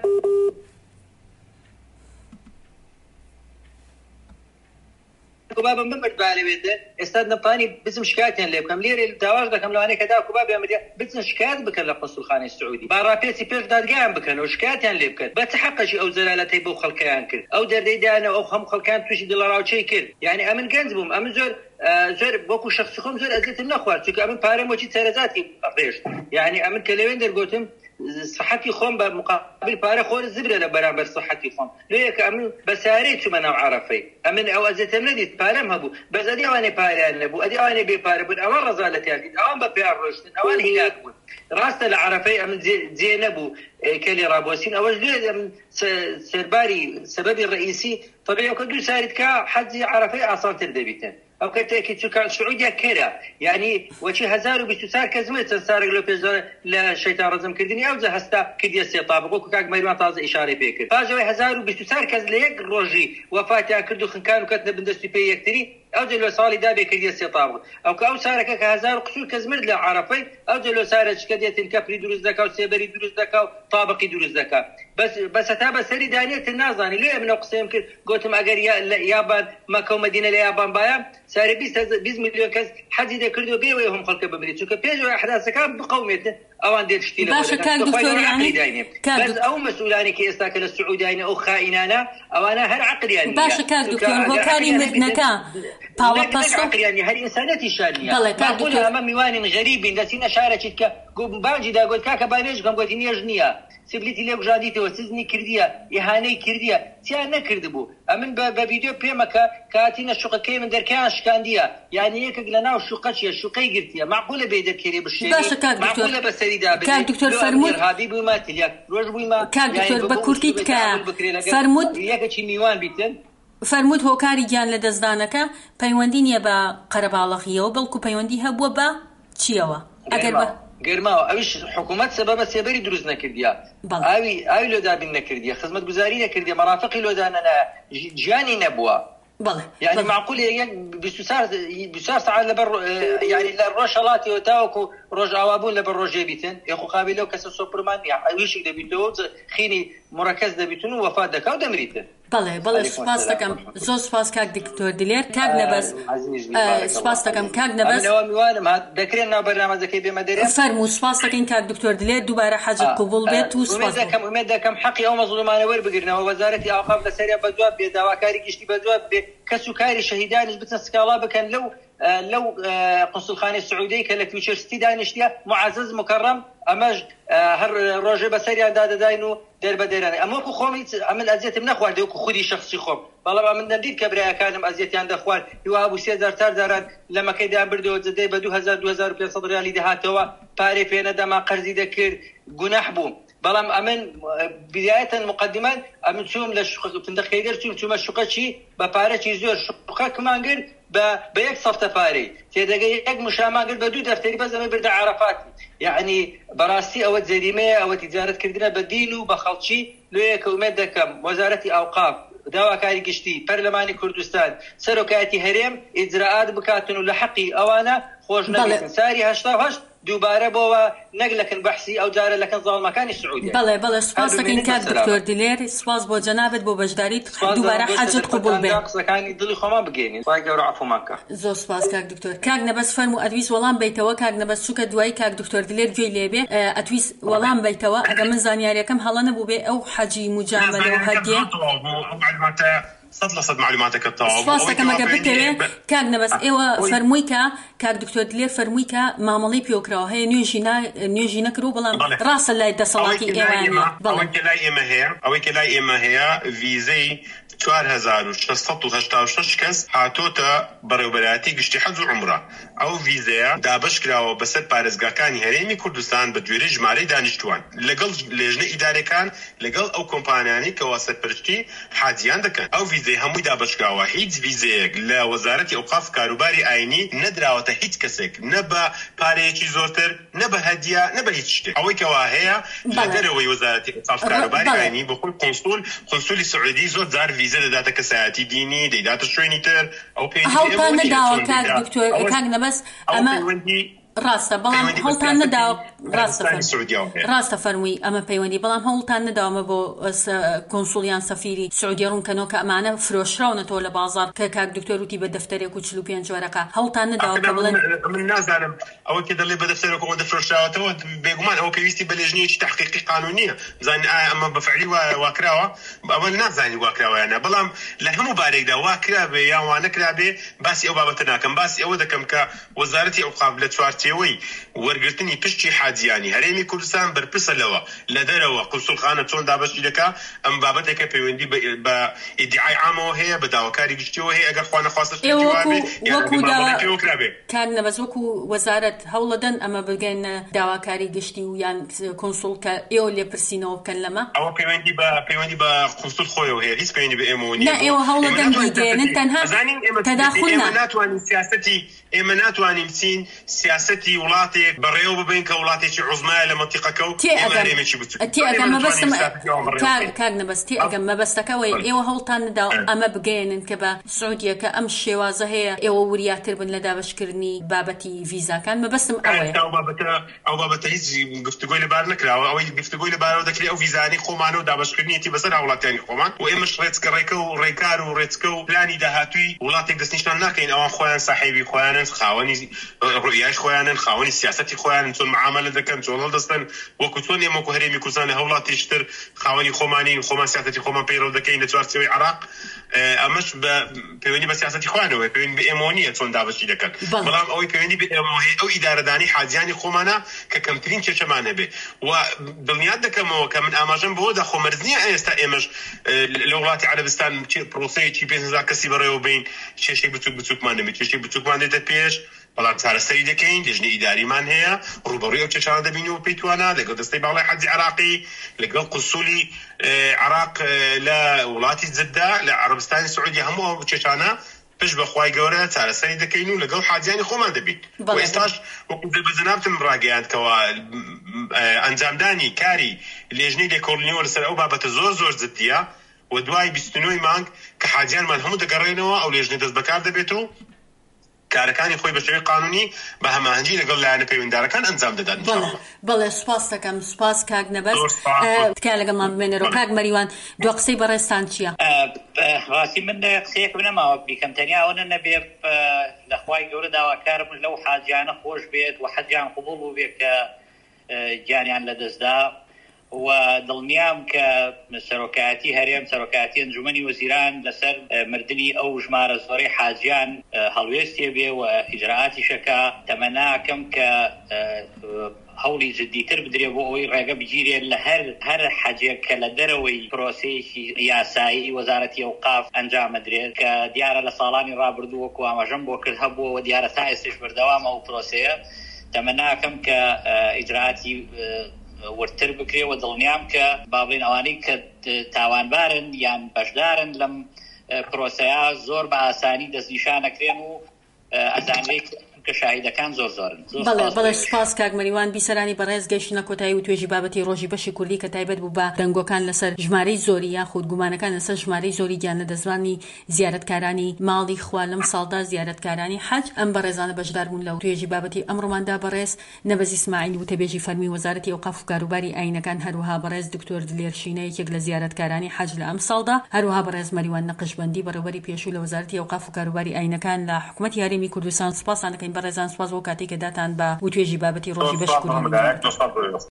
کوبابم بمرد بالێوێدە ئێستا نەپانی بزم شکایەتیان لێ بکەم لێرە داواش دەکەم لەوانەیە کەدا کوبابی ئەمەدە بچن شکایەت بکەن لە قونسوڵخانەی سعودی با ڕاپێچی پێش دادگایان بکەن و شکایەتیان لێ بکەن بە چ حەقەشی ئەو زەلالەتەی بۆ خەڵکەیان کرد ئەو دەردەی دایانە ئەو هەموو خەڵکیان تووشی دڵەڕاوچەی کرد یعنی ئەمن گەنج بووم ئەمن زۆر زۆر وەکو شەخسی خۆم زۆر ئەزیەتم نەخوارد چونکە ئەمن پارەم وەچی سەرەجاتی ڕێژ یعنی ئەمن کە لەوێن دەرگوتم صحتي خۆم بە مقابل پارە خۆر زبرە لە بەرامبەر صحتي خۆم لێیەکە ئەمن بەسارەی چوومە ناو عەرەفەی ئەمن ئەو ئەزیەتم نەدیت پارەم هەبوو بەس ئەدی ئەوانەی پارەیان نەبوو ئەدی ئەوانەی بێپارە بوون ئەوان ڕەزالەتیان دیت ئەوان بە پێیان ڕۆشتن ئەوان هیلاک بوون ڕاستە لە عەرەفەی ئەمن جێ نەبوو کە لێ ڕابۆسین ئەوەش لێ سەرباری سەبەبی ڕئیسی طبیعی ئەوکە دوو ساریت کە حەجی عەرەفەی ئاسانتر دەبیتن ئەو کەتێکی چووکان سعودیا کێرە یعنی وەچی هەزار و بیست و چوار کەس چەند سارێک لە پێش لە شەیتان ڕەزمکردنی ئەوجە هەستا کردیە سێ تابق وەکو کاک مەریوان تازە ئیشارەی پێ کرد پاشەوەی هەزار و بیست و چوار کەس لە یەک ڕۆژی وەفاتیان کرد و خنکان و کەتنە بندەستی پێی یەکتری ئەوجە لە ساڵی دابێ کردیە سێ تابق ئەو کە ئەو سارەکە کە هەزار و قسوور کەس مرد لە عەرەفەی ئەوجە لە سارە چکە دێتن کەپری دروست دەکا و سێبەری دروست دەکا و تابقی دروست دەکا بەس بەس هەتا بەسەری دانێتن نازانی لێ منە قسەیم کرد گوتم ئەگەر یابان مەکە و مەدینە لە یابان باە سارە بیست میلیۆن کەس حەجی دەکرد و بێوەی هەم خەڵکە ببرێت چونکە پێشەوە ئەحداسەکان بقەومێتن ئەوان دێتشتی لە بەس ئەو مەسئولانی کە ئێستا کە لە سعودیانە ئەو خائینانە ئەوانە هەر عەقلیان باشە کاک دکتۆر بۆ کاری مردنەکە پاوە پەستۆ عەقلیانی هەر ئینسانەتی شانیە معقول ئەمە میوانین غەریبین دەچینە شارێکیت کە بانجی داگوت کاکە بانێژ بکەم گوتی نێژ نییە سبلیتی لێ بژادیتەوە سزنی کردیە ئیهانەی کردیە چیان نەکردبوو ئەمن بە ڤیدیۆ پێمەکە کاتینە شوقەکەی من دەرکیان شکاندیە یعنی یەکێک لە ناو شوقەچیە شوقەی گرتیە معقولە بێ دەرکێری بشێری معقولە بەسەریدا بێت کاک دکتۆر فەرموود هابی بوومە تلیاک ڕۆژ بوویمە کاک دکتۆر بە کورتی تکە فەرموود یەکەچی میوان بیتن فەرموود هۆکاری گیان لە دەستدانەکە پەیوەندی نییە بە قەرەباڵغیەوە بەڵکو پەیوەندی هەبووە بە چیەوە ئەگەر بە گەرماوە ئەویش حکوومەت سەبەبە سێبەری دروست نەکردیە ئاوی ئاوی لۆدابین نەکردیە خزمەت گوزاری نەکردیە مەرافقی لۆدانەنە ژیانی نەبووە يعني معقول بسار ساعات لبر يعني للروش الله وتاوكو روج عوابون لبر روجي بيتن يخو قابلو كسر سوبرمان يعني ويش دبيتو خيني مركز دبيتون وفاة دكا ودمريتن بەڵێ بەڵێ سوپاس دەکەم زۆر سوپاس کاک دکتۆر دلێر کاک نەبەست سوپاس دەکەم کاک نەبەست دەکرێن ناو بەرنامەزەکەی بێمە دەرێ فەرموو سوپاس دەکەین کاک دکتۆر دلێر دووبارە حەجت قبوڵ بێت و سوپاس دەکەم ئومێد دەکەم حەقی ئەو مەزلومانە وەربگرنەوە وەزارەتی ئاوقاف لەسەریان بەجواب بێ داواکاری گشتی بەجواب بێ کەس و کاری شەهیدانیش بچن سکاڵا بکەن لەو لەو قونسڵخانەی سعودی کە لە فیوچەرستی دانیشتیە معەزز مکەڕەم ئەمەش هەر ڕۆژێ بەسەریان دادەداین و دەربەدەران ئەمەکو خۆمی ئەمن ئەزیەتم نەخوارد وەکو خودی شخصی خۆم بەڵام من دەمدید کە برایەکانم ئەزیەتیان دەخوارد هیوا بوو سێ هەزار چوار هەزار لە مەکەیدان بردەوە جدەی بە دوو هەزار دوو هەزار و پێنج سەد ریالی دەهاتەوە پارێ پێ نەدەما قەرزی دەکرد گوناح بوو بەڵام ئەمن بدایەتەن مقدمان ئەمن چووم لە فندقەیدەر چووم چوومە شوقەچی بە پارەکی زۆر شوقەکمان کرد بە یەک سەفتە پارەی تێدەگەی یەک مشامان کرد بە دوو دەفتەری بەس ئەمە بردە عەرەفات یعنی بەڕاستی ئەوە جەریمەیە ئەوە تیجارەتکردنە بە دین و بە خەڵکی لێیەکە ئومێد دەکەم وەزارەتی ئاوقاف داواکاری گشتی پەرلەمانی کوردستان سەرۆکایەتی هەرێم ئیجراعات بکاتن و لە حەقی ئەوانە خۆش نەبێتن ساری هەشتا و هەشت دووبارە بۆەوە نەک لەکن بەحسی ئەو جارە لەکەن زاڵمەکانی سعودی. بەڵێ بەڵێ سپاس دەکەین کاک دکتۆر دلێر، سپاس بۆ جەنابەت بۆ بەشداریت، دووبارە حەجت قبول بێ. قسەکانی دڵی خۆمان بگەینین. خی گەورە عەفومان کە. زۆر سپاس کاک دکتۆر. کاک نەبەست فەرموو ئەتویست وەڵام بیتەوە. کاک نەبەست چووکە دوای کاک دکتۆر دلێر گوێی لێبێ ئەتویست وەڵام بیتەوە ئەگە من زانیاریەکەم هەڵە نەبوو بێ ئەو حەجی موجامەلە و هەدیە صد لصد معلوماتك الطواب. سپاس دەکەم ئەگە بتەوێ کاک نەبەست ئێوە فەرمووی کە کاک دکتۆر دلێر فەرمووی کە مامەڵەی پێوکراوە هەیە نوێژی نەکرۆ بەڵام ڕاستە لای دەسەڵاتی ئێوانە. ئەوەی کە لای ئێمە هەیە ئەوەی کە لای ئێمە هەیە ڤیزەی چوار هەزار و شەشسەد و هەشتا و شەش کەس هاتۆتە بەڕێوەبەرایەتی گشتی حەج و عومرە. ئەو ڤیزەیە دابەش کراوە بەسەر پارێزگاکانی هەرێمی کوردستان بە گوێرەی ژمارەی دانیشتوان لەگەڵ لێژنە ئیدارەکان لەگەڵ ئەو کۆمپانیانی کە واسەرپەرشتی حاجیان دەکەن. ئەو ڤیزەی هەمووی دابەشکراوە، هیچ ڤیزەیەک لە وەزارەتی ئەوقاف کاروباری ئاینی نەدراوەتە هیچ کەسێک، نە بە پارەیەکی زۆرتر، نە بە هەدیە، نە بە هیچ شتێک. ئەوەی کەوا هەیە لە دەرەوەی وەزارەتی ئەوقاف کاروباری ئاینی بە خۆی قۆنسوڵ قۆنسوڵی سعودی زۆر جار ڤیزە دەداتە کەسایەتی دینی، دەیداتە شوێنی تر. ئەو پێی هەڵتان نەداوە کاک دکتۆر کاک نەبەست ئەمە ڕاستە بەڵام هەڵتان نەداوە ڕاستە فەرمووی ئەمە پەیوەندی بەڵام هەوڵتان نەداومە بۆ کۆنسوڵیان سەفیری سعودی ڕوونکەنەوە کە ئەمانە فرۆشراونەتەوە لە بازار کە کاک دکتۆر وتی بە دەفتەرێک و چل و پێنج وەرەقە هەوڵتان نەداوە کە بڵێن من نازانم ئەوە کە دەڵێ بە دەفتەرێک ئەوە دەفرۆشراوەتەوە بێگومان ئەوە پێویستی بە لێژنەیەکی تەحقیقی قانونیە بزانین ئایا ئەمە بەفعلی واکراوە ئەوە نازانی واکراوەیانە بەڵام لە هەموو بارێکدا واکرابێ یان وا نەکرابێ باسی ئەو بابەتە ناکەم. باسی ئەوە دەکەم کە وەزارەتی ئەوقاف لە چوارچێوەی وەرگرتنی پشتی حاجیانی هەرێمی کوردستان بەرپرسە لەوە لە دەرەوە قوسڵخانە چۆن دابەشی دەکا ئەم بابەتێکە پەیوەندی بە ئیدعای عامەوە هەیە بە داواکاری گشتیەوە هەیە ئەگەر خوا نەخواستە کاک نەبەست وەکو وەزارەت هەوڵەدەن ئەمە بگەن داواکاری گشتی و یان کۆنسوڵ کە ئێوە لێپرسینەوە بکەن لەمە ئەوە پەیوەندی بە پەیوەندی بە قوسڵ خۆیەوە هەیە هیچ پەیوەندی بە ئێمەوە نییە. ئێوە هەوڵەدەن بیگەێنن تەنها تەداخل ناتوانین سیاسەتی ئێمە ناتوانین بچین سیاسەتی وڵاتێک بەڕێوە ببین کە وڵاتێکی عوزمایە لە مەنتیقەکە و ئێمەێمێکی بچوو ئەگەم مەبەستم کاک نەبەستی ئەگەم مەبەستەکەوەی ئێوە هەوڵتان نەدا ئەمە بگەێنن کە بە سعودیە کە ئەم شێوازە هەیە ئێوە وریاتر بن لە دابەشکردنی بابەتی ڤیزاکان. مەبەستم ئەوەیە ئەو بابەتە هیچ گفتگۆی لەبار نەکراوە ئەوەی گفتگۆی لەبارەوە دەکرێت ئەو ڤیزانەی خۆمانە و دابەشکردنیەتی بەسەر وڵاتیانی خۆمان و ئێمەش ڕێچکە ڕێکە و ڕێکار و ڕێچکە و پلانی داهاتووی وڵاتێک دەستنیشتان ناکەین ئەوان خۆیان ساحێبی خۆیانن خاوەنی ڕوئیاش خۆیانن خاوەنی سیاسەتی خۆیانن چۆن معاملە دەکەن چۆن هەڵدەستن وەکو چۆن ئێمە وەکو هەرێمی کوردستان لە هەوڵاتیشتر خاوەنی خۆمانی خۆمان سیاسەتی خۆمان پەیڕەو دەکەین لە چوارچێوەی عێراق ئەمەش بە پەیوەندی بە سیاسەتی خۆیانەوە پەیوەندی بە ئێمە نییە چۆن دابەشی دەکەن بەڵام ئەوەی پەیوەندی بە ئێمە هەیە ئەو ئیدارەدانی حاجیانی خۆمانە کە کەمترین کێشەمان هەبێ و دڵنیات دەکەمەوە کە من ئاماژەم بەوەدا خۆمەرز نییە ئێستا ئێمەش لە وڵاتی عەرەبستان پرۆسەیەکی پێنج هەزار کەسی بەڕێوە بین کێشەی بچووک بچووکمان نەبێت کێشەی بچووکمان دێتە پێش بەڵام چارەسەری دەکەین لێژنەی ئیداریمان هەیە ڕوبەڕووی ئەو کێشانە دەبینەوە پێی توانە لەگەڵ دەستەی باڵای حەجی عێراقی لەگەڵ قوسولی عێراق لە وڵاتی جددا لە عەرەبستانی سعودی هەموو ئەو کێشانە پشت بەخوای گەورە چارەسەری دەکەین و لەگەڵ حاجیانی خۆمان دەبین و ئێستاش وەکو بە جەنابتم ڕاگەیاندکەوە ئەنجامدانی کاری لێژنەی لێکۆڵینەوە لەسەر ئەو بابەتە زۆر زۆر جددیە و دوای بیست و نۆ مانگ کە حاجیانمان هەموو دەگەڕێنەوە ئەو لێژنەی دەست بەکار دەبێت و کارەکانی خۆی بە شێوەی قانونی بە هەماهەنگی لەگەڵ لایەنە پەیوەنددارەکان ئەنجام دەدات. بەڵێ سوپاس دەکەم سوپاس کاک نەبەست تکایە لەگەڵمان بمێنەرەوە. کاک مەریوان دو قسەی بەڕێستان چییە؟ ڕاستی من قسەیەک بنەماوە بیکەم تەنیا ئەوە نەبێ لەخوای گەورە داواکارم لەو حاجیانە خۆش بێت و حەجیان قبوڵ بوو بێت کە گیانیان لەدەستدا و دڵنیام کە سەرۆکایەتی هەرێم سەرۆکایەتی ئەنجومەنی وەزیران لەسەر مردنی ئەو ژمارە زۆرەی حاجیان هەڵوێستێ بێ و ئیجراعاتی شەکا تەمەناکەم کە هەوڵی جددیتر بدرێ بۆ ئەوەی ڕێگە بگیرێت لە هەر هەر حەجێک کە لە دەرەوەی پرۆسەیەکی یاسایی وەزارەتی ئەوقاف ئەنجامەدرێت کە دیارە لە ساڵانی ڕابردوو وەکو ئاماژەم بۆ کرد هەبووەوە دیارە تا ئێستش بەردەوامە ئەو پرۆسەیە تەمەناکەم کە ئیجراعاتی ورتر بکرێ و دڵنیام کە باڵێن ئەوانەی کە تاوانبارن یان بەشدارن لەم پرۆسەیە زۆر بە ئاسانی دەستنیشانەکرێن و ئەزانرێت کە شاهیدەکان زۆر زۆرن. بەڵێ بەڵێ سوپاس کاک مەریوان بیسەرانی بەڕێز گەیشتنە کۆتایی و توێژی بابەتی ڕۆژی بەشی کوردی کە تایبەت بوو بە دەنگۆکان لەسەر ژمارەی زۆری یاخود گومانەکان لەسەر ژمارەی زۆری گیانلەدەستوانی زیارەتکارانی ماڵی خوا لەم ساڵدا زیارەتکارانی حەج ئەم بەڕێزانە بەشدار بوون لەو توێژی بابەتی ئەمڕۆماندا بەڕێز نەبەز ئیسماعیل وتەبێژی فەرمی وەزارەتی ئەوقاف و کاروباری ئاینەکان، هەروەها بەڕێز دکتۆر دلێر شینە یەکێک لە زیارەتکارانی حەج لە ئەم ساڵدا، هەروەها بەڕێز مەریوان نەقشبەندی بەڕێوەبەری پێشوو لە وەزارەتی ئەوقاف و کاروباری ئاینەکان لە حکوومەتی هەرێمی کوردستان. سوپاسان دەکەین بەڕێزان، سوپاس بۆ کاتێک کە داتان بە توێژی بابەتی ڕۆژی بەشی کوردی.